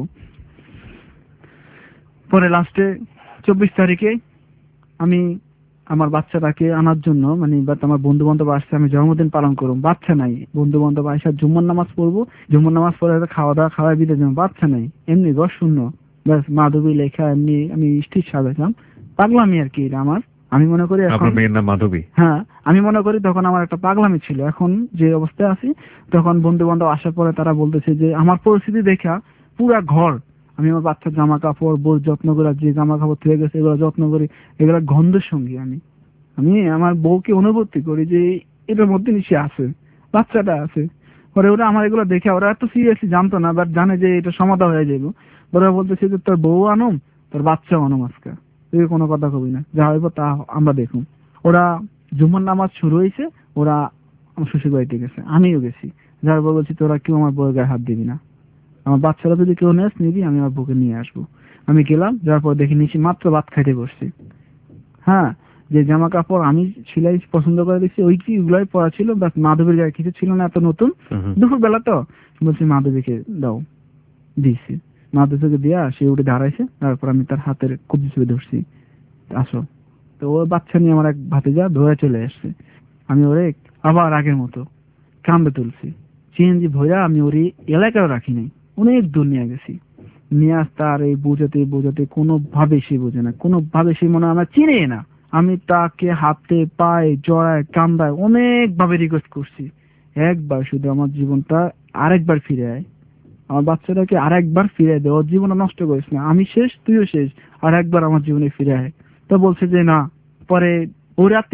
পরে লাস্টে 24 তারিখে আমি আমার বাচ্চাটাকে আনার জন্য, মানে আমার বন্ধু বান্ধব আসছে, আমি জন্মদিন পালন করবো, বাচ্চা নাই। বন্ধু বান্ধব আসা জুম্মার নামাজ পড়বো, জুম্মার নামাজ পড়ে খাওয়া দাওয়া খাওয়াই বিদায় যাবো, বাচ্চা নাই। এমনি ঘর শূন্য, ব্যাস মাধবী লেখা, এমনি আমি স্টিচ সাজাইলাম, পাগলামি আর কি আমার। আমি মনে করি আপনার মেয়ের নাম মাধবী? হ্যাঁ, আমি মনে করি তখন আমার একটা পাগলামি ছিল। এখন যে অবস্থায় আছি, তখন বন্ধু বান্ধব আসার পরে তারা বলতেছে যে আমার পরিস্থিতি দেখা পুরা ঘর, আমি আমার বাচ্চার জামা কাপড় বউ যত্ন করে, যে জামা কাপড় থেকে গেছে এগুলো যত্ন করি, এগুলো গন্ধের সঙ্গী। আমি আমার বউকে অনুভূতি করি যে এটার মধ্যে নিচে আছে, বাচ্চাটা আছে। পরে ওরা আমার এগুলো দেখে, ওরা এত সিরিয়াসলি জানতো না, বাট জানে যে এটা সমাধান হয়ে যাবো। ওরা বলতেছে যে তোর বউ আনুম, তোর বাচ্চা আনুম, আজকে তুই কোনো কথা কবি না, যা হইব তা আমরা দেখুন। ওরা জুম্মার নামাজ শুরু হয়েছে, ওরা শ্বশুর বাড়িতে গেছে, আমিও গেছি। যার পর বলছি তোরা কেউ আমার বউয়ের গায়ে হাত দিবি না, আমার বাচ্চারা যদি কেউ নেস নিবি, আমি আমার বউকে নিয়ে আসবো। আমি গেলাম, যাওয়ার পর দেখি নিচে মাত্র ভাত খাইতে বসছি। হ্যাঁ, যে জামা কাপড় আমি সিলাই পছন্দ করে দিচ্ছি ওইগুলাই পরা ছিল, বাট মাধবীর গায়ে কিছু ছিল না, এত নতুন দুপুর বেলা তো। বলছি মাধবীকে দাও, দিয়েছি। মাধবীকে দিয়া সে উঠে দাঁড়াইছে, তারপর আমি তার হাতের কবজি ছবি ধরছি, আসো। তো ও বাচ্চা নিয়ে আমার এক ভাতিজা ধরে চলে আসছে। আমি ওরে আবার আগের মতো কান্দে তুলছি, সিএনজি ভইরা আমি ওরে এলাকায় রাখি নাই, অনেক দূর নিয়ে গেছি। নিয়ে আসতে আর এই বোঝাতে বোঝাতে কোনোভাবে সে বোঝে না, কোনোভাবে সে মনে হয় আমার চিনে না। আমি তাকে হাতে পায়ে জড়ায় কান্দায় অনেক ভাবে রিকোয়েস্ট করছি, একবার শুধু আমার জীবনটা আরেকবার ফিরে আয়, আমার বাচ্চাটাকে আরেকবার ফিরে দে, ওর জীবনটা নষ্ট করিস না, আমি শেষ তুইও শেষ, আর একবার আমার জীবনে ফিরে আয়। তো বলছে যে না। পরে ও রাতেই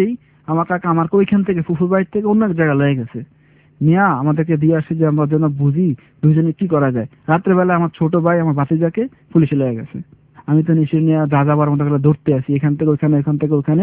আমার কাকা আমাকে ওইখান থেকে ফুফুর বাড়ি থেকে অন্য এক জায়গায় লয়ে গেছে, নিয়া আমাদেরকে দিয়ে আসে যে আমরা যেন বুঝি দুজনে কি করা যায়। রাত্রেবেলা আমার ছোট ভাই আমার ভাতিজাকে পুলিশে লয়ে গেছে। আমি তো নিশ্চয় নিয়ে যা যাবার মতো করে ধরতে আসি, এখান থেকে ওইখানে, এখান থেকে ওইখানে।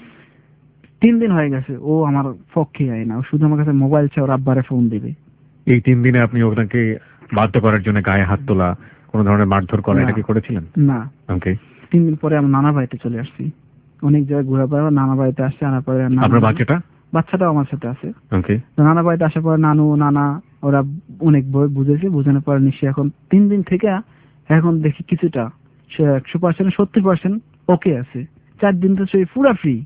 3 দিন হয়ে গেছে, ও আমার পক্ষে যায় না, ও শুধু আমার কাছে মোবাইল চাই, ওর আব্বারে ফোন দিবে। এই 3 দিনে আপনি ওনাকে বাধ্য করার জন্য গায়ে হাত তোলা, কোন ধরনের মারধর করা, এটা কি করেছিলেন? না। ওকে। 3 দিন পরে আমার নানা বাড়িতে চলে আসছি, অনেক জায়গায় ঘোরা পরে নানা বাড়িতে আসছে। আনার পরে আপনার বাচ্চাটাও আমার সাথে আছে। ওকে। নানা বাড়িতে আসার পরে নানা ওরা অনেক বুঝেছে, বোঝানোর পরে নিশ্চয়ই এখন 3 দিন থেকে এখন দেখি কিছুটা 100%, 70% ওকে আছে। 4 দিন তো সে পুরা ফ্রি।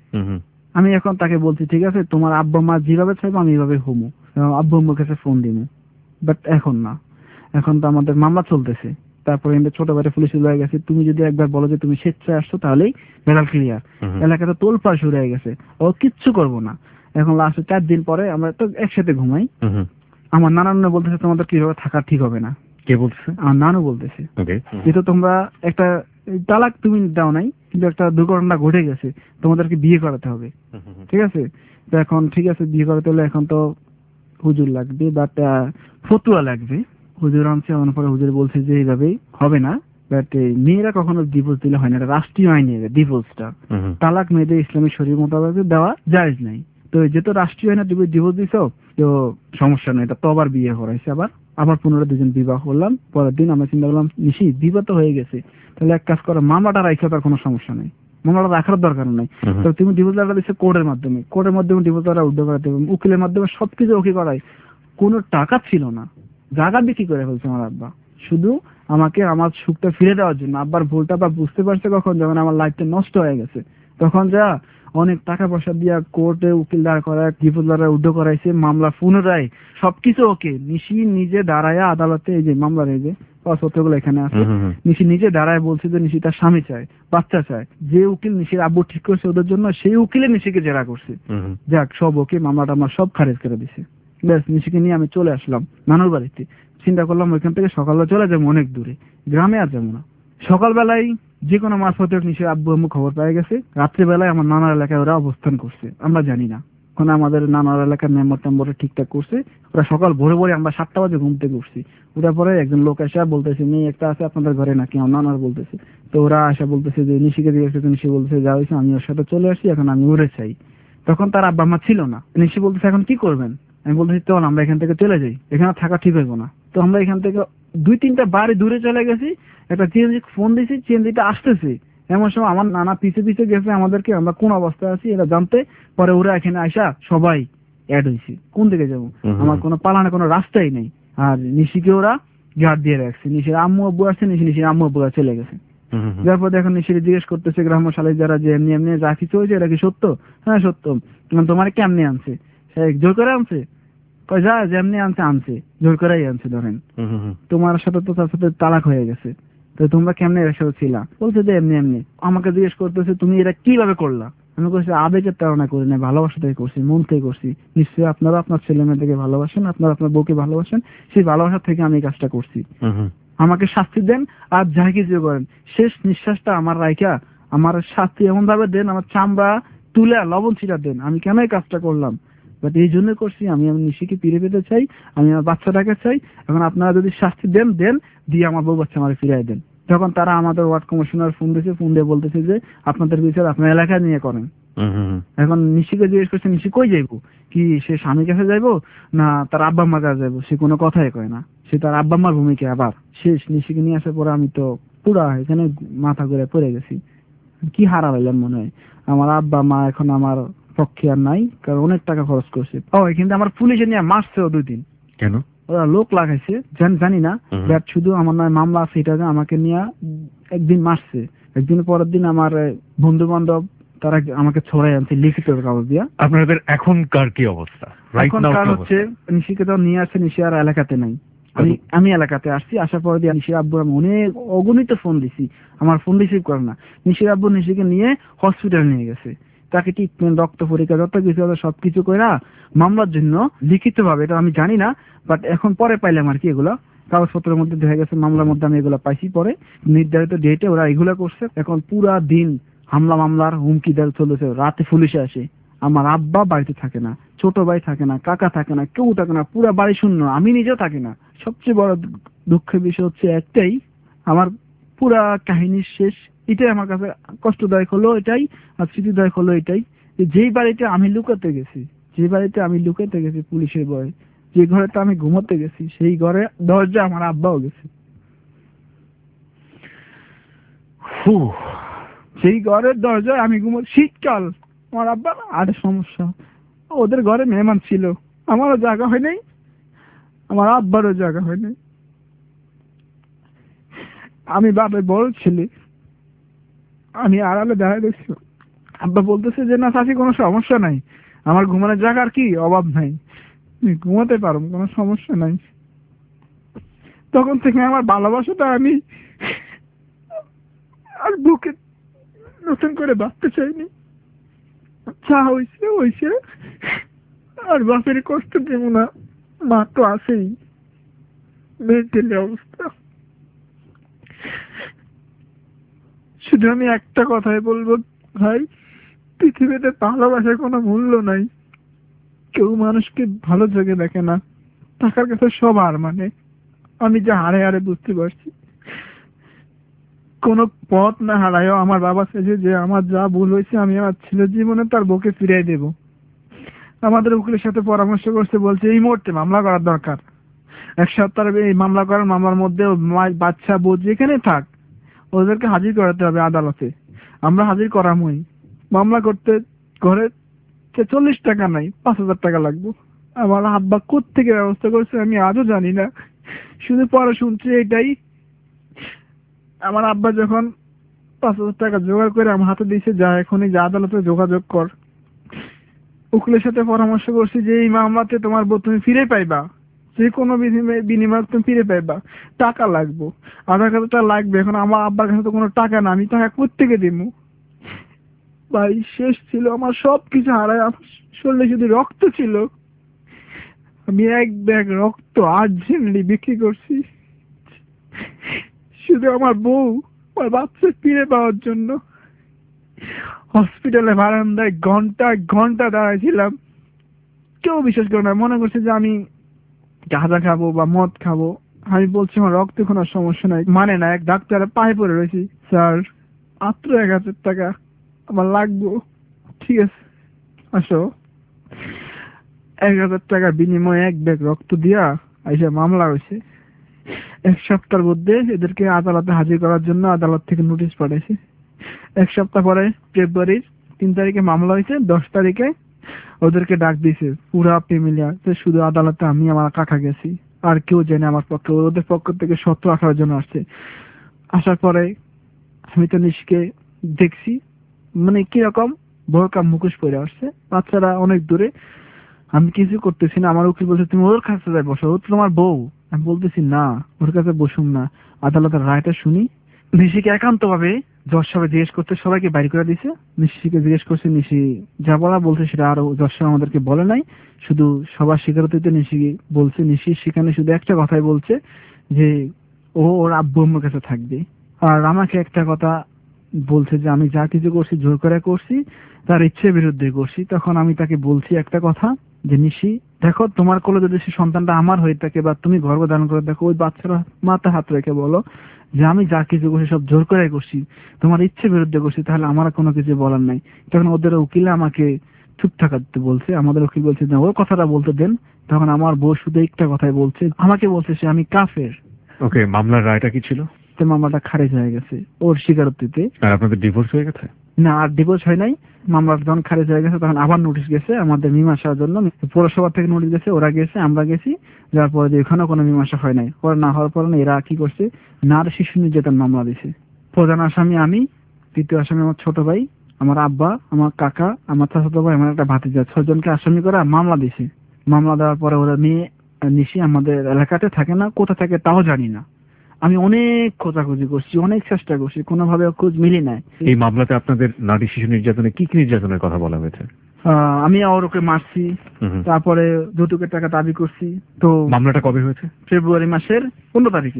আমি এখন তাকে বলছি ঠিক আছে তোমার আব্বা মা যেভাবে চাইবো আমি এভাবে হমু, আব্বু আম্মুর কাছে ফোন দিমু, বাট এখন না, এখন তো আমাদের মামলা চলতেছে। তারপরে ছোট ভাইটা পুলিশে লয়ে গেছে, তুমি যদি একবার বলো যে তুমি স্বেচ্ছায় আসছো তাহলেই বেড়াল ক্লিয়ার। এলাকাতে তোলপাড় শুরু হয়ে গেছে, ও কিচ্ছু করবো না। এখন লাস্টে 4 দিন পরে আমরা তো একসাথে ঘুমাই, আমার নানা বলতেছে তোমাদের কিভাবে থাকা ঠিক হবে না। কে বলতেছে? আমার নানু বলতেছে যেহেতু তোমরা একটা তালাক তুমি দাও নাই, কিন্তু একটা দুর্ঘটনা ঘটে গেছে, তোমাদেরকে বিয়ে করাতে হবে, ঠিক আছে? তো এখন ঠিক আছে বিয়ে করাতে হলে এখন তো হুজুর লাগবে, বাট ফতুয়া লাগবে। হুজুর আনছে, আমার পরে হুজুর বলছে যে এইভাবেই হবে না, বাট মেয়েরা কখনো ডিভোর্স দিলে হয় না, এটা রাষ্ট্রীয় আইনে ডিভোর্সটা। তালাক মেয়েদের ইসলামী শরীয়ত মোতাবেক দেওয়া জায়েজ নাই। তো যেহেতু রাষ্ট্রীয় আইনে ডিভোর্স দিছো তো সমস্যা নেই, এটা তো আবার বিয়ে করাইছে, আবার পুনরায় 2 জন বিবাহ করলাম। পরের দিন আমরা চিন্তা করলাম নিশি বিবাহ তো হয়ে গেছে, তাহলে এক কাজ করো মামলাটা রাখছো, তার কোনো সমস্যা নেই, মামলাটা রাখার দরকার নাই। তো তুমি ডিভোর্স লেটার দিচ্ছ কোর্টের মাধ্যমে ডিভোর্স লেটার উদ্যোগ করাতে হবে, উকিলের মাধ্যমে সবকিছু ওকে করাই। কোনো টাকা ছিল না, জায়গা বিক্রি করে ফেলছে আমার আব্বা, শুধু আমাকে আমার সুখটা ফিরে দেওয়ার জন্য। আব্বার ভুলটা বা বুঝতে পারছে কখন, যখন আমার লাইফটা নষ্ট হয়ে গেছে, তখন যা অনেক টাকা পয়সা দিয়া কোর্টে উকিল দাঁড় করা, ডিভোর্স লেটার উদ্যোগ করাইছে, মামলা পুনরায় সবকিছু ওকে। নিশি নিজে দাঁড়ায় আদালতে, এই যে মামলার এই যে কাগজপত্রগুলো এখানে আছে, নিশি নিজে দাঁড়ায় বলছে যে নিশি তার স্বামী চায়, বাচ্চা চায়। যে উকিল নিশির আব্বু ঠিক করছে ওদের জন্য, সেই উকিলে নিশিকে জেরা করছে। যাক, সব ওকে, মামলাটা আমার সব খারিজ করে দিছে। ব্যাস, নিশিকে নিয়ে আমি চলে আসলাম নানুর বাড়িতে। চিন্তা করলাম ওইখান থেকে সকালবেলা চলে যাবো, অনেক দূরে, গ্রামে আর যাবো না। সকালবেলায় যে কোনো মারফতে নিশ্চয়ই আব্বু আম্মু খবর পেয়ে গেছে, রাত্রিবেলায় আমার নানার এলাকায় ওরা অবস্থান করছে, আমরা জানি না। ওখানে আমাদের নানার এলাকার মেম্বার টেম্বরে ঠিকঠাক করছে। ওরা সকাল ভোরে আমরা 7টা বাজে ঘুম থেকে উঠছি। ওটার পরে একজন লোক এসে বলতেছে মেয়ে একটা আছে আপনাদের ঘরে নাকি, আমার নানার বলতেছে। তো ওরা আসা বলতেছে যে নিশিকে দিয়ে এসেছে, নিশি বলতেছে যা হয়েছে আমি ওর সাথে চলে আসি, এখন আমি উড়ে চাই। তখন তার আব্বা মা ছিল না। নিশি বলতেছে এখন কি করবেন? আমি বলতেছি চল আমরা এখান থেকে চলে যাই, এখানে থাকা ঠিক হইব না। তো আমরা এখান থেকে 2-3টা বাড়ি দূরে চলে গেছি, একটা সিএনজি ফোন দিয়েছি, সিএনজিটা আসতেছে। এমন সময় আমার নানা পিছে পিছে গেছে আমাদেরকে, আমরা কোন অবস্থায় আছি এটা জানতে। পরে ওরা এখানে আসা সবাই অ্যাড হয়েছে। কোন দিকে যাবো, আমার কোনো পালানোর কোনো রাস্তাই নেই। আর নিশিকে ওরা গার্ড দিয়ে রাখছে। নিশির আম্মু আব্বু আসছে, নিশির আম্মু আব্বুরা চলে গেছে। তারপর এখন নিশির জিজ্ঞেস করতেছে গ্রাম্য সালিশ যারা যে এমনি এমনি যা কিছু হয়েছে এটা কি সত্য? হ্যাঁ সত্য। তোমার কেমনি আনছে? জোর করে আনছে? যা যেমনি আনছে জোর করেই আনছে। ধরেন তোমার সাথে তো তার সাথে তালাক হয়ে গেছে, তো তোমরা কেমনে এর সাথে ছিলা? বলছে যে এমনি এমনি। আমাকে জিজ্ঞেস করতেছে তুমি এটা কিভাবে করলা? আমি বলছি আবেগের তাড়না করি না, ভালোবাসা থেকে করছি, মন থেকে করছি। নিশ্চয়ই আপনারা আপনার ছেলে মেয়েদেরকে ভালোবাসেন, আপনারা আপনার বউকে ভালোবাসেন, সেই ভালোবাসা থেকে আমি এই কাজটা করছি। আমাকে শাস্তি দেন আর যা কিছু করেন, শেষ নিঃশ্বাসটা আমার রাইখা আমার শাস্তি এমন ভাবে দেন, আমার চামড়া তুলে লবণ ছিটা দেন। আমি কেন এই কাজটা করলাম? বাট এই জন্য করছি, আমি নিশিকে ফিরে পেতে চাই, আমি আমার বাচ্চাটাকে চাই। এখন আপনারা যদি শাস্তি দেন দিয়ে আমার বউ বাচ্চা আমার ফিরাই দেন। তখন তারা আমাদের ওয়ার্ড কমিশনার ফোন দিয়ে বলতেছে যে আপনাদের বিচার আপনার এলাকা নিয়ে করেন। এখন নিশিকে জিজ্ঞেস করছে নিশি কই যাইবো, কি সে স্বামীর কাছে যাইবো না তার আব্বা আম্মার কাছে যাইবো? সে কোনো কথাই কয় না, সে তার আব্বা আম্মার ভূমিকা। আবার শেষ নিশিকে নিয়ে আসার পরে আমি তো পুরা এখানে মাথা ঘুরে পড়ে গেছি। কি হারা হইলাম মনে হয়। আমার আব্বা মা এখন আমার পক্ষে আর নাই, কারণ অনেক টাকা খরচ করছে। কিন্তু আমার পুলিশে নিয়ে মারছে 2 দিন। কেন? ওরা লোক লাগাইছে জানি না, বাট শুধু আমার নয় মামলা আছে এটা, আমাকে নিয়ে একদিন মারছে। একদিন পরের দিন আমার বন্ধু বান্ধব তারা আমাকে ছড়াই আনছে লিখিত কাগজ দিয়া। আপনাদের এখনকার কি অবস্থা? এখনকার হচ্ছে নিশিকে তো নিয়ে আসছে, নিশি আর এলাকাতে নাই। আমি এলাকাতে আসছি, আসার পরে দিয়ে নিশির আব্বু আমি অনেক অগণিত ফোন দিছি, আমার ফোন রিসিভ করে না। নিশির আব্বু নিশিকে নিয়ে হসপিটাল নিয়ে গেছে, তাকে ট্রিটমেন্ট, রক্ত পরীক্ষা যত কিছু সবকিছু করে মামলার জন্য লিখিত ভাবে, এটা আমি জানি না, বাট এখন পরে পাইলাম আর কি। এগুলো কাগজপত্রের মধ্যে দেখা গেছে, মামলার মধ্যে আমি এগুলো পাইছি পরে। নির্ধারিত ডেটে ওরা এগুলো করছে। এখন পুরা দিন মামলার হুমকি দেওয়া চলেছে। রাতে পুলিশে আসে, আমার আব্বা বাড়িতে থাকে না, ছোট ভাই থাকে না, কাকা থাকে না, কেউ থাকে না, পুরো বাড়ি শূন্য, আমি নিজেও থাকি না। সবচেয়ে বড় দুঃখের বিষয় হচ্ছে একটাই, আমার পুরা কাহিনীর শেষ। এটাই আমার কাছে কষ্টদায়ক হলো, এটাই আর স্মৃতিদায়ক হলো এটাই, যে যেই বাড়িতে আমি লুকাতে গেছি, পুলিশের ভয়ে, যে ঘরেটা আমি ঘুমাতে গেছি, সেই ঘরে দরজা আমার আব্বাও গেছে। সেই ঘরের দরজায় আমি ঘুমাতে, শীতকাল, আমার আব্বা আর সমস্যা, ওদের ঘরে মেহমান ছিল, আমারও জায়গা হয় নাই, আমার আব্বারও জায়গা হয় নাই। আমি বাবার বড় ছেলে, আমি আড়ালে দাঁড়ায় রয়েছি। আব্বা বলতেছে যে না চাচি, কোনো সমস্যা নাই, আমার ঘুমানোর জায়গার কি অভাব নাই, তুমি ঘুমাতে পারো, কোনো সমস্যা নাই। তখন থেকে আমার ভালোবাসাটা আমি আর বুকে নতুন করে ভাবতে চাইনি। যা হয়েছে হয়েছে, আর বাপের কষ্ট দেব না, মা তো আছেই, মেয়ের অবস্থা। শুধু আমি একটা কথাই বলবো ভাই, পৃথিবীতে ভালোবাসার কোনো মূল্য নাই। কেউ মানুষকে ভালো চোখে দেখে না, টাকার কাছে সব আর মানে। আমি যা হারে হারে বুঝতে পারছি, কোন পথ না হারায়ও আমার বাবা চাইছে যে আমার যা ভুল হয়েছে আমি আমার ছেলের জীবনে তার বউকে ফিরিয়ে দেব। আমাদের উকিলের সাথে পরামর্শ করছে, বলছে এই মুহূর্তে মামলা করার দরকার। 1 সপ্তাহ এই মামলা করার, মামলার মধ্যে বাচ্চা বউ যেখানে থাক ওদেরকে হাজির করাতে হবে আদালতে। আমরা হাজির করামই। মামলা করতে ঘরে 40 টাকা নাই, 5,000 টাকা লাগবে। আমার আব্বা কোত্থেকে ব্যবস্থা করছে আমি আজও জানি না, শুধু পরে শুনছি এটাই। আমার আব্বা যখন 5,000 টাকা জোগাড় করে আমার হাতে দিয়েছে, যা এখনই যা আদালতে যোগাযোগ কর। উকিলের সাথে পরামর্শ করছি যে এই মামলাতে তোমার বউ তুমি ফিরে পাইবা, যে কোনো বিনিময়ে তুমি ফিরে পাইবা, টাকা লাগবে, আধার কার্ডটা লাগবে। এখন আমার আব্বার কাছে তো কোনো টাকা না, আমি টাকা কোত্থেকে দিব ভাই? শেষ ছিল আমার, সবকিছু হারায়, আমার শরীরে শুধু রক্ত ছিল। আমি 1 ব্যাগ রক্ত আর্জেন্টলি বিক্রি করছি শুধু আমার বউ আর বাচ্চা ফিরে পাওয়ার জন্য। হসপিটালে বারান্দায় ঘন্টা ঘন্টা দাঁড়াইছিলাম, কেউ বিশ্বাস করে না, মনে করছে যে আমি গাঁজা খাবো বা মদ খাবো। আমি বলছি আমার রক্তে কোনো সমস্যা নাই, মানে না। এক ডাক্তারের পায়ে পড়ে রয়েছি, স্যার মাত্র 1,000 টাকা আমার লাগবো, ঠিক আছে আসো। 1,000 টাকার বিনিময়ে 1 ব্যাগ রক্ত দিয়া আইসা মামলা হয়েছে। 1 সপ্তাহের মধ্যে এদেরকে আদালতে হাজির করার জন্য আদালত থেকে নোটিশ পাঠাইছে। 1 সপ্তাহ পরে ফেব্রুয়ারির 3 তারিখে মামলা হয়েছে, 10 তারিখে ওদেরকে ডাক দিয়েছে পুরা ফ্যামিলি। শুধু আদালতে আমি আমার কাকা গেছি, আর কেউ জানে আমার পক্ষে। ওদের পক্ষ থেকে 17-18 জন আসছে। আসার পরে আমি তো নিশকে দেখছি, মানে কিরকম বোরকা মুখোশ পরে আসছে, বাচ্চারা অনেক দূরে, আমি কিছু করতেছি না। আমার উকিল বলছে তুমি ওর কাছে যাই বসো, ও তো তোমার বউ। আমি বলতেছি না, ওর কাছে বসুন না, আদালতের রায়টা শুনি। নিশিকে একান্ত ভাবে জজ সাহেব জিজ্ঞেস করতে সবাইকে বাইরে করে দিয়েছে। নিশিকে জিজ্ঞেস করছে, নিশি যা বলা বলছে সেটা আরো জজ সাহেব আমাদেরকে বলে নাই, শুধু সবার স্বীকারোক্তিতে নিশি বলছে। নিশি সেখানে শুধু একটা কথাই বলছে যে ও ওর আব্বু আম্মুর কাছে থাকবে। আর আমাকে একটা কথা বলছে যে আমি যা কিছু করছি জোর করে করছি, তার ইচ্ছে বিরুদ্ধে করছি। তখন আমি তাকে বলছি একটা কথা যে নিশি দেখো, তোমার কোলে যদি সে সন্তানটা আমার হয়ে থাকে বা তুমি গর্ভধারণ করে দেখো, ওই বাচ্চারা মাথা হাত রেখে বলো যে আমি যা কিছু করছি সব জোর করে করছি, তোমার ইচ্ছে বিরুদ্ধে করছি, তাহলে আমার কোনো কিছু বলার নাই। তখন ওদের উকিলে আমাকে চুপ থাকাতে বলছে। আমাদের উকিল বলছে না, ওর কথাটা বলতে দেন। তখন আমার বউ শুধু একটা কথাই বলছে, আমাকে বলছে সে আমি কাফের। ওকে, মামলার রায়টা কি ছিল? মামলাটা খারিজ হয়ে গেছে ওর স্বীকারোক্তিতে। আর আপনাদের ডিভোর্স হয়ে গেছে? না, আর ডিভোর্স হয় নাই। মামলার যখন খারিজ হয়ে গেছে তখন আবার নোটিশ গেছে আমাদের মীমাংসার জন্য। পৌরসভা থেকে নোটিশ গেছে, ওরা গেছে, আমরা গেছি, যার পরে যে ওখানেও কোনো মীমাংসা হয় নাই। পরে না হওয়ার পরে এরা কি করছে, নারী শিশু নির্যাতন মামলা দিছে। প্রধান আসামি আমি, দ্বিতীয় আসামি আমার ছোট ভাই, আমার আব্বা, আমার কাকা, আমার চাচাতো ভাই, আমার একটা ভাতিজা। 6 জনকে আসামি করে মামলা দিছে। মামলা দেওয়ার পরে ওরা মেয়ে নিশি আমাদের এলাকাতে থাকে না, কোথা থাকে তাও জানি না। আমি অনেক খোঁজাখুঁজি করছি, অনেক চেষ্টা করছি, কোনোভাবে খোঁজ মিলি নাই। এই মামলাতে আপনাদের নারী শিশু নির্যাতনে কি কি নির্যাতনের কথা বলা হয়েছে? আমি ওকে মারছি, তারপরে যৌতুকের টাকা দাবি করছি। তো মামলাটা কবে হয়েছে? ফেব্রুয়ারি মাসের 15 তারিখে।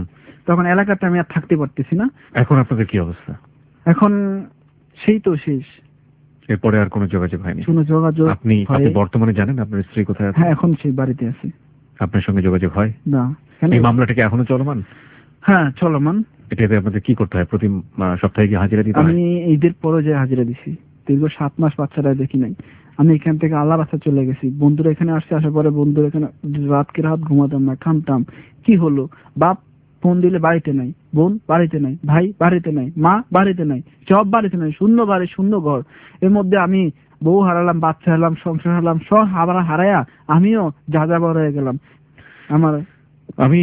তখন এলাকাতে আমি আর থাকতে পারতেছি না। এখন আপনাদের কি অবস্থা? এখন সেই তো শেষ, এরপরে আর কোনো যোগাযোগ হয়নি? কোনো যোগাযোগ আপনি বর্তমানে জানেন আপনার স্ত্রী কোথায় আছে? হ্যাঁ, এখন সেই বাড়িতে আছে। আপনার সঙ্গে যোগাযোগ হয় না। এই মামলাটা কি এখনো চলমান? হ্যাঁ, চলমান। এটাতে আপনাদের কি করতে হয়? প্রতি সপ্তাহে কি হাজিরা দিতে হয়? আমি ঈদের পরে যে হাজিরা দিছি, দীর্ঘ 7 মাস বাচ্চারা দেখি নাই। আমি এখান থেকে আল্লাহ রাস্তা চলে গেছি, বন্ধুরা এখানে আসছে, আসার পরে বন্ধুরা এখানে রাত ঘুমাতাম না, খামতাম। কি হলো, বাপ ফোন দিলে বাড়িতে নাই, বোন বাড়িতে নাই, ভাই বাড়িতে নাই, মা বাড়িতে নাই, সব বাড়িতে নাই, শূন্য বাড়ি শূন্য ঘর। এর মধ্যে আমি বউ হারালাম, বাচ্চা হারালাম, সংসার হারালাম, সব হারায়া আমিও যা বড় হয়ে গেলাম। আমি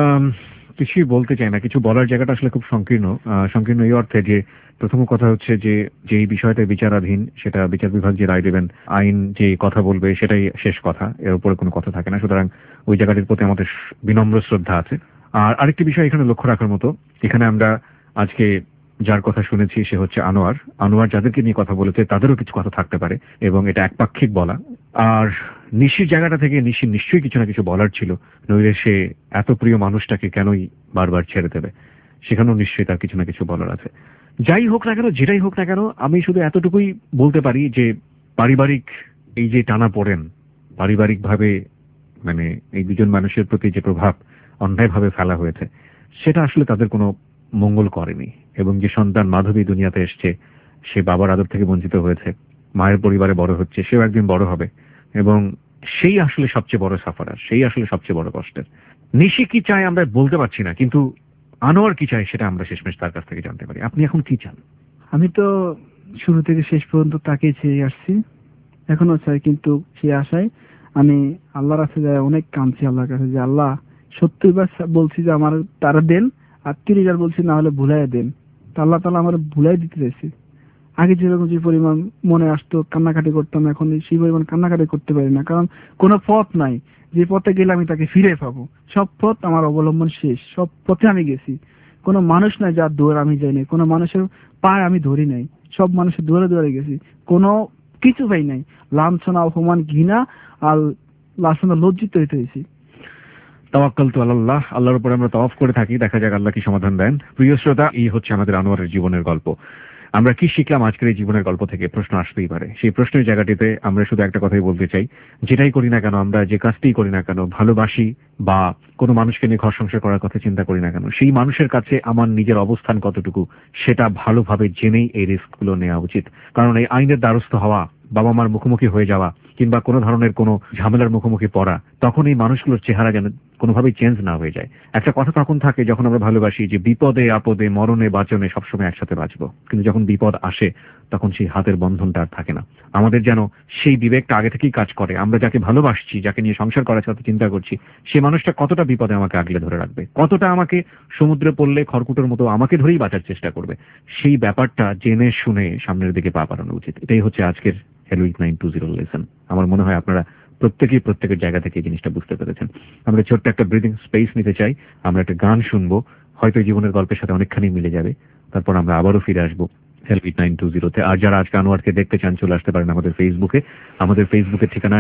কিছুই বলতে চাই না, কিছু বলার জায়গাটা আসলে খুব সংকীর্ণ এই অর্থে যে প্রথম কথা হচ্ছে যে যেই বিষয়টা বিচারাধীন সেটা বিচার বিভাগ যে রায় দেবেন, আইন যে কথা বলবে সেটাই শেষ কথা, এর উপরে কোনো কথা থাকে না। সুতরাং ওই জায়গাটির প্রতি আমাদের বিনম্র শ্রদ্ধা আছে। আর আরেকটি বিষয় এখানে লক্ষ্য রাখার মতো, এখানে আমরা আজকে যার কথা শুনেছি সে হচ্ছে আনোয়ার যাদেরকে নিয়ে কথা বলেছে তাদেরও কিছু কথা থাকতে পারে এবং এটা একপাক্ষিক বলা। আর নিশির জায়গাটা থেকে নিশির নিশ্চয়ই কিছু না কিছু বলার ছিল, নইলে সে এত প্রিয় মানুষটাকে কেনই বারবার ছেড়ে দেবে, সেখানেও নিশ্চয়ই তার কিছু না কিছু বলার আছে। যাই হোক না কেন, যেটাই হোক না কেন, আমি শুধু এতটুকুই বলতে পারি যে পারিবারিক এই যে টানা পড়েন, পারিবারিকভাবে মানে এই দুজন মানুষের প্রতি যে প্রভাব অন্যায়ভাবে ফেলা হয়েছে সেটা আসলে তাদের কোনো মঙ্গল করেনি। এবং যে সন্তান মাধবী দুনিয়াতে এসছে, সে বাবার আদর থেকে বঞ্চিত হয়েছে, মায়ের পরিবারে বড় হচ্ছে, সেও একদিন বড় হবে এবং সেই আসলে সবচেয়ে বড় সাফারার, সেই আসলে সবচেয়ে বড় কষ্টের। নিশি কি চায় আমরা বলতে পারছি না, কিন্তু আনোয়ার কি চায় সেটা আমরা শেষমেশ তার কাছ থেকে জানতে পারি। আপনি এখন কি চান? আমি তো শুরু থেকে শেষ পর্যন্ত তাকে চেয়ে আসছি, এখনো চাই, কিন্তু সে আশায় আমি আল্লাহর কাছে যাই অনেক কাঁদছি আল্লাহর কাছে যে আল্লাহ 70 বার বলছি যে আমার তারা দেন, আর 30 বার বলছি না হলে ভুলাই দেন। তা আল্লাহ তাআলা আমার ভুলাই দিতে চাইছে। আগে যেরকম যে পরিমাণ মনে আসতো কান্নাকাটি করতাম, এখন সেই পরিমাণ কান্নাকাটি করতে পারি না, কারণ কোনো পথ নাই যে পথে গেলে আমি তাকে ফিরে পাবো। সব পথ আমার অবলম্বন শেষ, সব পথে আমি গেছি। কোনো মানুষ নাই যার দুয়ার আমি যাই নাই, কোনো মানুষের পায়ে আমি ধরি নাই, সব মানুষের দুয়ারে দুয়ারে গেছি, কোনো কিছু পাই নাই। লাঞ্ছনা, অপমান, ঘৃণা আর লাঞ্ছনা লজ্জিত হইতে হয়েছি। তাওয়াক্কালতু আলাল্লাহ, আল্লাহর উপরে আমরা তাওয়াফ করে থাকি, দেখা যাক আল্লাহ কি সমাধান দেন। প্রিয় শ্রোতা, এই হচ্ছে আমাদের আনোয়ারের জীবনের গল্প। আমরা কি শিখলাম আজকের এই জীবনের গল্প থেকে? প্রশ্ন আসতেই পারে। সেই প্রশ্নের জায়গাটিতে আমরা শুধু একটা কথাই বলতে চাই, যেটাই করি না কেন, আমরা যে কাজটাই করি না কেন, ভালোবাসি বা কোনো মানুষকে নিয়ে ঘর সংসার করার কথা চিন্তা করি না কেন, সেই মানুষের কাছে আমার নিজের অবস্থান কতটুকু সেটা ভালোভাবে জেনেই এই রিস্কগুলো নেওয়া উচিত। কারণ এই আইনের দ্বারস্থ হওয়া, বাবা মার মুখোমুখি হয়ে যাওয়া কিংবা কোনো ধরনের কোনো ঝামেলার মুখোমুখি পড়া, তখন এই মানুষগুলোর চেহারা যেন কোনোভাবেই চেঞ্জ না হয়ে যায়। একটা কথা তখন থাকে যখন আমরা ভালোবাসি যে বিপদে আপদে মরণে বাঁচনে সবসময় একসাথে বাঁচবো, কিন্তু যখন বিপদ আসে তখন সেই হাতের বন্ধনটা আর থাকে না। আমাদের যেন সেই বিবেকটা আগে থেকেই কাজ করে, আমরা যাকে ভালোবাসছি, যাকে নিয়ে সংসার করার কথা চিন্তা করছি, সে মানুষটা কতটা বিপদে আমাকে আগলে ধরে রাখবে, কতটা আমাকে সমুদ্রে পড়লে খড়কুটোর মতো আমাকে ধরেই বাঁচার চেষ্টা করবে, সেই ব্যাপারটা জেনে শুনে সামনের দিকে পা বাড়ানো উচিত। এটাই হচ্ছে আজকের হ্যালো 8920 লেসন। আমার মনে হয় আপনারা প্রত্যেকের জায়গা থেকে এই জিনিসটা বুঝতে পেরেছেন। আমরা ছোট্ট একটা ব্রিদিং স্পেস নিতে চাই, আমরা একটা গান শুনবো, হয়তো জীবনের গল্পের সাথে অনেকখানি মিলে যাবে, তারপর আমরা আবারও ফিরে আসবো হ্যালো 8920-তে। আর যারা আজকে আনোয়ারকে দেখতে চান চলে আসতে পারেন আমাদের ফেসবুকে। আমাদের ফেসবুকের ঠিকানা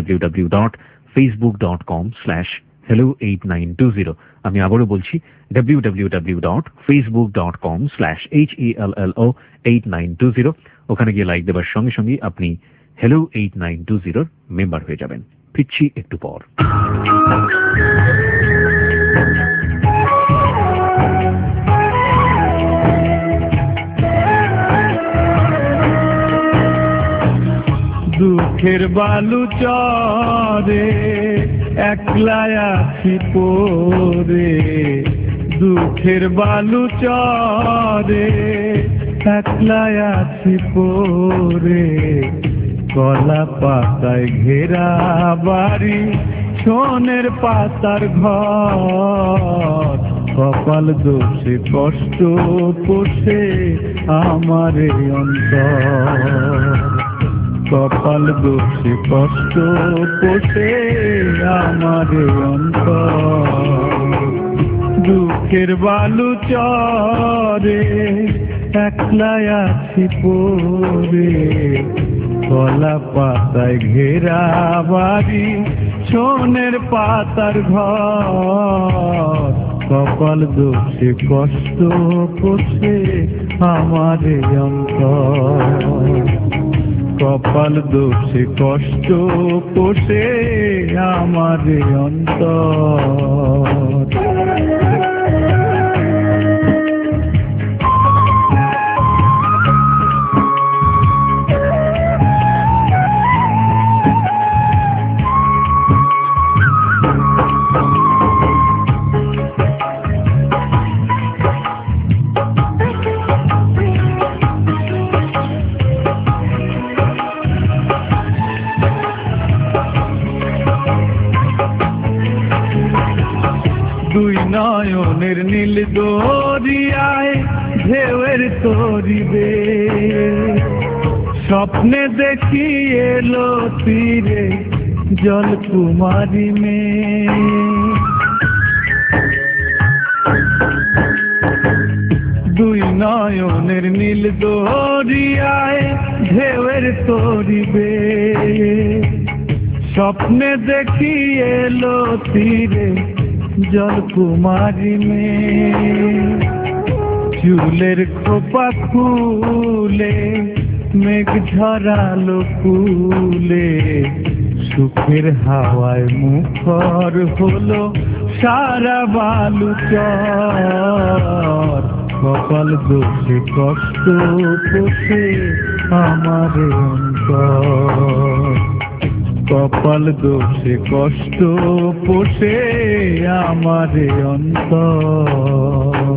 www.facebook.com/hello8920। আমি আবারও বলছি www.facebook.com/hello8920। ওখানে গিয়ে লাইক দেবার সঙ্গে সঙ্গে আপনি হ্যালো 8920 মেম্বার হয়ে যাবেন। ফিরছি একটু পর। দুঃখের বালু চরে একলা আছি পরে, দুঃখের বালু চরে একলা আছি পরে, কলা পাতায় ঘেরা বাড়ি সোনের পাতার ঘর, কপাল দোষে কষ্ট পোষে আমার অন্তর, কপাল দোষে কষ্ট পোষে আমার অন্তর। দুঃখের বালু চরে একলা আছি পরে, কলা পাতায় ঘেরা বাড়ি সোনের পাতার ঘর, কপাল দোষে কষ্ট পোষে আমার অন্তর। কপাল দোষে কষ্ট পোষে আমার অন্তর। দুই নয়নের নীল দরিয়ায় ঢেউয়ের তরিবে, স্বপ্নে দেখি এলো তীরে জল কুমারী মেয়ে। দুই নয়নের নীল দরিয়ায় ঢেউয়ের তরিবে, স্বপ্নে দেখি এলো তীরে জল কুমারী মেয়ে। চুলের খোপা খুলে মেঘ ঝরালো কুলে, সুখের হাওয়ায় মুখর হলো সারা বালুচর। কপাল দোষে কষ্ট পোষে আমার অন্তর, কপাল দোষে কষ্ট পোষে আমার অন্তর।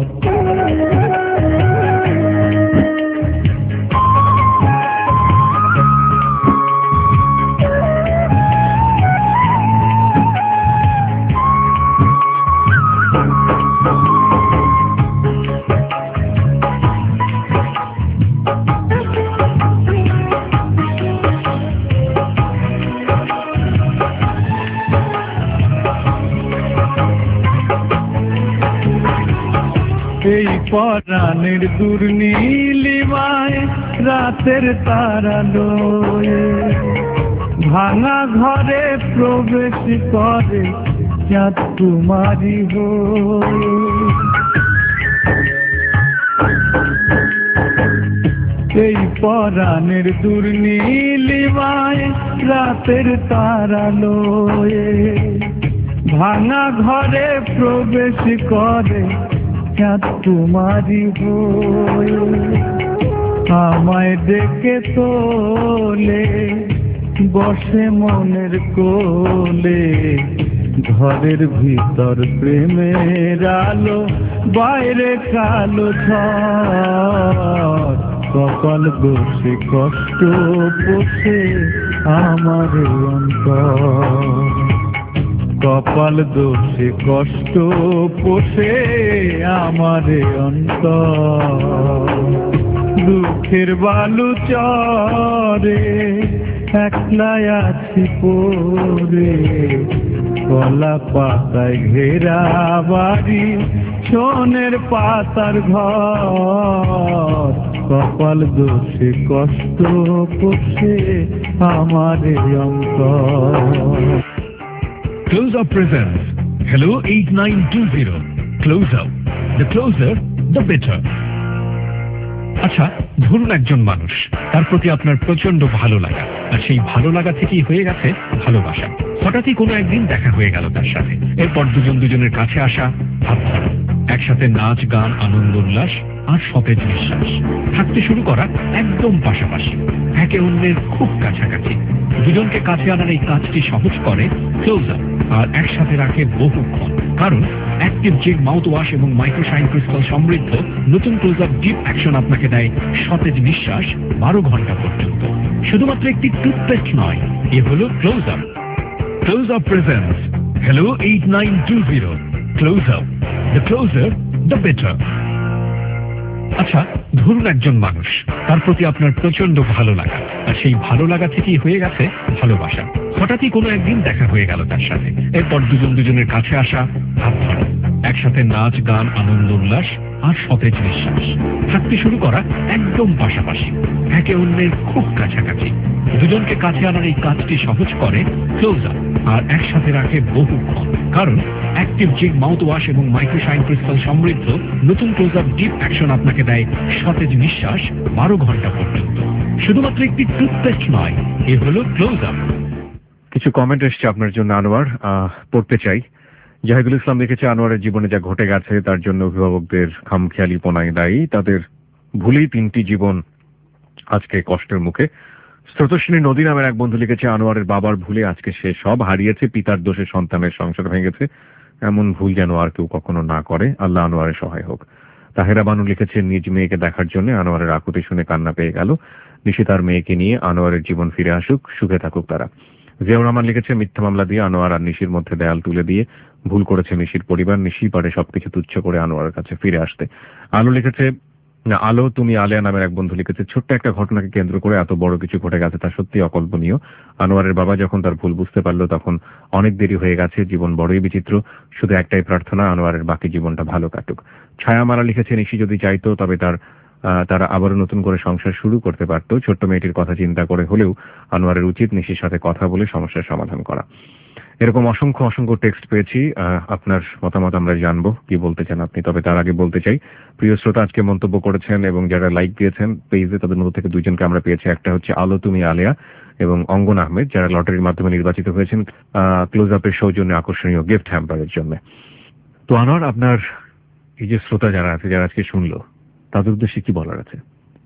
এই পরাণের দুর্নীলিমায় রাতের তারালোয় ভাঙা ঘরে প্রবেশ করে চাঁদ কুমারী হয়ে। এই পরাণের দুর্নীলিমায় রাতের তারালোয় ভাঙা ঘরে প্রবেশ করে চাঁদ কুমারী হয়ে। আমায় ডেকে তোলে বসে মনের কোলে, ঘরের ভিতর প্রেমের আলো বাইরে কালো ঝড়। কপাল দোষে কষ্ট পোষে আমার অন্তর, কপাল দোষে কষ্ট পোষে আমার অন্তর। দুঃখের বালু চরে একলাই আছি পড়ে, কলা পাতায় ঘেরা বাড়ি সোনের পাতার ঘর। কপাল দোষে কষ্ট পোষে আমার অন্তর। Close Up presents Hello 8920 Close Up, the closer the better. আচ্ছা, ধরুন একজন মানুষ, তার প্রতি আপনার প্রচন্ড ভালো লাগা, আর সেই ভালো লাগা থেকেই হয়ে গেছে ভালোবাসা। হঠাৎই কোনো একদিন দেখা হয়ে গেল তার সাথে, এরপর দুজন দুজনের কাছে আসা, হাত ধরা, একসাথে নাচ গান আনন্দ উল্লাস আর সতেজ নিঃশ্বাস, থাকতে শুরু করা একদম পাশাপাশি, একে অন্যের খুব কাছাকাছি। দুজনকে কাছে আনার এই কাজটি সহজ করে ক্লোজ আপ আর একসাথে রাখে বহুক্ষণ। কারণ অ্যাক্টিভ জেল মাউথ ওয়াশ এবং মাইক্রোশাইন ক্রিস্টাল সমৃদ্ধ নতুন ক্লোজ আপ ডিপ অ্যাকশন আপনাকে দেয় সতেজ নিঃশ্বাস 12 ঘন্টা পর্যন্ত। শুধুমাত্র একটি টুথপেস্ট নয়, এ হলো Close Up. Close Up presents Hello 8920 Close Up, the closer the better. আচ্ছা, ধরুন একজন মানুষ, তার প্রতি আপনার প্রচন্ড ভালো লাগা, আর সেই ভালো লাগা থেকেই হয়ে গেছে ভালোবাসা। হঠাৎই কোনো একদিন দেখা হয়ে গেল তার সাথে, এরপর দুজন দুজনের কাছে আসা, হাত ধরা, একসাথে নাচ, গান, আনন্দ, উল্লাস আর সতেজ নিঃশ্বাস। থাকতে শুরু করা একদম পাশাপাশি, একে অন্যের খুব কাছাকাছি। দুজনকে কাছে আনার এই কাজটি সহজ করে ক্লোজ আপ, আর একসাথে রাখে বহুক্ষণ। কারণ অ্যাক্টিভ জিগ মাউথ ওয়াশ এবং মাইক্রোশাইন ক্রিস্টাল সমৃদ্ধ নতুন ক্লোজ আপ ডিপ অ্যাকশন আপনাকে দেয় সতেজ নিঃশ্বাস 12 ঘন্টা পর্যন্ত। শুধুমাত্র একটি টুথপেস্ট নয়, এ হলো ক্লোজ আপ। কিছু কমেন্ট এসছে আপনার জন্য আনোয়ার, পড়তে চাই। জাহিদুল ইসলাম লিখেছে, আনোয়ারের জীবনে যা ঘটে গেছে তার জন্য অভিভাবকদের খামখেয়ালিপনাই দায়ী। তাদের ভুলেই 3টি জীবন আজকে কষ্টের মুখে। স্রোতস্বিনী নদী নামের এক বন্ধু লিখেছে, আনোয়ারের বাবার ভুলে আজকে সে সব হারিয়েছে, পিতার দোষে সন্তানের সংসার ভেঙেছে। এমন ভুল যেন আর কেউ কখনো না করে, আল্লাহ আনোয়ারের সহায় হোক। তাহেরা বানু লিখেছে, নিজ মেয়েকে দেখার জন্য আনোয়ারের আকুতি শুনে কান্না পেয়ে গেল। নিশি তার মেয়েকে নিয়ে আনোয়ারের জীবন ফিরে আসুক, সুখে থাকুক তারা। জিয়াউর রহমান লিখেছে, মিথ্যা মামলা দিয়ে আনোয়ার আর নিশির মধ্যে দেয়াল তুলে দিয়ে ভুল করেছে নিশির পরিবার। নিশি পারে সবকিছু তুচ্ছ করে আনোয়ারের কাছে ফিরে আসতে। আলো লিখেছে, আলো তুমি আলিয়া নামের এক বন্ধু লিখেছে, ছোট্ট একটা ঘটনাকে কেন্দ্র করে এত বড় কিছু ঘটে গেছে, তা সত্যি অকল্পনীয়। আনোয়ারের বাবা যখন তার ভুল বুঝতে পারলো তখন অনেক দেরি হয়ে গেছে। জীবন বড়ই বিচিত্র, শুধু একটাই প্রার্থনা, আনোয়ারের বাকি জীবনটা ভালো কাটুক। ছায়ামালা লিখেছে, নিশি যদি চাইতো তবে তারা আবারও নতুন করে সংসার শুরু করতে পারত। ছোট্ট মেয়েটির কথা চিন্তা করে হলেও আনোয়ারের উচিত নিশির সাথে কথা বলে সমস্যার সমাধান করা। এরকম অসংখ্য টেক্সট পেয়েছি। আপনার মতামত আমরা জানবো, কি বলতে চান আপনি। তবে তার আগে বলতে চাই, প্রিয় শ্রোতা আজকে মন্তব্য করেছেন এবং যারা লাইক দিয়েছেন পেজে, তাদের মধ্যে থেকে দুইজনকে আমরা পেয়েছি। একটা হচ্ছে আলো তুমি আলিয়া এবং অঙ্গন আহমেদ, যারা লটারির মাধ্যমে নির্বাচিত হয়েছেন ক্লোজ আপের সৌজন্যে আকর্ষণীয় গিফট হ্যাম্পারের জন্য। তো আনোয়ার, আপনার এই যে শ্রোতা যারা আছে, যারা আজকে শুনলো, তাদের উদ্দেশ্যে কি বলার আছে?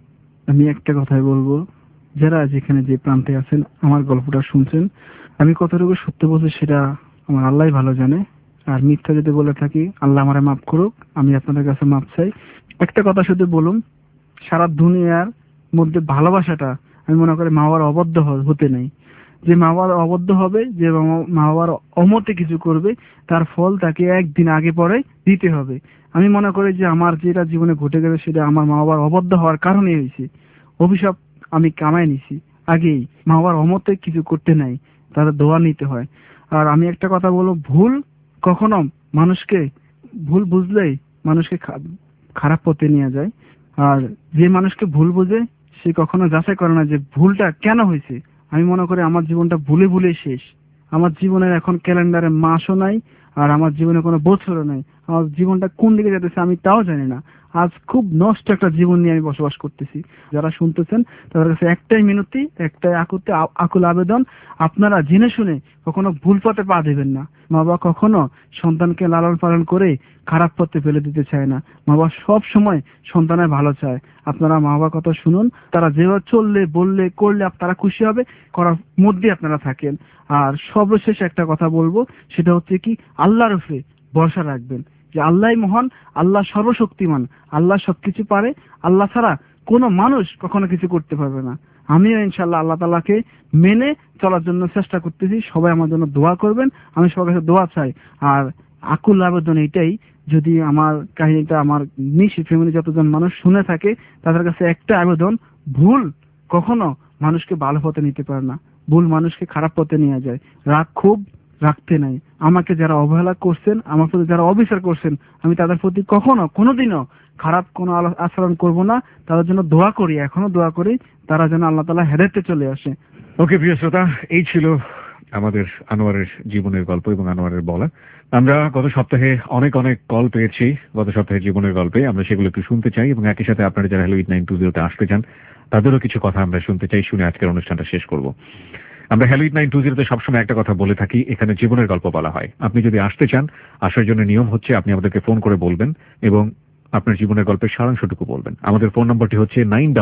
আমি একটা কথাই বলবো, যারা যেখানে যে প্রান্তে আছেন আমার গল্পটা শুনছেন, আমি কতটুকু সত্য বলছি সেটা আমার আল্লাহ ভালো জানে। আর মিথ্যা যদি বলে থাকি, আল্লাহ আমারে মাফ করুক, আমি আপনাদের কাছে মাফ চাই। একটা কথা শুধু বলুন, সারা দুনিয়ার মধ্যে ভালোবাসাটা আমি মনে করি মা বাবার অবদ্ধ হতে নেই। যে মা বাবার অবদ্ধ হবে, যে মা বাবার অমতে কিছু করবে, তার ফল তাকে একদিন আগে পরে দিতে হবে। আমি মনে করি যে আমার যেটা জীবনে ঘটে গেছে সেটা আমার মা বাবার অবদ্ধ হওয়ার কারণে হয়েছে। অভিশাপ আমি কামাই নিছি আগেই। মা বাবার অমতে কিছু করতে নাই, তাদের দোয়া নিতে হয়। আর আমি একটা কথা বলবো, ভুল কখনো মানুষকে, ভুল বুঝলেই মানুষকে খারাপ পথে নিয়ে যায়। আর যে মানুষকে ভুল বুঝে সে কখনো যাচাই করে না যে ভুলটা কেন হয়েছে। আমি মনে করি আমার জীবনটা ভুলে ভুলে শেষ। আমার জীবনের এখন ক্যালেন্ডারে মাসও নাই, আর আমার জীবনে কোনো বছরও নাই। আমার জীবনটা কোন দিকে যেতেছে আমি তাও জানি না। আজ খুব নষ্ট একটা জীবন নিয়ে আমি বসবাস করতেছি। যারা শুনতেছেন তাদের কাছে একটাই মিনতি, একটাই আকুল আবেদন, আপনারা জেনে শুনে কখনো ভুল পথে পা দেবেন না। মা বাবা কখনো সন্তানকে লালন পালন করে খারাপ পথে ফেলে দিতে চায় না। মা বাবা সব সময় সন্তানের ভালো চায়। আপনারা মা বাবার কথা শুনুন, তারা যেভাবে চললে বললে করলে তারা খুশি হবে, করার মধ্যে আপনারা থাকেন। আর সর্বশেষ একটা কথা বলবো, সেটা হচ্ছে কি, আল্লাহর উপরে ভরসা রাখবেন, যে আল্লাহ মহান, আল্লাহ সর্বশক্তিমান, আল্লাহ সবকিছু পারে। আল্লাহ ছাড়া কোনো মানুষ কখনো কিছু করতে পারবে না। আমিও ইনশাআল্লাহ আল্লাহ তাআলাকে মেনে চলার জন্য চেষ্টা করতেছি। সবাই আমার জন্য দোয়া করবেন, আমি সবার কাছে দোয়া চাই। আর আকুল আবেদন এইটাই, যদি আমার কাহিনীটা আমার নিশি ফ্যামিলি যতজন মানুষ শুনে থাকে তাদের কাছে একটা আবেদন, ভুল কখনো মানুষকে ভালো পথে নিতে পারে না, ভুল মানুষকে খারাপ পথে নিয়ে যায়। রাগ খুব রাখতে নাই। আমাকে যারা অবহেলা করছেন, আমার প্রতি যারা অবিচার করছেন, আমি তাদের প্রতি কখনো কোনোদিনও খারাপ কোনো আচরণ করব না। তাদের জন্য দোয়া করি, এখনো দোয়া করি, তারা যেন আল্লাহ তাআলা হেদায়েতে চলে আসে। ওকে প্রিয় শ্রোতা, এই ছিল আমাদের আনোয়ারের জীবনের গল্প এবং আনোয়ারের বলা। আমরা গত সপ্তাহে অনেক কল পেয়েছি গত সপ্তাহে জীবনের গল্পে। আমরা সেগুলো একটু শুনতে চাই এবং একই সাথে আপনারা যারা হ্যালো 8920 আসতে চান তাদেরও কিছু কথা আমরা শুনতে চাই। শুনে আজকের অনুষ্ঠানটা শেষ করব। আমরা হ্যালো 8920 সবসময় একটা কথা বলে থাকি, এখানে জীবনের গল্প বলা হয়। আপনি যদি আসতে চান, আসার জন্য নিয়ম হচ্ছে আপনি আমাদেরকে ফোন করে বলবেন এবং আপনার জীবনের গল্পের সারাংশটুকু বলবেন। আমাদের ফোন নম্বরটি হচ্ছে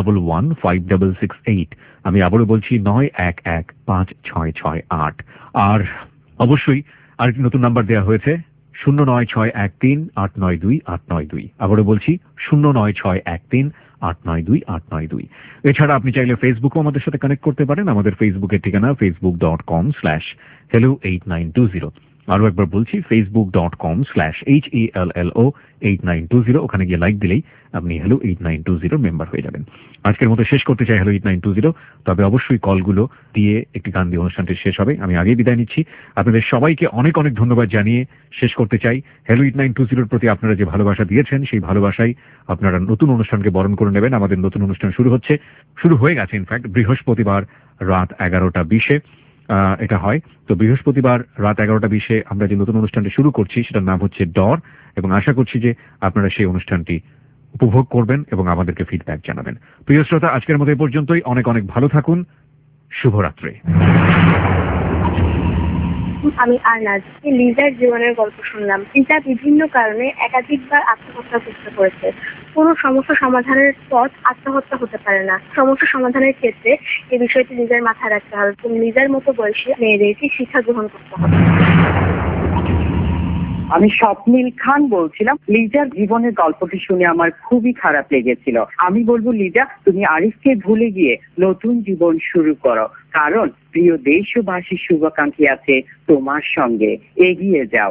91156668। আমি আবারও বলছি 91156668। আর অবশ্যই আরেকটি নতুন নাম্বার দেওয়া হয়েছে 09613892892। আবারও বলছি 09613892892। এছাড়া আপনি চাইলে ফেসবুকও আমাদের সাথে কানেক্ট করতে পারেন। আমাদের ফেসবুকের ঠিকানা facebook.com/hello8920। আরো একবার বলছি, facebook.com/HALLO8920, ওখানে গিয়ে লাইক দিলেই আপনি হ্যালো 8920 মেম্বার হয়ে যাবেন। আজকের মতো শেষ করতে চাই হ্যালো 8920, তবে অবশ্যই কলগুলো দিয়ে একটি গান দিয়ে অনুষ্ঠানটি শেষ হবে। আমি আগেই বিদায় নিচ্ছি। আপনাদের সবাইকে অনেক অনেক ধন্যবাদ জানিয়ে শেষ করতে চাই। হ্যালো 8920 প্রতি আপনারা যে ভালোবাসা দিয়েছেন, সেই ভালোবাসায় আপনারা নতুন অনুষ্ঠানকে বরণ করে নেবেন। আমাদের নতুন অনুষ্ঠান শুরু হয়ে গেছে ইনফ্যাক্ট, বৃহস্পতিবার রাত 11:20 এটা হয়। তো বৃহস্পতিবার রাত 11:20 আমরা যে নতুন অনুষ্ঠানটি শুরু করছি সেটার নাম হচ্ছে ডর, এবং আশা করছি যে আপনারা সেই অনুষ্ঠানটি উপভোগ করবেন এবং আমাদেরকে ফিডব্যাক জানাবেন। প্রিয় শ্রোতা, আজকের মতো এই পর্যন্তই। অনেক অনেক ভালো থাকুন। শুভরাত্রি। আমি আরনাজ। লিজার জীবনের গল্প শুনলাম। লিজা বিভিন্ন কারণে একাধিকবার আত্মহত্যা চেষ্টা করেছে। কোনো সমস্যা সমাধানের পথ আত্মহত্যা হতে পারে না। সমস্যা সমাধানের ক্ষেত্রে এই বিষয়টি লিজার মাথায় রাখতে হবে এবং লিজার মতো বয়সী মেয়েদেরকে শিক্ষা গ্রহণ করতে হবে। আমি স্বপ্নিল খান বলছিলাম। লিজার জীবনের গল্পটি শুনে আমার খুবই খারাপ লেগেছিল। আমি বলবো, লিজা, তুমি আরিফকে ভুলে গিয়ে নতুন জীবন শুরু করো, কারণ প্রিয় দেশবাসী শুভাকাঙ্ক্ষী আছে তোমার সঙ্গে। এগিয়ে যাও।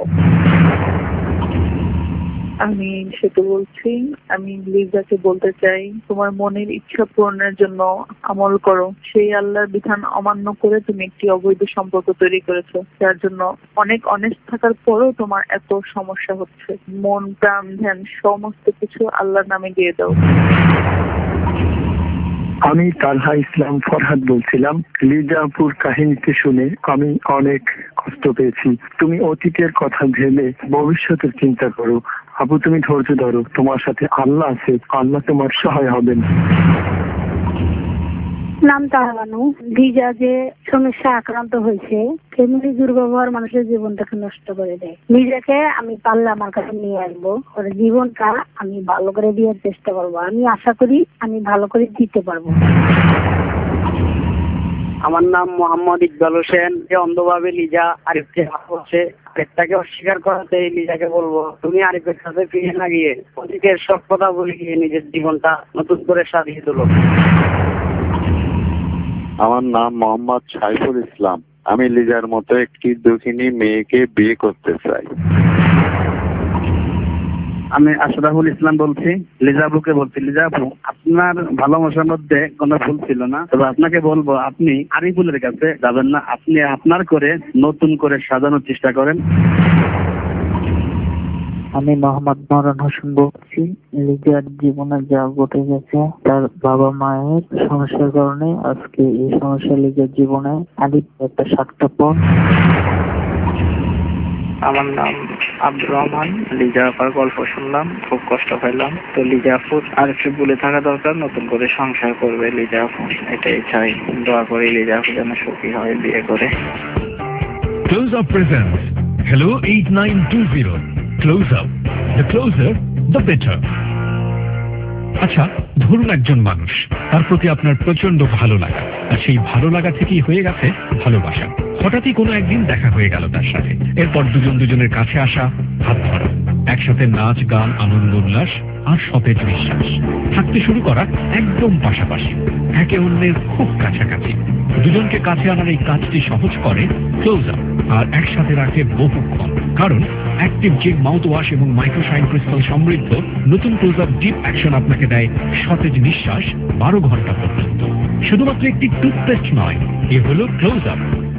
আমি সেটা বলছি। আমি লিজাকে বলতে চাই, তোমার মনের ইচ্ছা পূরণের জন্য আমল করো। সেই আল্লাহর বিধান অমান্য করে তুমি একটি অবৈধ সম্পর্ক তৈরি করেছো, যার জন্য অনেক অনেস্ট থাকার পরেও তোমার এত সমস্যা হচ্ছে। মন, প্রাণ, ধ্যান সমস্ত কিছু আল্লাহর নামে দিয়ে দাও। আমি তালহা ইসলাম ফরহাদ বলছিলাম। লিজাপুর কাহিনীতে শুনে আমি অনেক কষ্ট পেয়েছি। তুমি অতীতের কথা ভেবে ভবিষ্যতের চিন্তা করো। আপু, তুমি ধৈর্য ধরো, তোমার সাথে আল্লাহ আছে, আল্লাহ তোমার সহায় হবেন। নাম তারাবানু। লিজা যে সমস্যা আক্রান্ত হয়েছে, ফ্যামিলি দুর্ব্যবহার মানুষের জীবনটাকে নষ্ট করে দেয়। লিজাকে আমি পারলে আমার কাছে নিয়ে আসবো, ওর জীবনটা আমি ভালো করে দেওয়ার চেষ্টা করবো। আমি আশা করি আমি ভালো করে দিতে পারবো। আমার নাম মোহাম্মদ ইকবাল হোসেন। যে অন্ধভাবে লিজা আরিফকে ভালোবাসে, আরিফটাকে অস্বীকার করাতে লিজাকে বলবো, তুমি আরিফের সাথে ফিরে না গিয়ে অতীতের সব কথা বলে গিয়ে নিজের জীবনটা নতুন করে সাজিয়ে তোলো। আমার নাম মোহাম্মদ সাইফুল ইসলাম। আমি লিজার মতো একটি দুঃখিনী মেয়েকে বিয়ে করতে চাই। আমি আশরাফুল ইসলাম বলছি। লিজাবুকে বলছি, লিজাবু, আপনার ভালোবাসার মধ্যে কোনো ভুল ছিল না, তবে আপনাকে বলবো, আপনি আরিফুলের কাছে যাবেন না, আপনি আপনার করে নতুন করে সাজানোর চেষ্টা করেন। আমি মোহাম্মদ মরান হোসেন বলছি। লিজার জীবনে যা ঘটে গেছে তার বাবা মায়ের সমস্যার কারণে আজকে এই সমস্যা লিজার জীবনে আরিফ একটা স্বার্থপর। আমার নাম আব্দুর রহমান। লিজা আপার গল্প শুনলাম, খুব কষ্ট পেলাম। তো লিজা আপু আরেকটু ভুলে থাকা দরকার, নতুন করে সংসার করবে লিজা আপু, এটাই চাই। দোয়া করি লিজা আপু যেন সুখী হয় বিয়ে করে। Close Up presents Hello 8920. Close Up. The closer, the better. আচ্ছা, ধরুন একজন মানুষ, তার প্রতি আপনার প্রচন্ড ভালো লাগা, আর সেই ভালো লাগা থেকেই হয়ে গেছে ভালোবাসা। হঠাৎই কোনো একদিন দেখা হয়ে গেল তার সাথে। এরপর দুজনের কাছে আসা, হাত ধরা, একসাথে নাচ, গান, আনন্দ, উল্লাস আর সতেজ নিঃশ্বাস, থাকতে শুরু করা একদম পাশাপাশি, একে অন্যের খুব কাছাকাছি। দুজনকে কাছে আনার এই কাজটি সহজ করে ক্লোজ আপ, আর একসাথে রাখে বহুক্ষণ। কারণ অ্যাক্টিভ জেল মাউথ ওয়াশ এবং মাইক্রোশাইন ক্রিস্টাল সমৃদ্ধ নতুন ক্লোজ আপ ডিপ অ্যাকশন আপনাকে দেয় সতেজ নিঃশ্বাস 12 ঘন্টা পর্যন্ত। শুধুমাত্র একটি টুথপেস্ট নয়, এ হলো ক্লোজ আপ।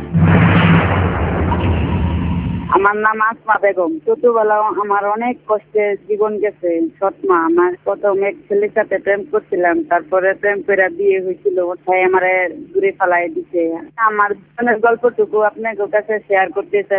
আমার নাম আসমা বেগম। ছোটবেলা আমার অনেক কষ্টে জীবন গেছে। সৎমা, আমার প্রথম এক ছেলের সাথে প্রেম করছিলাম, তারপরে প্রেম করে বিয়ে হয়েছিল, তাই আমার দূরে ফেলাই দিছে। আমার জীবনের গল্পটুকু আপনার কাছে শেয়ার করতে চাই।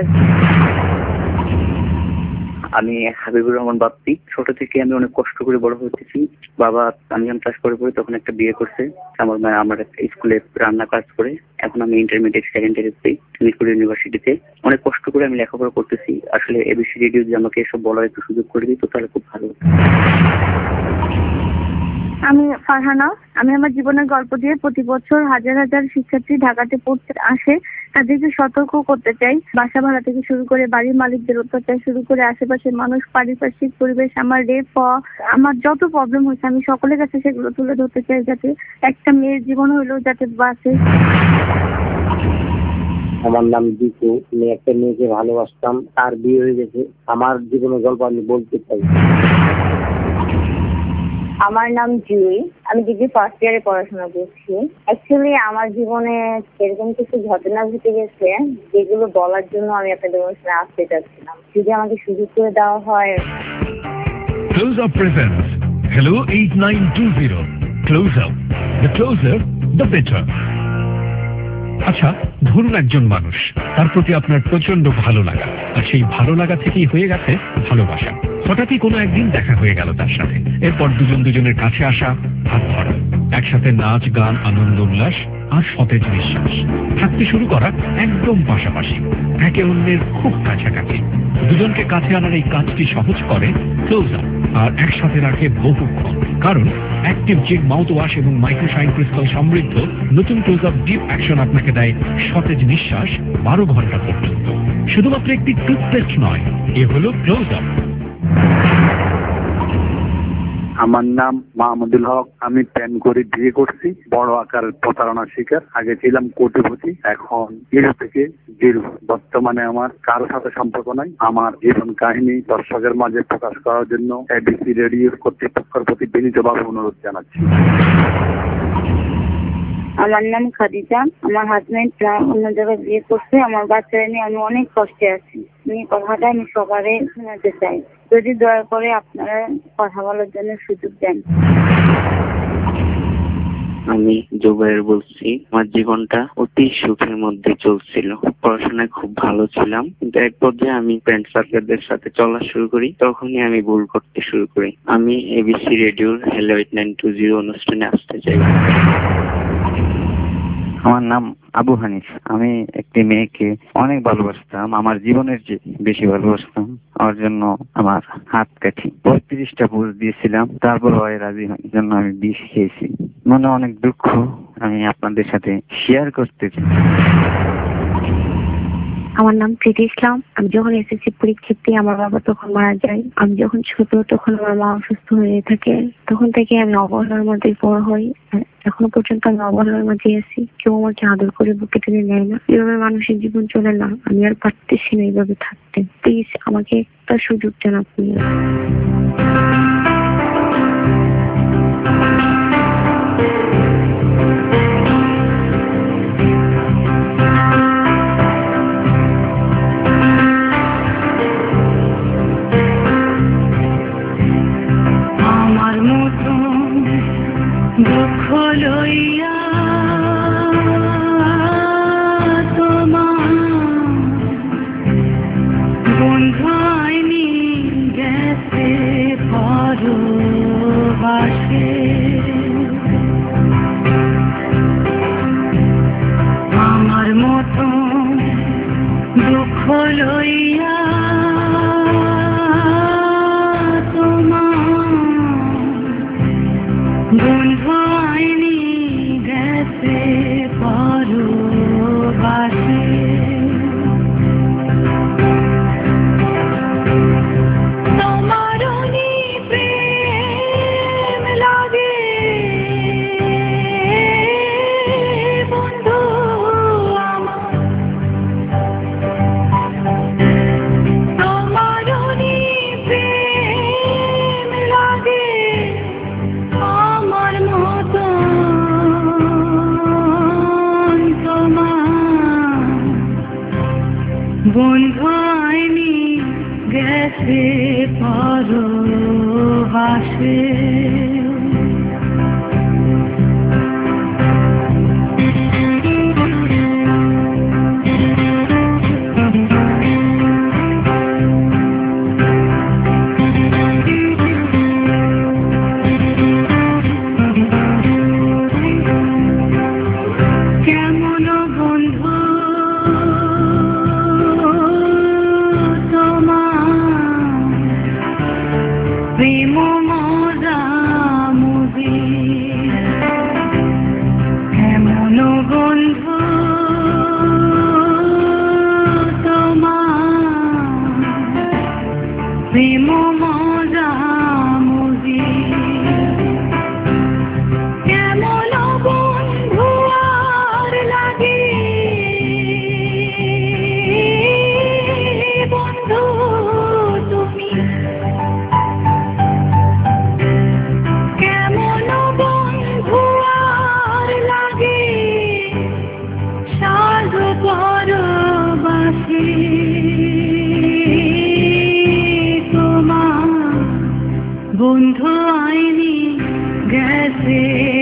আমি হাবিবুর রহমান বাপ্পি। ছোট থেকে আমি অনেক কষ্ট করে বড় হতেছি। বাবা আমিন চাষ করে তখন একটা বিয়ে করছে। আমার মা আমার একটা স্কুলে রান্না কাজ করে। এখন আমি ইন্টারমিডিয়েট সেকেন্ড ইয়ারে মিরপুর ইউনিভার্সিটিতে অনেক কষ্ট করে আমি লেখাপড়া করতেছি। আসলে এবিসি রেডিও যদি আমাকে এসব বলার একটু সুযোগ করে দিত তাহলে খুব ভালো। আমি ফারহানা। আমি আমার জীবনের গল্প দিয়ে প্রতি বছর হাজার হাজার শিক্ষার্থী ঢাকাতে পড়তে আসে, তাদেরকে সতর্ক করতে চাই। বাসা ভাড়া থেকে শুরু করে বাড়ির মালিকদের অত্যাচার শুরু করে আশেপাশের মানুষ, পারিপার্শ্বিক পরিবেশ, আমার রেপ হওয়া, আমার যত প্রবলেম হয়েছে আমি সকলের কাছে সেগুলো তুলে ধরতে চাই, যাতে একটা মেয়ের জীবন হইলেও যাতে বাঁচে। আমার নাম দীপু। আমি একটা মেয়েকে ভালোবাসতাম, তার বিয়ে হয়ে গেছে। আমার জীবনের গল্প আমি বলতে চাই। আমার নাম জুই। আমি ডিগ্রি ফার্স্ট ইয়ারে পড়াশোনা করছি। অ্যাকচুয়ালি আমার জীবনে এরকম কিছু ঘটনা ঘটে গেছে যেগুলো বলার জন্য আমি আপনাদের অনুষ্ঠানে আসতে চাচ্ছিলাম। যদি আমাকে সুযোগ করে দেওয়া হয়। Close Up presents Hello 8920. Close Up. The closer, the better. আচ্ছা, ধরুন একজন মানুষ, তার প্রতি আপনার প্রচন্ড ভালো লাগা, আর সেই ভালো লাগা থেকেই হয়ে গেছে ভালোবাসা। হঠাৎই কোনো একদিন দেখা হয়ে গেল তার সাথে। এরপর দুজনের কাছে আসা, হাত ধরা, একসাথে নাচ গান, আনন্দ উল্লাস আর সতেজ নিঃশ্বাস, থাকতে শুরু করা একদম পাশাপাশি, একে অন্যের খুব কাছাকাছি। দুজনকে কাছে আনার এই কাজটি সহজ করে ক্লোজ আপ আর একসাথে রাখে বহুক্ষণ। কারণ অ্যাক্টিভ জিগ মাউথ ওয়াশ এবং মাইক্রোশাইন ক্রিস্টাল সমৃদ্ধ নতুন ক্লোজ আপ ডিপ অ্যাকশন আপনাকে দেয় সতেজ নিঃশ্বাস 12 ঘন্টা পর্যন্ত। শুধুমাত্র একটি টুথপেস্ট নয়, এ হলো ক্লোজ আপ। আমার নাম মাহমুদুল হক। আমি প্রেম করে বিয়ে করছি, বড় আকারের প্রতারণার শিকার। আগে ছিলাম কোটিপতি, এখন জিরো থেকে জিরো। বর্তমানে আমার কারো সাথে সম্পর্ক নাই। আমার জীবন কাহিনী দর্শকের মাঝে প্রকাশ করার জন্য এবিসি রেডিওর কর্তৃপক্ষের প্রতি বিনীতভাবে অনুরোধ জানাচ্ছি। আমার নাম খাদিজা। আমার হাজবেন্ড অন্য জায়গায় বিয়ে করছে। আমার বাচ্চারা নিয়ে আমি অনেক কষ্টে আছি। এই কথাটা আমি সবারই শোনাতে চাই। যদি দয়া করে আপনারা কথা বলার জন্য সুযোগ দেন। আমি জুবাইর বলছি। আমার জীবনটা অতি সুখের মধ্যে চলছিল। পড়াশোনায় খুব ভালো ছিলাম, কিন্তু এক পর্যায়ে আমি ফ্রেন্ড সার্কেলদের সাথে চলা শুরু করি। তখনই আমি ভুল করতে শুরু করি। আমি এবিসি রেডিওর হ্যালো 8920 অনুষ্ঠানে আসতে চাই। আমার নাম আবু হানিফ। আমি একটি মেয়েকে অনেক ভালোবাসতাম, আমার জীবনের চেয়ে বেশি ভালোবাসতাম। ওর জন্য আমার হাত কাঠি 35টা পোজ দিয়েছিলাম, তারপর ওই রাজি হওয়ার জন্য আমি বিষ খেয়েছি। মনে অনেক দুঃখ, আমি আপনাদের সাথে শেয়ার করতে চাই। আমার নাম প্রীতি ইসলাম। আমি যখন এসএসসি পরীক্ষা দিই আমার বাবা তখন মারা যায়। আমি যখন ছোট তখন আমার মা অসুস্থ হয়ে থাকে। তখন থেকে আমি অবহেলার মধ্যে বড় হই। এখনো পর্যন্ত আমি অবহেলার মধ্যে আছি। কেউ আমাকে আদর করে বুকে টেনে নেয় না। এভাবে মানুষের জীবন চলে না। আমি আর পারতেছি না এইভাবে থাকতে। প্লিজ আমাকে একটা সুযোগ দেন আপনি। দুঃখ লইয়া তোমার বন্ধু আইনি গেছে পরবাসে। আমার মতো দুঃখ লইয়া বন্ধু আইনি গেছে পরবাসে। তোমার প্রেম লাগে বন্ধু আমার। তোমার প্রেম লাগে আমার মতো তোমার বন্ধু আইনি গেছে পরবাসে। বন্ধু আইনি গেছে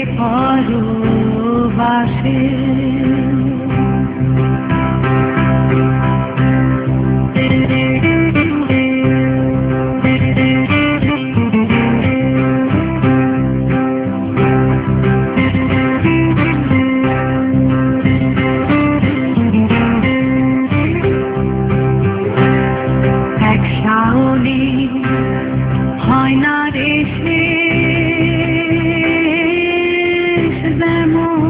পরবাসে হয় না রে শেষ যেমন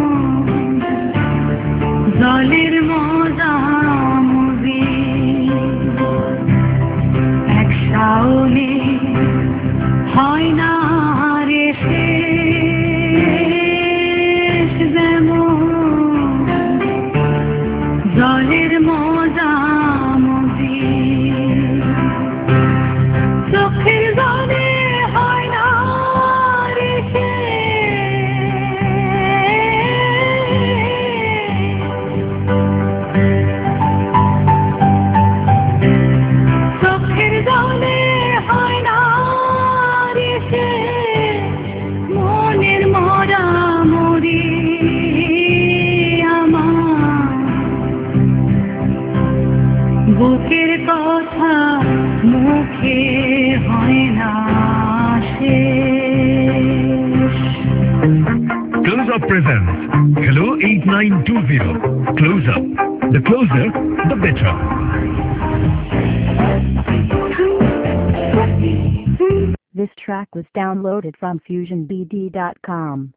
জলের মজামজি এক শাওনে হয় না রে শেষ যেমন জলের মজামজি চোখের জলে হয় না রে চোখের জলে হয় না রে মনের মরা মরি আমার বুকের কথা মুখে হয় না শেষ। Close Up presents Hello 8920. Close Up. The closer, the better. This track was downloaded from FusionBD.com.